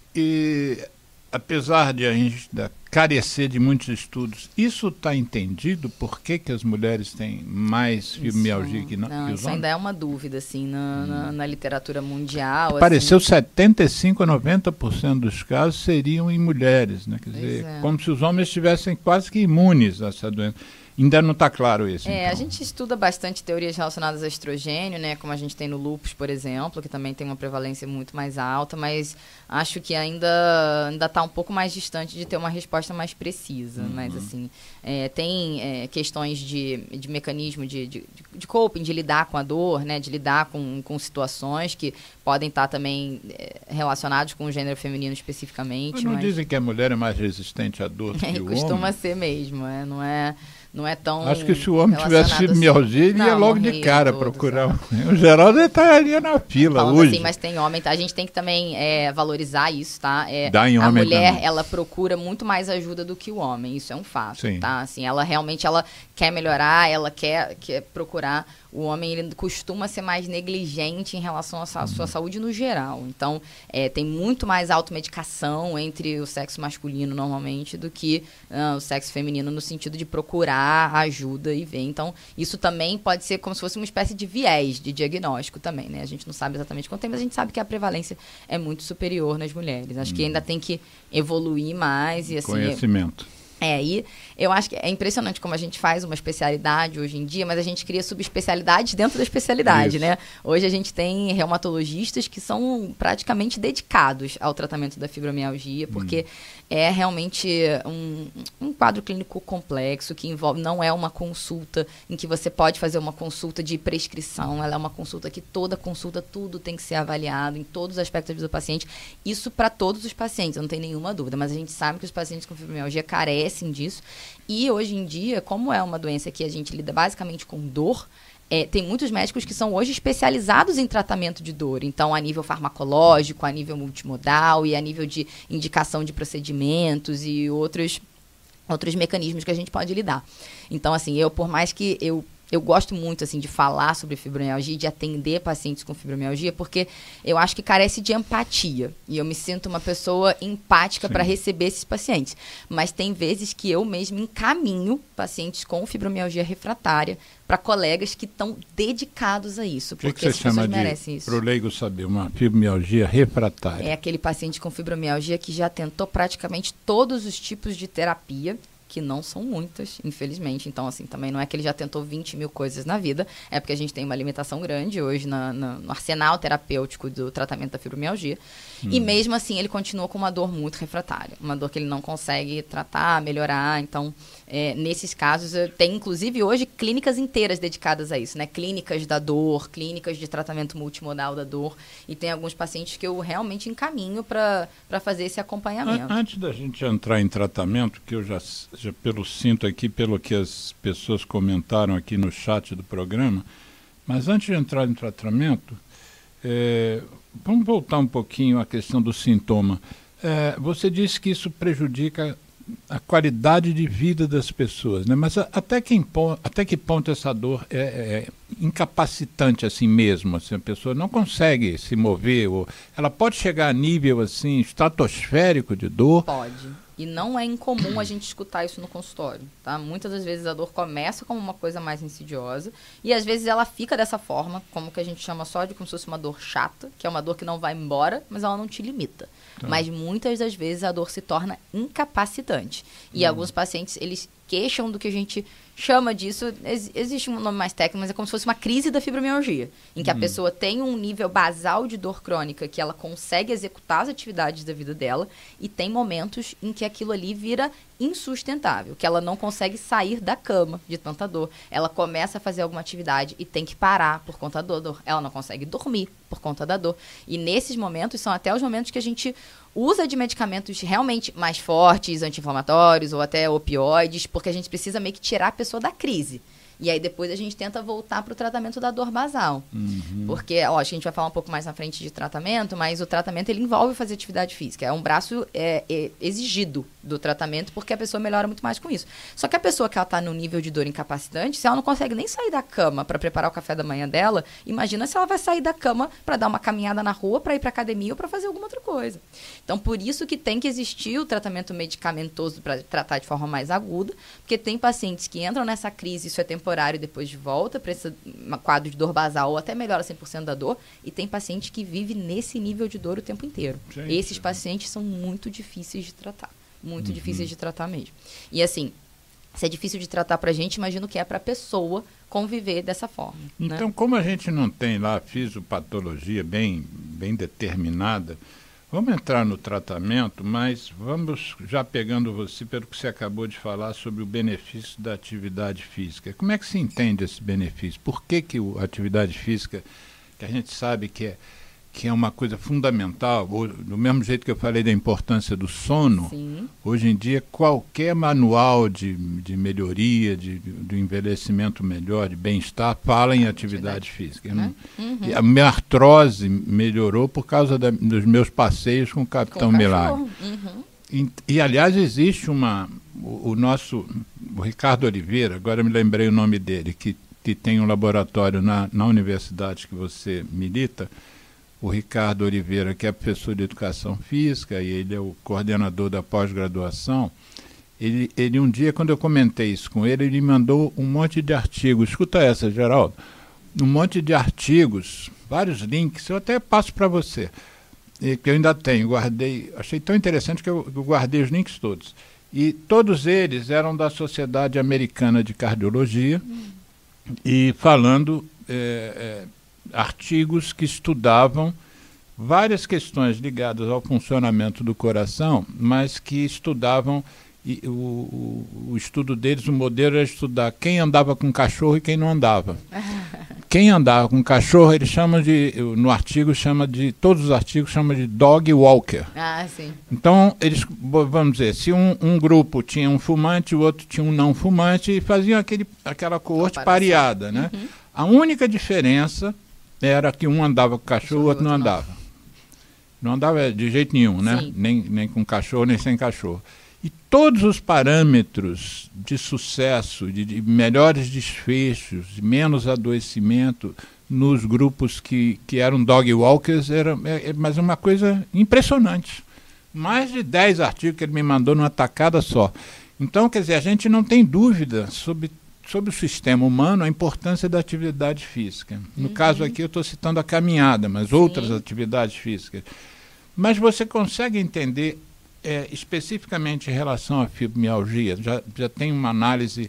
E, apesar de a gente carecer de muitos estudos, isso está entendido? Por que, que as mulheres têm mais fibromialgia que, não,
não,
que os
isso
homens?
ainda é uma dúvida, assim, na, hum. na, na literatura mundial.
Pareceu
assim.
setenta e cinco a noventa por cento dos casos seriam em mulheres, né? Quer
pois
dizer,
é.
como se os homens estivessem quase que imunes a essa doença. Ainda não está claro isso.
É,
então.
a gente estuda bastante teorias relacionadas a estrogênio, né? Como a gente tem no lúpus, por exemplo, que também tem uma prevalência muito mais alta, mas acho que ainda ainda está um pouco mais distante de ter uma resposta mais precisa. Uhum. Mas, assim, é, tem é, questões de, de mecanismo de, de, de coping, de lidar com a dor, né? De lidar com, com situações que podem estar tá também é, relacionados com o gênero feminino especificamente.
Mas não
mas...
dizem que a mulher é mais resistente à dor do que o homem?
Costuma ser mesmo, é, não é... Não é tão
Acho que se o homem tivesse fibromialgia, ele ia logo de cara
todo,
procurar. Sabe? O Geraldo estaria na fila
Falando
hoje.
Assim, mas tem homem, tá? A gente tem que também é, valorizar isso, tá? É,
Dá em
a
homem
mulher,
também.
ela procura muito mais ajuda do que o homem, isso é um fato,
Sim.
tá? Assim, ela realmente ela quer melhorar, ela quer, quer procurar. O homem ele costuma ser mais negligente em relação à sua, sua saúde no geral. Então, é, tem muito mais automedicação entre o sexo masculino, normalmente, do que uh, o sexo feminino, no sentido de procurar ajuda e ver. Então, isso também pode ser como se fosse uma espécie de viés de diagnóstico também, né? A gente não sabe exatamente quanto tem, mas a gente sabe que a prevalência é muito superior nas mulheres. Acho hum. que ainda tem que evoluir mais. E, assim,
Conhecimento.
É, e eu acho que é impressionante como a gente faz uma especialidade hoje em dia, mas a gente cria subespecialidades dentro da especialidade, Isso. né? Hoje a gente tem reumatologistas que são praticamente dedicados ao tratamento da fibromialgia, porque hum. é realmente um, um quadro clínico complexo que envolve, não é uma consulta em que você pode fazer uma consulta de prescrição, ela é uma consulta que toda consulta, tudo tem que ser avaliado em todos os aspectos do paciente. Isso para todos os pacientes, não tem nenhuma dúvida, mas a gente sabe que os pacientes com fibromialgia carecem padecem disso. E hoje em dia, como é uma doença que a gente lida basicamente com dor, é, tem muitos médicos que são hoje especializados em tratamento de dor. Então, a nível farmacológico, a nível multimodal e a nível de indicação de procedimentos e outros, outros mecanismos que a gente pode lidar. Então, assim, eu, por mais que eu... Eu gosto muito, assim, de falar sobre fibromialgia, de atender pacientes com fibromialgia, porque eu acho que carece de empatia. E eu me sinto uma pessoa empática para receber esses pacientes. Mas tem vezes que eu mesmo encaminho pacientes com fibromialgia refratária para colegas que estão dedicados a isso. Porque
o que, que
as
você
pessoas
chama
merecem
de,
isso.
para o leigo saber, uma fibromialgia refratária?
É aquele paciente com fibromialgia que já tentou praticamente todos os tipos de terapia, que não são muitas, infelizmente. Então, assim, também não é que ele já tentou vinte mil coisas na vida, é porque a gente tem uma limitação grande hoje na, na, no arsenal terapêutico do tratamento da fibromialgia. Hum. E mesmo assim, ele continua com uma dor muito refratária, uma dor que ele não consegue tratar, melhorar. Então, é, nesses casos, tem inclusive hoje clínicas inteiras dedicadas a isso, né? Clínicas da dor, clínicas de tratamento multimodal da dor. E tem alguns pacientes que eu realmente encaminho para fazer esse acompanhamento.
Antes da gente entrar em tratamento, que eu já... já pelo sinto aqui, pelo que as pessoas comentaram aqui no chat do programa, mas antes de entrar em tratamento, é, vamos voltar um pouquinho à questão do sintoma. É, você disse que isso prejudica a qualidade de vida das pessoas, né? Mas a, até, que, até que ponto essa dor é, é incapacitante assim mesmo? Assim, a pessoa não consegue se mover, ou ela pode chegar a nível assim estratosférico de dor?
Pode. E não é incomum a gente escutar isso no consultório, tá? Muitas das vezes a dor começa como uma coisa mais insidiosa e às vezes ela fica dessa forma, como que a gente chama só de como se fosse uma dor chata, que é uma dor que não vai embora, mas ela não te limita. Tá. Mas muitas das vezes a dor se torna incapacitante. E hum. alguns pacientes, eles queixam do que a gente chama disso, ex existe um nome mais técnico, mas é como se fosse uma crise da fibromialgia, em que hum. a pessoa tem um nível basal de dor crônica que ela consegue executar as atividades da vida dela e tem momentos em que aquilo ali vira insustentável, que ela não consegue sair da cama de tanta dor. Ela começa a fazer alguma atividade e tem que parar por conta da dor. Ela não consegue dormir por conta da dor. E nesses momentos são até os momentos que a gente usa de medicamentos realmente mais fortes, anti-inflamatórios ou até opioides, porque a gente precisa meio que tirar a pessoa da crise. E aí depois a gente tenta voltar para o tratamento da dor basal. Uhum. Porque, ó, a gente vai falar um pouco mais na frente de tratamento, mas o tratamento ele envolve fazer atividade física. É um braço é, é, exigido do tratamento, porque a pessoa melhora muito mais com isso. Só que a pessoa que ela está no nível de dor incapacitante, se ela não consegue nem sair da cama para preparar o café da manhã dela, imagina se ela vai sair da cama para dar uma caminhada na rua, para ir para academia ou para fazer alguma outra coisa. Então, por isso que tem que existir o tratamento medicamentoso para tratar de forma mais aguda, porque tem pacientes que entram nessa crise, isso é temporário, horário depois de volta para esse quadro de dor basal ou até melhora cem por cento da dor, e tem paciente que vive nesse nível de dor o tempo inteiro. Gente. Esses pacientes são muito difíceis de tratar, muito uhum. difíceis de tratar mesmo. E assim, se é difícil de tratar para a gente, imagino que é para a pessoa conviver dessa forma.
Então, né? Como a gente não tem lá a fisiopatologia bem, bem determinada, vamos entrar no tratamento, mas vamos já pegando você pelo que você acabou de falar sobre o benefício da atividade física. Como é que se entende esse benefício? Por que que a atividade física, que a gente sabe que é, que é uma coisa fundamental, ou, do mesmo jeito que eu falei da importância do sono, sim. Hoje em dia qualquer manual de, de melhoria, de, de envelhecimento melhor, de bem-estar, fala em atividade, atividade física. Né? Uhum. A minha artrose melhorou por causa da, dos meus passeios com o Capitão com Milagre. Uhum. E, e, aliás, existe uma... O, o nosso... O Ricardo Oliveira, agora me lembrei o nome dele, que, que tem um laboratório na, na universidade que você milita, o Ricardo Oliveira, que é professor de Educação Física, e ele é o coordenador da pós-graduação. Ele, ele um dia, quando eu comentei isso com ele, ele mandou um monte de artigos. Escuta essa, Geraldo. Um monte de artigos, vários links, eu até passo para você, e, que eu ainda tenho, guardei, achei tão interessante que eu, eu guardei os links todos. E todos eles eram da Sociedade Americana de Cardiologia, hum. e falando... É, é, artigos que estudavam várias questões ligadas ao funcionamento do coração, mas que estudavam, e o, o, o estudo deles, o modelo era estudar quem andava com cachorro e quem não andava. quem andava com cachorro, eles chamam de, no artigo chama de, todos os artigos chamam de dog walker.
Ah, sim.
Então, eles, vamos dizer, se um, um grupo tinha um fumante, o outro tinha um não fumante, e faziam aquele, aquela coorte pareada, né? Uhum. A única diferença era que um andava com cachorro, o outro não andava. Não andava de jeito nenhum, né? Nem, nem com cachorro, nem sem cachorro. E todos os parâmetros de sucesso, de, de melhores desfechos, de menos adoecimento nos grupos que, que eram dog walkers, era, é, mas uma coisa impressionante. Mais de dez artigos que ele me mandou numa tacada só. Então, quer dizer, a gente não tem dúvida sobre, sobre o sistema humano, a importância da atividade física. No uhum. caso aqui eu estou citando a caminhada, mas Sim. outras atividades físicas. Mas você consegue entender É, especificamente em relação à fibromialgia, já, já tem uma análise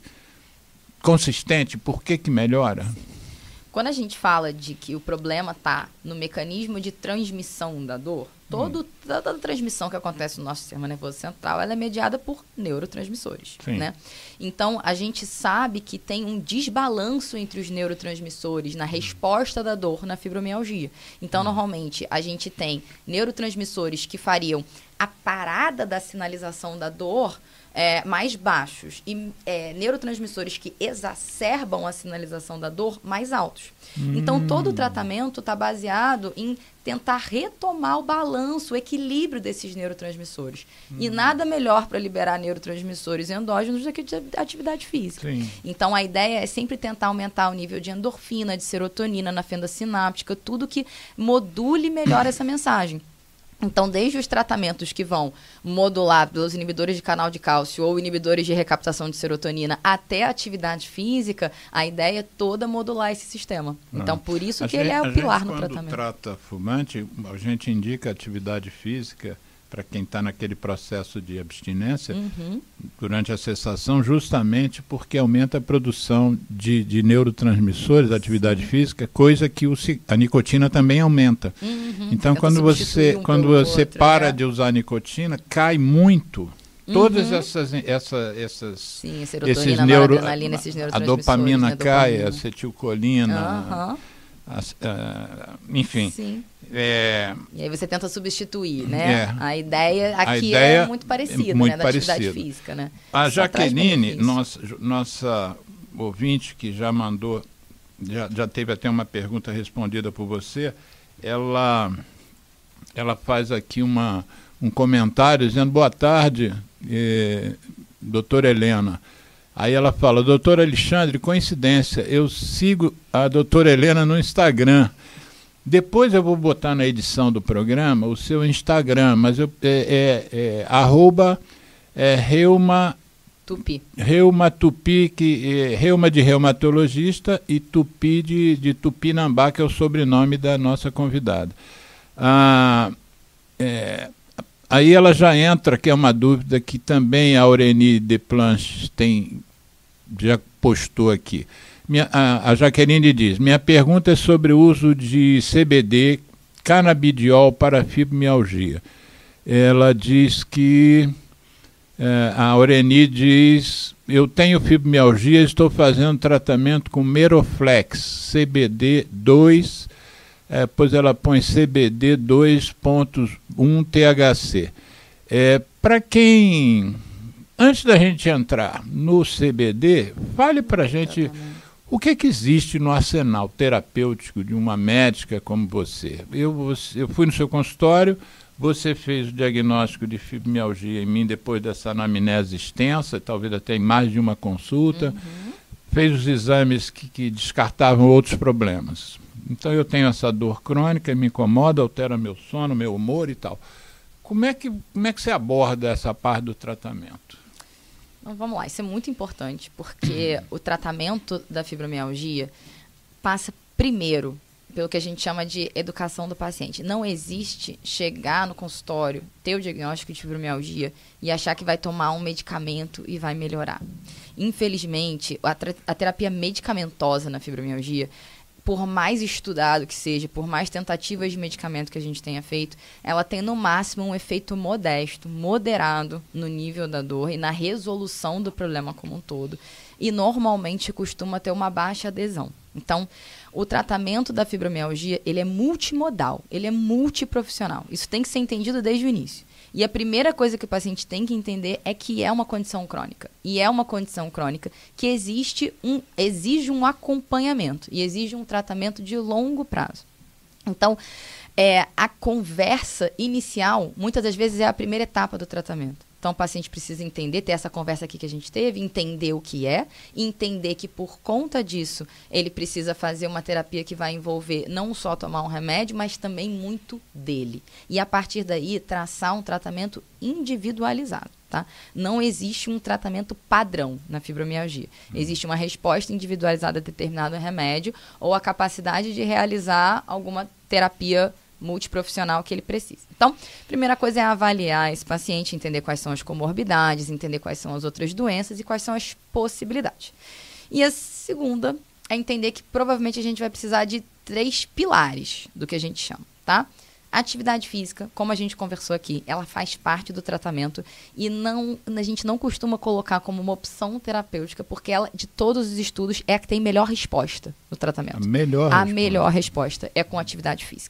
consistente, por que que melhora?
Quando a gente fala de que o problema está no mecanismo de transmissão da dor, todo, hum. toda a transmissão que acontece no nosso sistema nervoso central, ela é mediada por neurotransmissores, né? Então, a gente sabe que tem um desbalanço entre os neurotransmissores na resposta da dor na fibromialgia. Então, hum. normalmente, a gente tem neurotransmissores que fariam a parada da sinalização da dor é, mais baixos e é, neurotransmissores que exacerbam a sinalização da dor mais altos. Hum. Então, todo o tratamento está baseado em tentar retomar o balanço, o equilíbrio desses neurotransmissores. Hum. E nada melhor para liberar neurotransmissores endógenos do que de atividade física. Sim. Então, a ideia é sempre tentar aumentar o nível de endorfina, de serotonina na fenda sináptica, tudo que module melhor essa mensagem. Então, desde os tratamentos que vão modular pelos inibidores de canal de cálcio ou inibidores de recaptação de serotonina até a atividade física, a ideia é toda modular esse sistema. Não. Então, por isso a que gente, ele é o pilar
gente,
no tratamento.
Quando trata fumante, a gente indica atividade física para quem está naquele processo de abstinência uhum. durante a cessação, justamente porque aumenta a produção de, de neurotransmissores da atividade Sim. física, coisa que o, a nicotina também aumenta. Uhum. Então, Tenta quando você, um quando você outro, para é. de usar a nicotina, cai muito. Todas uhum. essas, essa, essas
Sim, a
esses, neuro,
esses neurotransmissores.
A dopamina
né,
cai,
dopamina.
a acetilcolina,
uhum.
a, a, enfim.
Sim.
É,
e aí você tenta substituir, né?
É,
a ideia aqui
a ideia
é muito parecida,
é muito
né? Da
parecida.
atividade física, né?
A Jaqueline, nossa, nossa ouvinte que já mandou, já, já teve até uma pergunta respondida por você, ela, ela faz aqui uma, um comentário dizendo, boa tarde, eh, doutora Helena. Aí ela fala, doutor Alexandre, coincidência, eu sigo a doutora Helena no Instagram. Depois eu vou botar na edição do programa o seu Instagram, mas eu, é, é, é arroba é, reuma,
tupi.
Reuma Tupi, que, é, reuma de reumatologista e Tupi de, de Tupinambá, que é o sobrenome da nossa convidada. Ah, é, aí ela já entra, que é uma dúvida que também a Aurenie Desplanches tem, já postou aqui. Minha, a, a Jaqueline diz, minha pergunta é sobre o uso de C B D, canabidiol para fibromialgia. Ela diz que, é, a Aurenie diz, eu tenho fibromialgia, estou fazendo tratamento com Meroflex, C B D dois, é, pois ela põe C B D dois ponto um T H C. É, para quem, antes da gente entrar no C B D, fale para a gente... O que, que existe no arsenal terapêutico de uma médica como você? Eu, eu fui no seu consultório, você fez o diagnóstico de fibromialgia em mim depois dessa anamnese extensa, talvez até em mais de uma consulta, uhum. fez os exames que, que descartavam outros problemas. Então eu tenho essa dor crônica, me incomoda, altera meu sono, meu humor e tal. Como é que, como é que você aborda essa parte do tratamento?
Então, vamos lá, isso é muito importante, porque o tratamento da fibromialgia passa primeiro pelo que a gente chama de educação do paciente. Não existe chegar no consultório, ter o diagnóstico de fibromialgia e achar que vai tomar um medicamento e vai melhorar. Infelizmente, a, a terapia medicamentosa na fibromialgia, por mais estudado que seja, por mais tentativas de medicamento que a gente tenha feito, ela tem no máximo um efeito modesto, moderado no nível da dor e na resolução do problema como um todo. E normalmente costuma ter uma baixa adesão. Então, o tratamento da fibromialgia, ele é multimodal, ele é multiprofissional. Isso tem que ser entendido desde o início. E a primeira coisa que o paciente tem que entender é que é uma condição crônica. E é uma condição crônica que existe um, exige um acompanhamento e exige um tratamento de longo prazo. Então, é, a conversa inicial, muitas das vezes, é a primeira etapa do tratamento. Então, o paciente precisa entender, ter essa conversa aqui que a gente teve, entender o que é, entender que, por conta disso, ele precisa fazer uma terapia que vai envolver não só tomar um remédio, mas também muito dele. E, a partir daí, traçar um tratamento individualizado. Tá? Não existe um tratamento padrão na fibromialgia. Existe uma resposta individualizada a determinado remédio ou a capacidade de realizar alguma terapia multiprofissional que ele precisa. Então, primeira coisa é avaliar esse paciente, entender quais são as comorbidades, entender quais são as outras doenças e quais são as possibilidades. E a segunda é entender que provavelmente a gente vai precisar de três pilares do que a gente chama, tá? Atividade física, como a gente conversou aqui, ela faz parte do tratamento e não, a gente não costuma colocar como uma opção terapêutica, porque ela, de todos os estudos, é a que tem melhor resposta no tratamento.
A melhor
a
resposta.
melhor resposta é com atividade física.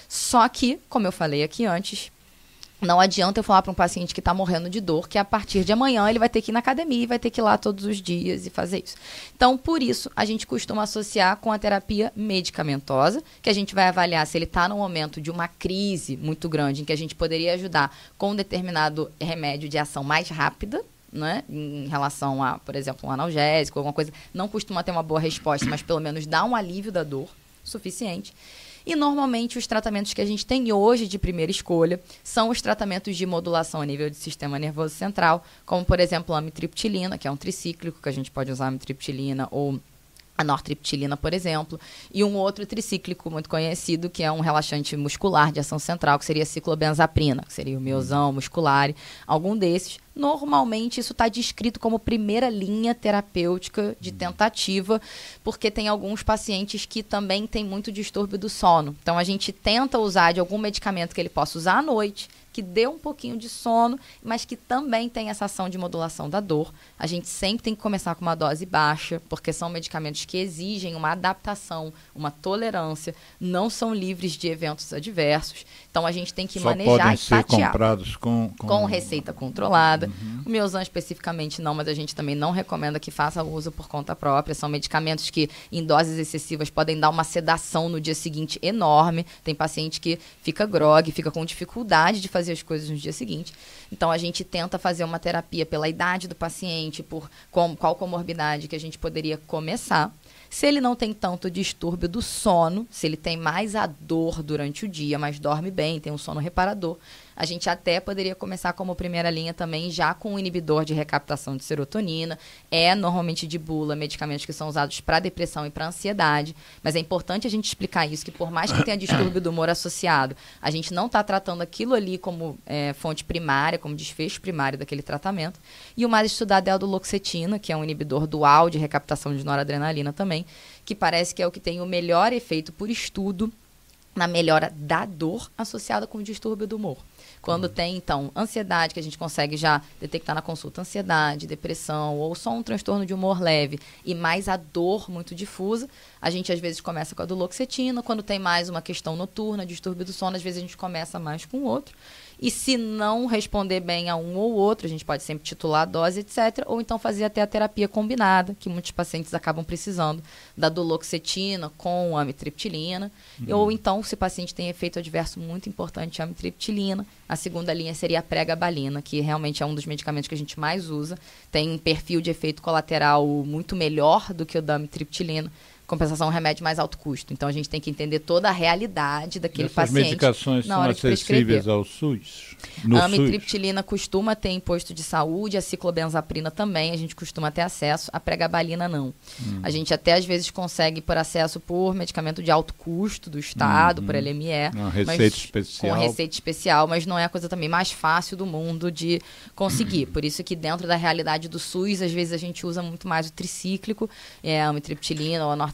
Só que, como eu falei aqui antes, não adianta eu falar para um paciente que está morrendo de dor que a partir de amanhã ele vai ter que ir na academia e vai ter que ir lá todos os dias e fazer isso. Então, por isso, a gente costuma associar com a terapia medicamentosa, que a gente vai avaliar se ele está no momento de uma crise muito grande, em que a gente poderia ajudar com um determinado remédio de ação mais rápida, né, em relação a, por exemplo, um analgésico, alguma coisa, não costuma ter uma boa resposta, mas pelo menos dá um alívio da dor suficiente. E, normalmente, os tratamentos que a gente tem hoje de primeira escolha são os tratamentos de modulação a nível de sistema nervoso central, como, por exemplo, a amitriptilina, que é um tricíclico, que a gente pode usar a amitriptilina ou a nortriptilina, por exemplo, e um outro tricíclico muito conhecido, que é um relaxante muscular de ação central, que seria a ciclobenzaprina, que seria o miosão muscular, algum desses. Normalmente, isso está descrito como primeira linha terapêutica de tentativa, porque tem alguns pacientes que também têm muito distúrbio do sono. Então, a gente tenta usar de algum medicamento que ele possa usar à noite, que dê um pouquinho de sono, mas que também tem essa ação de modulação da dor. A gente sempre tem que começar com uma dose baixa, porque são medicamentos que exigem uma adaptação, uma tolerância, não são livres de eventos adversos. Então, a gente tem que
Só
manejar
podem
e
ser
tatear.
comprados com, com...
com receita controlada.
Uhum.
O Miozan especificamente não, mas a gente também não recomenda que faça uso por conta própria. São medicamentos que, em doses excessivas, podem dar uma sedação no dia seguinte enorme. Tem paciente que fica grogue, fica com dificuldade de fazer as coisas no dia seguinte. Então, a gente tenta fazer uma terapia pela idade do paciente, por com, qual comorbidade que a gente poderia começar. Se ele não tem tanto distúrbio do sono, se ele tem mais a dor durante o dia, mas dorme bem, tem um sono reparador, a gente até poderia começar como primeira linha também já com um inibidor de recaptação de serotonina. É normalmente de bula, medicamentos que são usados para depressão e para ansiedade. Mas é importante a gente explicar isso, que por mais que tenha distúrbio do humor associado, a gente não está tratando aquilo ali como é, fonte primária, como desfecho primário daquele tratamento. E o mais estudado é a duloxetina, que é um inibidor dual de recaptação de noradrenalina também, que parece que é o que tem o melhor efeito por estudo na melhora da dor associada com o distúrbio do humor. Quando uhum. tem, então, ansiedade, que a gente consegue já detectar na consulta ansiedade, depressão ou só um transtorno de humor leve e mais a dor muito difusa, a gente às vezes começa com a duloxetina. Quando tem mais uma questão noturna, distúrbio do sono, às vezes a gente começa mais com o outro. E se não responder bem a um ou outro, a gente pode sempre titular a dose, etcétera. Ou então fazer até a terapia combinada, que muitos pacientes acabam precisando, da duloxetina com a amitriptilina. Uhum. Ou então, se o paciente tem efeito adverso muito importante, a amitriptilina. A segunda linha seria a pregabalina, que realmente é um dos medicamentos que a gente mais usa. Tem um perfil de efeito colateral muito melhor do que o da amitriptilina. Compensação, um remédio mais alto custo. Então, a gente tem que entender toda a realidade daquele
Essas
paciente.
Essas medicações
na
são
hora
acessíveis ao SUS? No
a amitriptilina SUS? Costuma ter em posto de saúde, a ciclobenzaprina também, a gente costuma ter acesso, a pregabalina não. Hum. A gente até às vezes consegue por acesso por medicamento de alto custo do Estado, hum, por L M E.
Uma receita especial.
Com receita especial, mas não é a coisa também mais fácil do mundo de conseguir. Por isso que dentro da realidade do SUS, às vezes a gente usa muito mais o tricíclico, é, a amitriptilina ou a nortriptilina,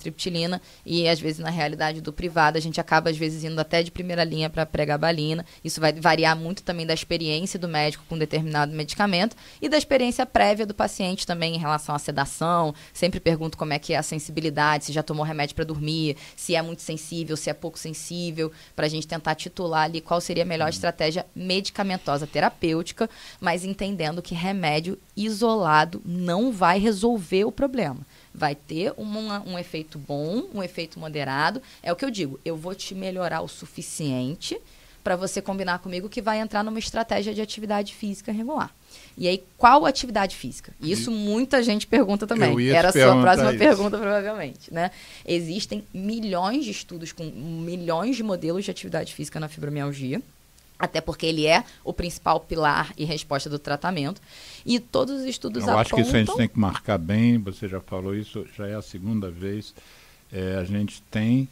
amitriptilina, e às vezes na realidade do privado a gente acaba às vezes indo até de primeira linha para pregabalina. Isso vai variar muito também da experiência do médico com determinado medicamento e da experiência prévia do paciente também em relação à sedação. Sempre pergunto como é que é a sensibilidade, se já tomou remédio para dormir, se é muito sensível, se é pouco sensível, para a gente tentar titular ali qual seria a melhor estratégia medicamentosa terapêutica, mas entendendo que remédio isolado não vai resolver o problema. Vai ter uma, um efeito bom, um efeito moderado. É o que eu digo, eu vou te melhorar o suficiente para você combinar comigo que vai entrar numa estratégia de atividade física regular. E aí, qual atividade física? Isso muita gente pergunta também. Era a sua próxima isso. pergunta, provavelmente. Né? Existem milhões de estudos com milhões de modelos de atividade física na fibromialgia, até porque ele é o principal pilar e resposta do tratamento. E todos os estudos
Eu
apontam...
acho que isso a gente tem que marcar bem, você já falou isso, já é a segunda vez. É, a gente tem...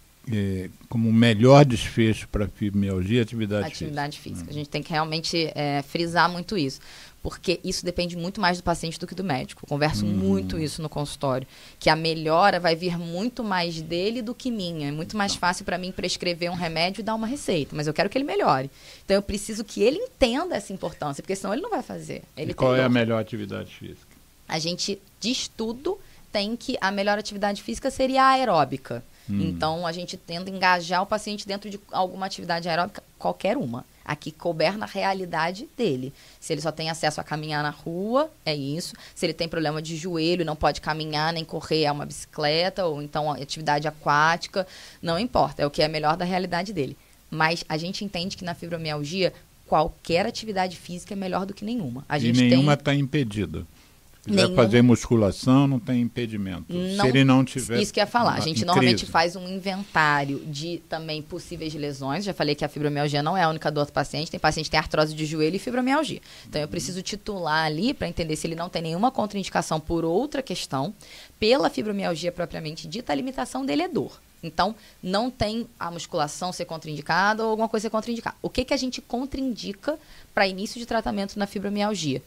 É, como melhor desfecho para fibromialgia, atividade,
atividade física.
física.
A gente tem que realmente é, frisar muito isso, porque isso depende muito mais do paciente do que do médico. Eu converso hum. muito isso no consultório, que a melhora vai vir muito mais dele do que minha. É muito mais fácil para mim prescrever um remédio e dar uma receita, mas eu quero que ele melhore. Então eu preciso que ele entenda essa importância, porque senão ele não vai fazer. Ele
e qual é a melhor atividade física?
A gente, de estudo, tem que a melhor atividade física seria a aeróbica. Hum. Então, a gente tenta engajar o paciente dentro de alguma atividade aeróbica, qualquer uma. Aqui couber na realidade dele. Se ele só tem acesso a caminhar na rua, é isso. Se ele tem problema de joelho, não pode caminhar nem correr, é uma bicicleta, ou então atividade aquática, não importa. É o que é melhor da realidade dele. Mas a gente entende que na fibromialgia, qualquer atividade física é melhor do que nenhuma. A gente
e nenhuma
tem...
está impedida. Se quiser
Nenhum...
fazer musculação, não tem impedimento. Não, se ele não tiver...
Isso que eu ia falar. A gente normalmente faz um inventário de também possíveis lesões. Já falei que a fibromialgia não é a única dor do paciente. Tem paciente que tem artrose de joelho e fibromialgia. Então, eu preciso titular ali para entender se ele não tem nenhuma contraindicação por outra questão. Pela fibromialgia propriamente dita, a limitação dele é dor. Então, não tem a musculação ser contraindicada ou alguma coisa ser contraindicada. O que, que a gente contraindica para início de tratamento na fibromialgia?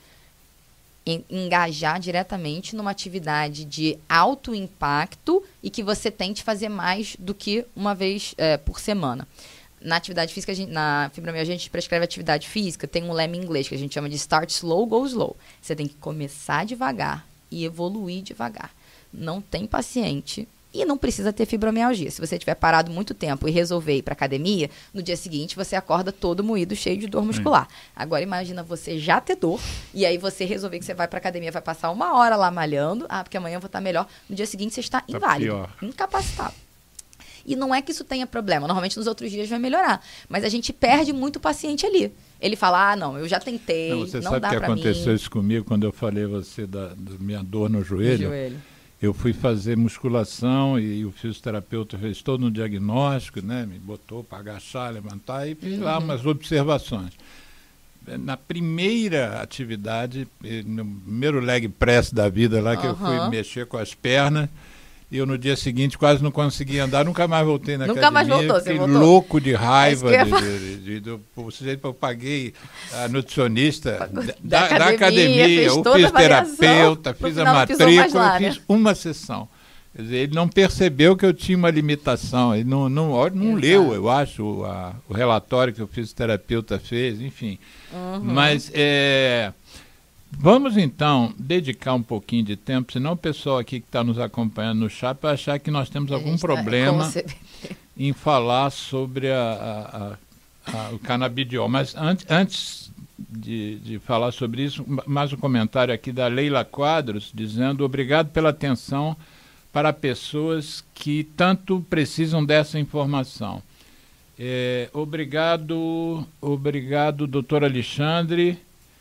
Engajar diretamente numa atividade de alto impacto e que você tente fazer mais do que uma vez é, por semana. Na atividade física, a gente, na fibromialgia, a gente prescreve atividade física, tem um lema em inglês que a gente chama de start slow, go slow. Você tem que começar devagar e evoluir devagar. Não tem paciente... E não precisa ter fibromialgia. Se você tiver parado muito tempo e resolver ir para academia, no dia seguinte você acorda todo moído, cheio de dor muscular. Hum. Agora imagina você já ter dor e aí você resolver que você vai para academia, vai passar uma hora lá malhando, ah, porque amanhã eu vou estar melhor. No dia seguinte você está tá inválido, pior. incapacitado. E não é que isso tenha problema. Normalmente nos outros dias vai melhorar. Mas a gente perde muito o paciente ali. Ele fala, ah, não, eu já tentei, não,
você
não
sabe
dá
que
para mim.
aconteceu isso comigo quando eu falei a você da, da minha dor no joelho?
joelho.
Eu fui fazer musculação e o fisioterapeuta fez todo um diagnóstico, né? Me botou para agachar, levantar e fiz uhum. lá umas observações. Na primeira atividade, no primeiro leg press da vida lá, que uhum. eu fui mexer com as pernas, e eu no dia seguinte quase não consegui andar, nunca mais voltei na
nunca
academia.
Mais voltou,
fiquei
você voltou.
louco de raiva.
É
de, de, de, de, o sujeito que eu paguei a nutricionista da,
da,
da academia, o fisioterapeuta, fiz a matrícula, lá, né? fiz uma sessão. Quer dizer, ele não percebeu que eu tinha uma limitação, ele não, não, não leu, eu acho, a, o relatório que o fisioterapeuta fez, enfim. Uhum. Mas, é, vamos então dedicar um pouquinho de tempo, senão o pessoal aqui que está nos acompanhando no chat vai achar que nós temos algum problema tá, em falar sobre a, a, a, o canabidiol. Mas an antes de, de falar sobre isso, mais um comentário aqui da Leila Quadros, dizendo obrigado pela atenção para pessoas que tanto precisam dessa informação. É, obrigado, obrigado, doutor Alexandre,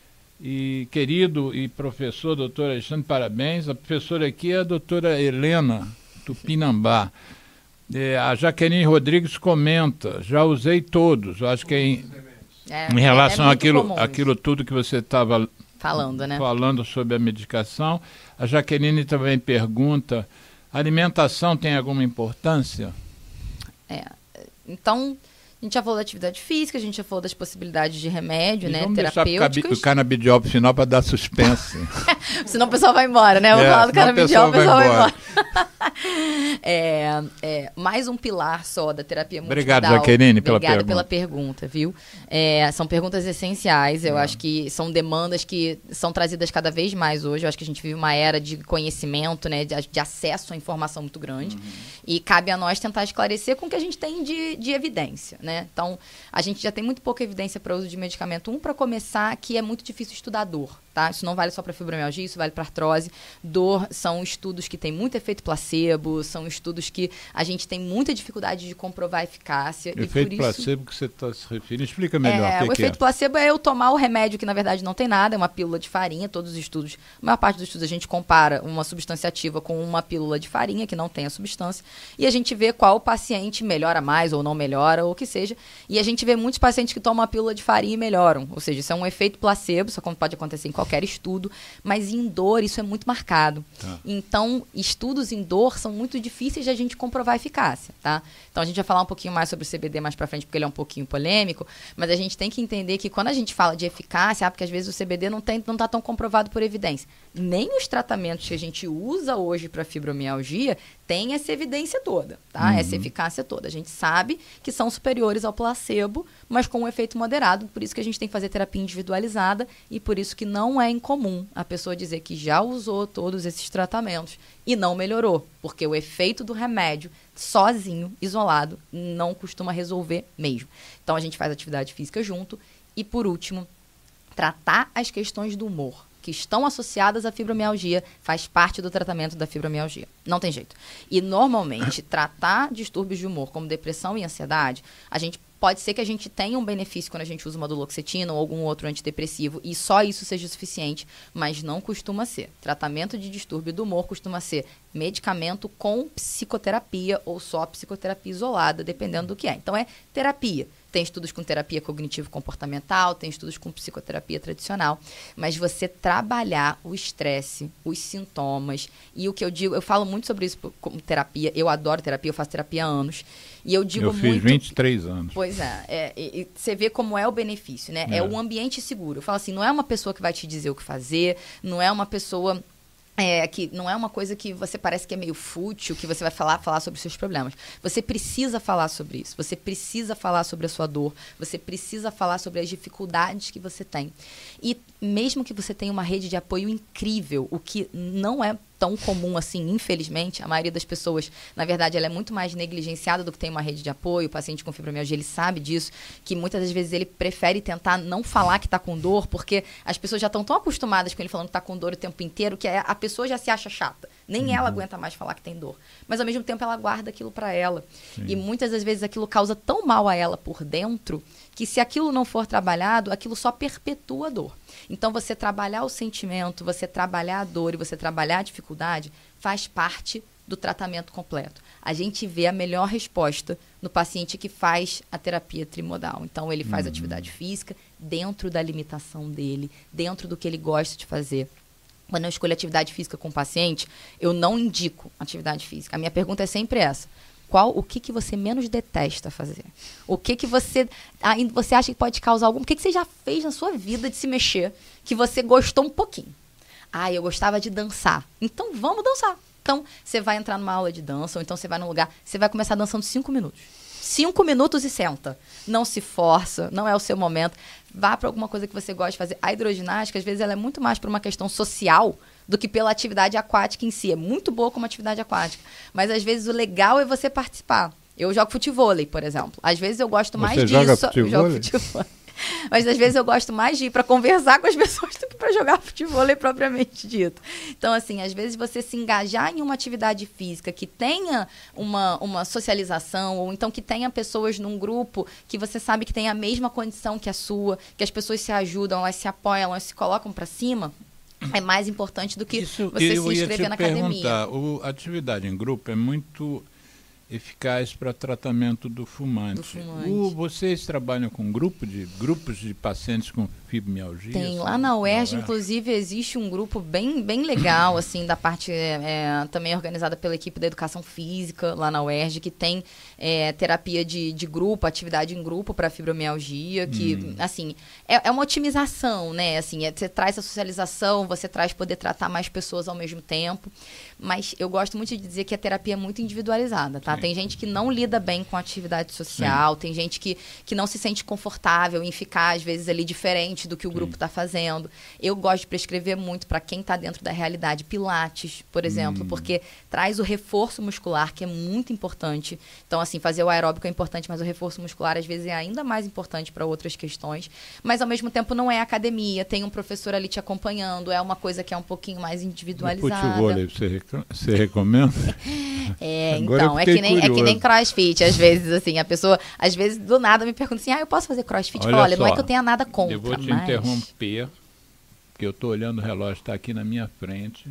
e querido e professor doutor Alexandre, parabéns. A professora aqui é a doutora Helena Tupinambá. É, a Jaqueline Rodrigues comenta, já usei todos, acho que é em, é, em relação é àquilo, àquilo tudo que você estava
falando, né?
falando sobre a medicação. A Jaqueline também pergunta, a alimentação tem alguma importância?
É, então, A gente já falou da atividade física, a gente já falou das possibilidades de remédio,
e
né,
vamos
terapêuticos.
deixar o canabidiol pro final para dar suspense.
Senão o pessoal vai embora, né? Eu vou
É,
falar do
senão o
canabidiol, o pessoal vai embora.
embora.
é, é, mais um pilar só da terapia multimodal.
Obrigado, Jaqueline, pela
Obrigada
pergunta.
pela pergunta, viu? É, são perguntas essenciais, eu
É.
acho que são demandas que são trazidas cada vez mais hoje. Eu acho que a gente vive uma era de conhecimento, né, de, de acesso à informação muito grande. Uhum. E cabe a nós tentar esclarecer com o que a gente tem de, de evidência, né? Então, a gente já tem muito pouca evidência para o uso de medicamento. Um, para começar, que é muito difícil estudar dor, tá? Isso não vale só para fibromialgia, isso vale para artrose. Dor são estudos que têm muito efeito placebo, são estudos que a gente tem muita dificuldade de comprovar a eficácia.
Efeito
e por isso,
placebo que você está se referindo, explica melhor.
É,
o que
o
que
efeito
é?
placebo é eu tomar o remédio que na verdade não tem nada, é uma pílula de farinha, todos os estudos, a maior parte dos estudos a gente compara uma substância ativa com uma pílula de farinha que não tem a substância e a gente vê qual paciente melhora mais ou não melhora ou o que seja, e a gente vê muitos pacientes que tomam a pílula de farinha e melhoram, ou seja, isso é um efeito placebo, isso pode acontecer em qualquer estudo, mas em dor isso é muito marcado. Tá. Então, estudos em dor são muito difíceis de a gente comprovar a eficácia, tá? Então a gente vai falar um pouquinho mais sobre o C B D mais pra frente, porque ele é um pouquinho polêmico, mas a gente tem que entender que quando a gente fala de eficácia, ah, porque às vezes o C B D não tem, não tá tão comprovado por evidência. Nem os tratamentos que a gente usa hoje para fibromialgia tem essa evidência toda, tá? Uhum. Essa eficácia toda. A gente sabe que são superiores ao placebo, mas com um efeito moderado, por isso que a gente tem que fazer terapia individualizada e por isso que não é incomum a pessoa dizer que já usou todos esses tratamentos e não melhorou, porque o efeito do remédio sozinho, isolado, não costuma resolver mesmo. Então a gente faz atividade física junto e, por último, tratar as questões do humor que estão associadas à fibromialgia faz parte do tratamento da fibromialgia. Não tem jeito. E, normalmente, tratar distúrbios de humor como depressão e ansiedade, a gente pode ser que a gente tenha um benefício quando a gente usa uma duloxetina ou algum outro antidepressivo e só isso seja suficiente, mas não costuma ser. Tratamento de distúrbio do humor costuma ser medicamento com psicoterapia ou só psicoterapia isolada, dependendo do que é. Então, é terapia. Tem estudos com terapia cognitivo-comportamental, tem estudos com psicoterapia tradicional, mas você trabalhar o estresse, os sintomas, e o que eu digo, eu falo muito sobre isso como terapia, eu adoro terapia, eu faço terapia há anos, e eu digo muito...
Eu fiz vinte e três anos.
Pois é, é e, e você vê como é o benefício, né? É. é um ambiente seguro. Eu falo assim, não é uma pessoa que vai te dizer o que fazer, não é uma pessoa... É, que não é uma coisa que você parece que é meio fútil, que você vai falar, falar sobre os seus problemas. Você precisa falar sobre isso. Você precisa falar sobre a sua dor. Você precisa falar sobre as dificuldades que você tem. E mesmo que você tenha uma rede de apoio incrível, o que não é tão comum assim, infelizmente, a maioria das pessoas, na verdade, ela é muito mais negligenciada do que tem uma rede de apoio. O paciente com fibromialgia, ele sabe disso, que muitas das vezes ele prefere tentar não falar que está com dor, porque as pessoas já estão tão acostumadas com ele falando que está com dor o tempo inteiro, que a pessoa já se acha chata. Nem uhum. ela aguenta mais falar que tem dor. Mas, ao mesmo tempo, ela guarda aquilo para ela. Sim. E muitas das vezes aquilo causa tão mal a ela por dentro, que se aquilo não for trabalhado, aquilo só perpetua a dor. Então, você trabalhar o sentimento, você trabalhar a dor e você trabalhar a dificuldade faz parte do tratamento completo. A gente vê a melhor resposta no paciente que faz a terapia trimodal. Então, ele faz uhum. atividade física dentro da limitação dele, dentro do que ele gosta de fazer. Quando eu escolho atividade física com o paciente, eu não indico atividade física. A minha pergunta é sempre essa. Qual, o que, que você menos detesta fazer? O que, que você, ainda você acha que pode causar algum... O que, que você já fez na sua vida de se mexer que você gostou um pouquinho? Ah, eu gostava de dançar. Então, vamos dançar. Então, você vai entrar numa aula de dança, ou então você vai num lugar... Você vai começar dançando cinco minutos. Cinco minutos e senta. Não se força, não é o seu momento. Vá para alguma coisa que você gosta de fazer. A hidroginástica, às vezes, ela é muito mais por uma questão social do que pela atividade aquática em si. É muito boa como atividade aquática. Mas, às vezes, o legal é você participar. Eu jogo futevôlei, por exemplo. Às vezes, eu gosto mais
você
disso.
Joga futevôlei?
Eu jogo futevôlei. Mas, às vezes, eu gosto mais de ir para conversar com as pessoas do que para jogar futevôlei propriamente dito. Então, assim, às vezes, você se engajar em uma atividade física que tenha uma, uma socialização, ou então que tenha pessoas num grupo que você sabe que tem a mesma condição que a sua, que as pessoas se ajudam, elas se apoiam, elas se colocam para cima, é mais importante do que
Isso,
você
eu
se inscrever
ia te
na
perguntar,
academia.
A atividade em grupo é muito... eficaz para tratamento do fumante.
Do fumante.
O, vocês trabalham com grupo de, grupos de pacientes com fibromialgia?
Tem, lá na U E R J, inclusive, existe um grupo bem, bem legal, assim, da parte é, também organizada pela equipe da educação física, lá na U E R J, que tem é, terapia de, de grupo, atividade em grupo para fibromialgia, que, hum. assim, é, é uma otimização, né? Assim, é, você traz a socialização, você traz poder tratar mais pessoas ao mesmo tempo, mas eu gosto muito de dizer que a terapia é muito individualizada, tá? Sim. Tem gente que não lida bem com a atividade social, Sim. tem gente que, que não se sente confortável em ficar, às vezes, ali diferente do que o Sim. grupo está fazendo. Eu gosto de prescrever muito para quem está dentro da realidade pilates, por exemplo, hum. porque traz o reforço muscular, que é muito importante. Então, assim, fazer o aeróbico é importante, mas o reforço muscular, às vezes, é ainda mais importante para outras questões. Mas, ao mesmo tempo, não é academia, tem um professor ali te acompanhando, é uma coisa que é um pouquinho mais individualizada.
Futevôlei, você, você recomenda?
É, então, é que, nem, é que nem crossfit, às vezes, assim, a pessoa, às vezes, do nada me pergunta assim, ah, eu posso fazer crossfit?
Olha,
Falo, olha,
só,
não é que eu tenha nada contra,
eu vou te
mas...
interromper, porque eu estou olhando o relógio, está aqui na minha frente.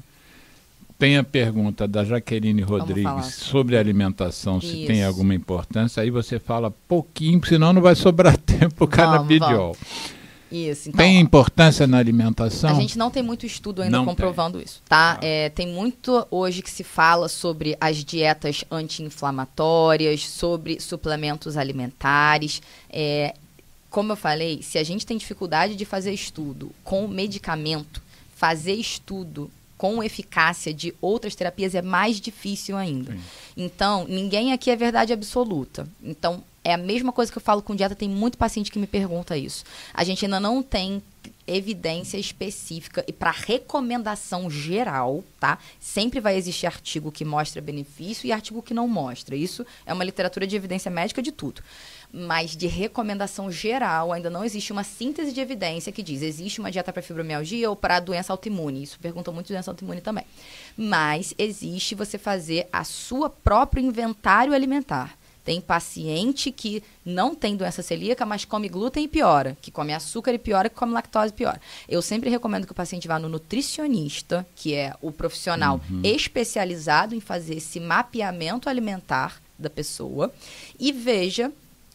Tem a pergunta da Jaqueline Rodrigues sobre alimentação, se Isso. tem alguma importância, aí você fala pouquinho, senão não vai sobrar tempo para o canabidiol.
Isso, então,
tem importância na alimentação?
A gente não tem muito estudo ainda
não
comprovando
tem.
isso, tá? Ah. É, tem muito hoje que se fala sobre as dietas anti-inflamatórias, sobre suplementos alimentares. É, como eu falei, se a gente tem dificuldade de fazer estudo com medicamento, fazer estudo com eficácia de outras terapias é mais difícil ainda. Sim. Então, ninguém aqui é verdade absoluta. Então, é a mesma coisa que eu falo com dieta, tem muito paciente que me pergunta isso. A gente ainda não tem evidência específica e para recomendação geral, tá? Sempre vai existir artigo que mostra benefício e artigo que não mostra. Isso é uma literatura de evidência médica de tudo. Mas de recomendação geral, ainda não existe uma síntese de evidência que diz existe uma dieta para fibromialgia ou para doença autoimune. Isso pergunta muito de doença autoimune também. Mas existe você fazer a sua próprio inventário alimentar. Tem paciente que não tem doença celíaca, mas come glúten e piora, que come açúcar e piora, que come lactose e piora. Eu sempre recomendo que o paciente vá no nutricionista, que é o profissional uhum. especializado em fazer esse mapeamento alimentar da pessoa, e veja...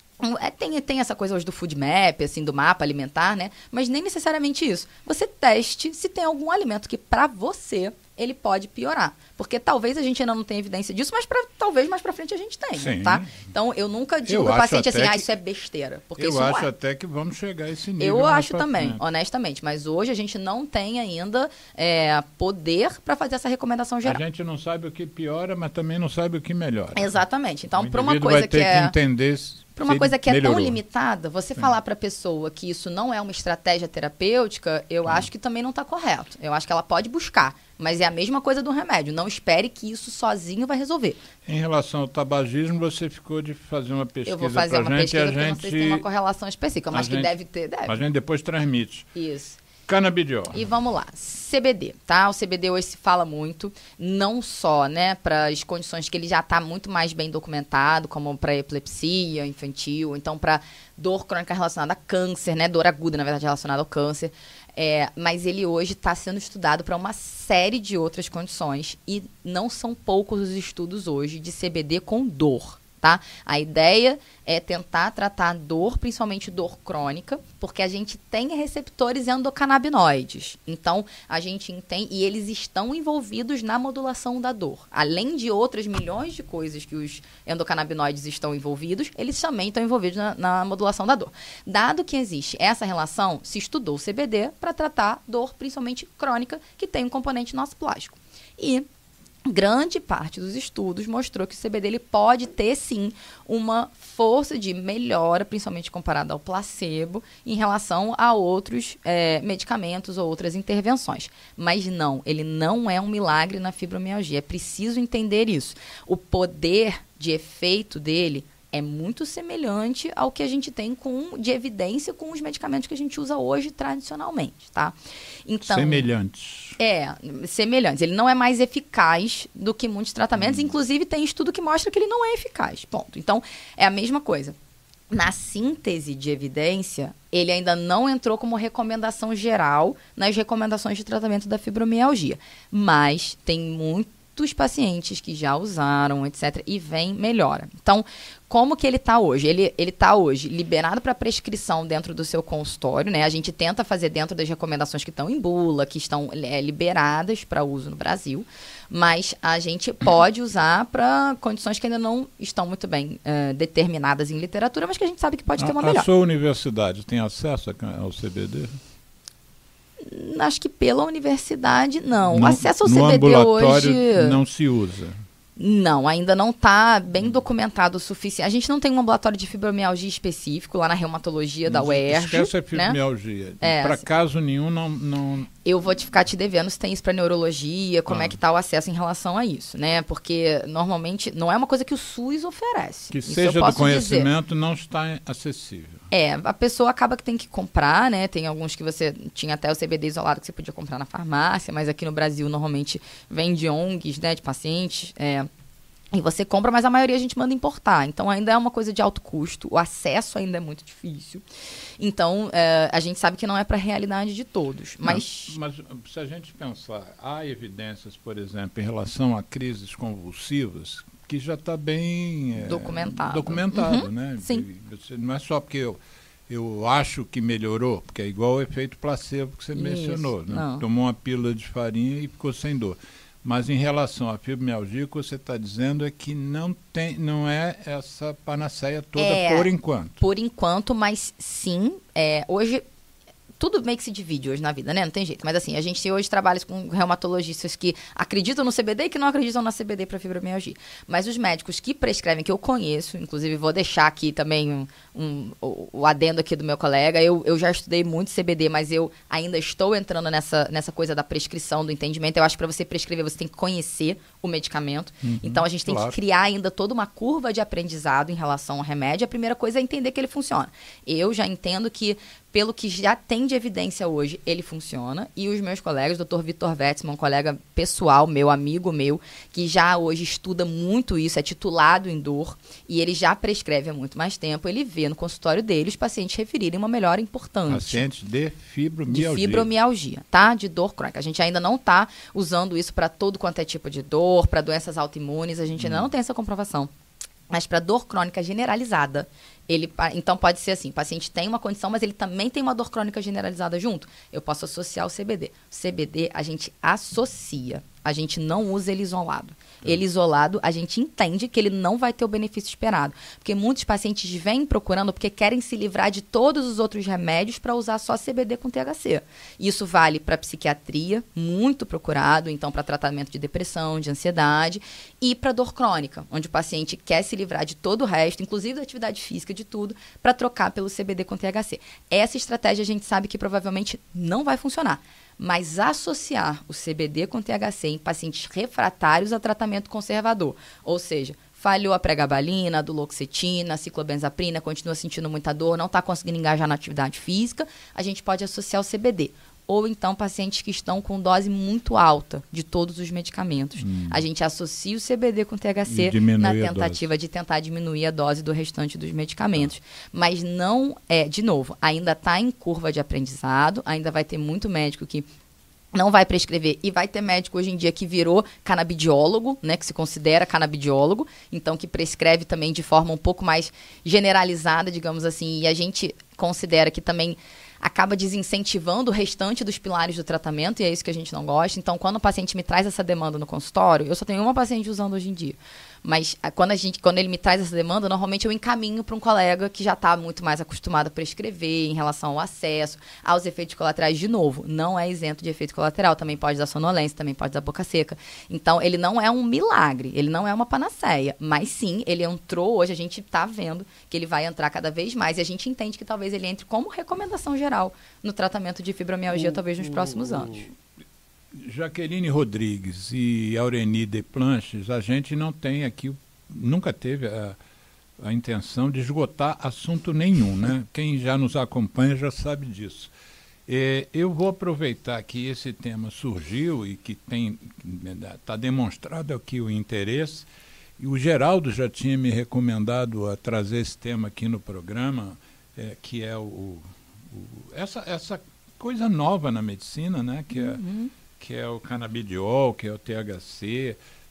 É, tem, tem essa coisa hoje do food map, assim, do mapa alimentar, né? Mas nem necessariamente isso. Você teste se tem algum alimento que, para você, ele pode piorar. Porque talvez a gente ainda não tenha evidência disso, mas pra, talvez mais pra frente a gente tenha, Sim. tá? Então, eu nunca digo pro paciente assim, que, ah, isso é besteira. Porque
eu
isso
acho
não é.
até que vamos chegar a esse nível.
Eu acho também, frente. honestamente. Mas hoje a gente não tem ainda é, poder para fazer essa recomendação geral.
A gente não sabe o que piora, mas também não sabe o que melhora.
Exatamente. Então, para uma
vai
coisa
ter
que é...
que entender...
Para uma coisa que é
melhorou.
tão limitada, você Sim. falar para a pessoa que isso não é uma estratégia terapêutica, eu Sim. acho que também não está correto. Eu acho que ela pode buscar, mas é a mesma coisa do remédio. Não espere que isso sozinho vai resolver.
Em relação ao tabagismo, você ficou de fazer uma pesquisa para a gente.
Eu vou fazer uma pesquisa, porque gente... não sei se tem uma correlação específica, mas
a
que
gente...
deve ter, deve.
A gente depois transmite.
Isso.
Canabidiol.
E vamos lá, C B D, tá? O C B D hoje se fala muito, não só, né, para as condições que ele já está muito mais bem documentado, como para epilepsia infantil, então para dor crônica relacionada a câncer, né, dor aguda, na verdade, relacionada ao câncer, é, mas ele hoje está sendo estudado para uma série de outras condições e não são poucos os estudos hoje de C B D com dor. Tá? A ideia é tentar tratar a dor, principalmente dor crônica, porque a gente tem receptores endocannabinoides. Então, a gente entende, e eles estão envolvidos na modulação da dor. Além de outras milhões de coisas que os endocannabinoides estão envolvidos, eles também estão envolvidos na, na modulação da dor. Dado que existe essa relação, se estudou o C B D para tratar dor, principalmente crônica, que tem um componente nosso plástico. E grande parte dos estudos mostrou que o C B D ele pode ter, sim, uma força de melhora, principalmente comparado ao placebo, em relação a outros é, medicamentos ou outras intervenções. Mas não, ele não é um milagre na fibromialgia. É preciso entender isso. O poder de efeito dele é muito semelhante ao que a gente tem com, de evidência com os medicamentos que a gente usa hoje tradicionalmente, tá? Então,
semelhantes.
É, semelhantes. Ele não é mais eficaz do que muitos tratamentos. Hum. Inclusive, tem estudo que mostra que ele não é eficaz. Ponto. Então, é a mesma coisa. Na síntese de evidência, ele ainda não entrou como recomendação geral nas recomendações de tratamento da fibromialgia. Mas tem muito muitos pacientes que já usaram, etcétera, e vem melhora. Então, como que ele está hoje? Ele ele está hoje liberado para prescrição dentro do seu consultório, né? A gente tenta fazer dentro das recomendações que estão em bula, que estão é, liberadas para uso no Brasil, mas a gente pode usar para condições que ainda não estão muito bem uh, determinadas em literatura, mas que a gente sabe que pode ter uma
a,
melhora.
A sua universidade tem acesso ao C B D?
Acho que pela universidade, não.
No,
acesso ao
no
C B D
ambulatório
hoje
não se usa.
Não, ainda não está bem documentado o suficiente. A gente não tem um ambulatório de fibromialgia específico lá na reumatologia da U E R J.
Esquece a fibromialgia.
Né? É,
para caso nenhum, não, não...
Eu vou te ficar te devendo se tem isso para neurologia, como ah. é que está o acesso em relação a isso, né? Porque normalmente não é uma coisa que o SUS oferece.
Que
isso
seja do conhecimento, dizer. Não está acessível.
É, a pessoa acaba que tem que comprar, né? Tem alguns que você tinha até o C B D isolado que você podia comprar na farmácia, mas aqui no Brasil normalmente vem de O N Gs, né? De pacientes. É, e você compra, mas a maioria a gente manda importar. Então ainda é uma coisa de alto custo, o acesso ainda é muito difícil. Então é, a gente sabe que não é para a realidade de todos. Mas...
Não, mas se a gente pensar, há evidências, por exemplo, em relação a crises convulsivas, que já está bem é,
documentado.
documentado,
uhum,
né?
Sim.
Você, não é só porque eu, eu acho que melhorou, porque é igual o efeito placebo que você Isso, mencionou. Né? Tomou uma pílula de farinha e ficou sem dor. Mas em relação à fibromialgia, o que você está dizendo é que não, tem, não é essa panaceia toda é, por enquanto.
Por enquanto, mas sim. É, hoje... Tudo meio que se divide hoje na vida, né? Não tem jeito. Mas assim, a gente tem hoje trabalhos com reumatologistas que acreditam no C B D e que não acreditam na C B D para fibromialgia. Mas os médicos que prescrevem, que eu conheço, inclusive vou deixar aqui também um, um, o, o adendo aqui do meu colega, eu, eu já estudei muito C B D, mas eu ainda estou entrando nessa, nessa coisa da prescrição, do entendimento. Eu acho que para você prescrever, você tem que conhecer o medicamento. Uhum, então, a gente tem claro. que criar ainda toda uma curva de aprendizado em relação ao remédio. A primeira coisa é entender que ele funciona. Eu já entendo que pelo que já tem de evidência hoje, ele funciona. E os meus colegas, o doutor Vitor Wetzman, um colega pessoal meu, amigo meu, que já hoje estuda muito isso, é titulado em dor, e ele já prescreve há muito mais tempo, ele vê no consultório dele os pacientes referirem uma melhora importante.
Pacientes de fibromialgia.
De fibromialgia, tá? De dor crônica. A gente ainda não está usando isso para todo quanto é tipo de dor, para doenças autoimunes, a gente ainda hum. não tem essa comprovação. Mas para dor crônica generalizada, ele, então pode ser assim, o paciente tem uma condição, mas ele também tem uma dor crônica generalizada junto. Eu posso associar o C B D. O C B D a gente associa, a gente não usa ele isolado. Ele isolado, a gente entende que ele não vai ter o benefício esperado. Porque muitos pacientes vêm procurando porque querem se livrar de todos os outros remédios para usar só C B D com T H C. Isso vale para psiquiatria, muito procurado, então para tratamento de depressão, de ansiedade, e para dor crônica, onde o paciente quer se livrar de todo o resto, inclusive da atividade física, de tudo, para trocar pelo C B D com T H C. Essa estratégia a gente sabe que provavelmente não vai funcionar. Mas associar o C B D com T H C em pacientes refratários a tratamento conservador, ou seja, falhou a pregabalina, a duloxetina, a ciclobenzaprina, continua sentindo muita dor, não está conseguindo engajar na atividade física, a gente pode associar o C B D. Ou então pacientes que estão com dose muito alta de todos os medicamentos. Hum. A gente associa o C B D com o T H C na tentativa de tentar diminuir a dose do restante dos medicamentos. Ah. Mas não é, de novo, ainda está em curva de aprendizado, ainda vai ter muito médico que não vai prescrever, e vai ter médico hoje em dia que virou canabidiólogo, né, que se considera canabidiólogo, então que prescreve também de forma um pouco mais generalizada, digamos assim, e a gente considera que também acaba desincentivando o restante dos pilares do tratamento, e é isso que a gente não gosta. Então, quando o paciente me traz essa demanda no consultório, eu só tenho uma paciente usando hoje em dia, mas quando, a gente, quando ele me traz essa demanda, normalmente eu encaminho para um colega que já está muito mais acostumado a prescrever em relação ao acesso, aos efeitos colaterais. De novo, não é isento de efeito colateral, também pode dar sonolência, também pode dar boca seca. Então, ele não é um milagre, ele não é uma panaceia, mas sim, ele entrou hoje, a gente está vendo que ele vai entrar cada vez mais, e a gente entende que talvez ele entre como recomendação geral no tratamento de fibromialgia, o, talvez nos o, próximos anos.
Jaqueline Rodrigues e Aureni Desplanches, a gente não tem aqui, nunca teve a, a intenção de esgotar assunto nenhum, né? Quem já nos acompanha já sabe disso. É, eu vou aproveitar que esse tema surgiu e que está demonstrado aqui o interesse, e o Geraldo já tinha me recomendado a trazer esse tema aqui no programa, é, que é o, o, essa, essa coisa nova na medicina, né? Que é, uhum. que é o canabidiol, que é o T H C.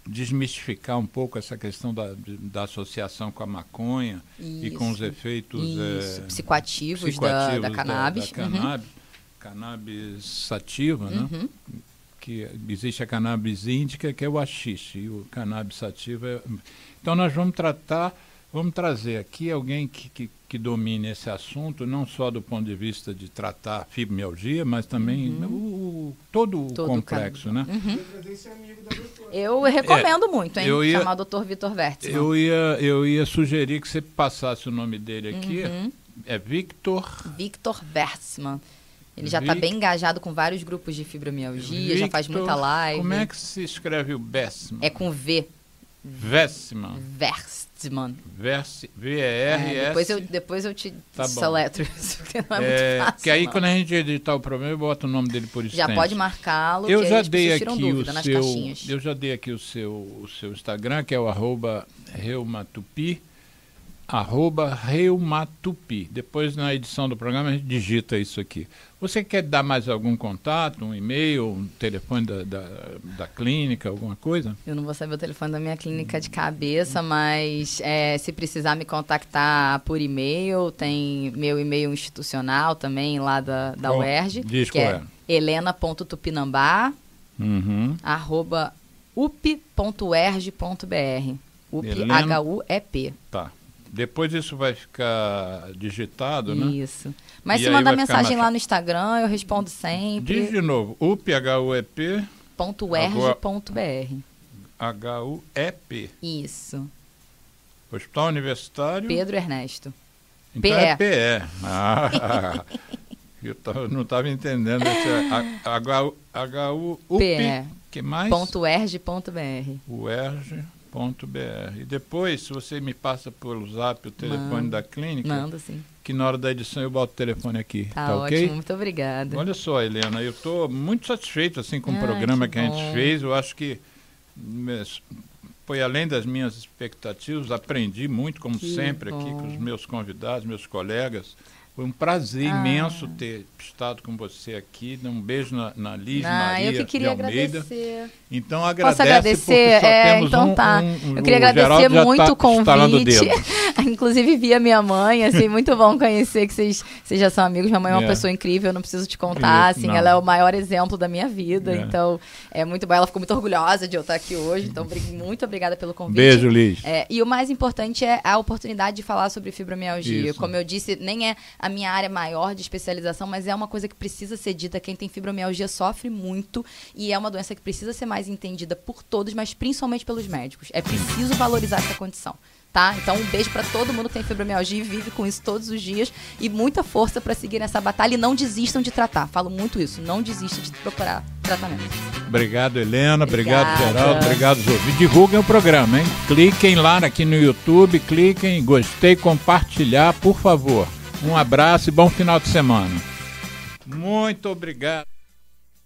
desmistificar um pouco essa questão da, da associação com a maconha
Isso.
e com os efeitos
Isso.
É,
psicoativos,
psicoativos
da, da cannabis.
Da, da cannabis, uhum. cannabis sativa,
uhum.
né? Que existe a cannabis índica, que é o haxixe, e o cannabis sativa é... Então nós vamos tratar, vamos trazer aqui alguém que, que, que domine esse assunto, não só do ponto de vista de tratar fibromialgia, mas também uhum. o, todo o todo complexo, né?
Uhum. Eu recomendo é, muito, hein? Ia, chamar o doutor Vitor Wertzman.
Eu ia, eu ia sugerir que você passasse o nome dele aqui.
Uhum.
É Victor...
Victor Wertzman. Ele já está bem engajado com vários grupos de fibromialgia, Victor, já faz muita live.
Como é que se escreve o Wertzman?
É com V.
Wertzman.
Wertzman.
V E R S.
É, depois, eu, depois eu te tá soletro isso, porque não é,
é
muito fácil.
Porque aí
não.
Quando a gente editar o programa, eu boto o nome dele por extenso.
Já pode marcá-lo,
eu
que
já
as
dei aqui
dúvida
o
nas
seu,
caixinhas.
Eu já dei aqui o seu, o seu Instagram, que é o arroba Reumatupi. Arroba Reumatupi. Depois, na edição do programa, a gente digita isso aqui. Você quer dar mais algum contato, um e-mail, um telefone da, da, da clínica, alguma coisa?
Eu não vou saber o telefone da minha clínica de cabeça, mas é, se precisar me contactar por e-mail, tem meu e-mail institucional também lá da, da
oh,
U E R J,
diz
que
qual
é,
é helena
ponto tupinambá,
uhum.
arroba u p ponto u e r j ponto b r. U P, H U E P.
Tá. Depois isso vai ficar digitado, né?
Isso. Mas e se mandar mensagem lá no Instagram, eu respondo sempre.
Diz de novo, U P H U E P
ponto u e r j ponto b r.
H U E P.
Isso.
Hospital Universitário
Pedro Ernesto.
Então P E. É P E. Ah, eu tava, não estava entendendo. H U E P. Que mais?
Ponto u e r j ponto b r.
U E R J. Ponto br. E depois, se você me passa pelo zap o telefone
Mando.
da clínica,
Mando, sim.
que na hora da edição eu boto o telefone aqui.
Tá,
tá
ótimo,
ok?
Muito obrigada.
Olha só, Helena, eu estou muito satisfeito assim, com
ah,
o programa que,
que
que a gente fez. Eu acho que foi além das minhas expectativas, aprendi muito, como
que
sempre,
bom.
aqui com os meus convidados, meus colegas. Foi um prazer ah. imenso ter estado com você aqui. Um beijo na, na Liz
ah,
Maria
eu que queria
de Almeida.
Agradecer.
Então agradece.
Posso agradecer? É, então
um,
tá.
Um, um,
eu queria agradecer muito tá o convite.
O
Inclusive via minha mãe, assim, muito bom conhecer que vocês, vocês já são amigos. Minha mãe é uma é. pessoa incrível, eu não preciso te contar, Isso, assim, não. ela é o maior exemplo da minha vida. É. Então, é muito bom. Ela ficou muito orgulhosa de eu estar aqui hoje. Então, muito obrigada pelo convite.
Beijo, Liz.
É, e o mais importante é a oportunidade de falar sobre fibromialgia.
Isso.
Como eu disse, nem é a minha área maior de especialização, mas é uma coisa que precisa ser dita. Quem tem fibromialgia sofre muito e é uma doença que precisa ser mais entendida por todos, mas principalmente pelos médicos. É preciso valorizar essa condição, tá? Então um beijo para todo mundo que tem fibromialgia e vive com isso todos os dias e muita força para seguir nessa batalha e não desistam de tratar. Falo muito isso, não desistam de procurar tratamento.
Obrigado, Helena. Obrigado, Geraldo. Obrigado, Zô. Divulguem o programa, hein? Cliquem lá aqui no YouTube, cliquem, gostei, compartilhar, por favor. Um abraço e bom final de semana. Muito obrigado.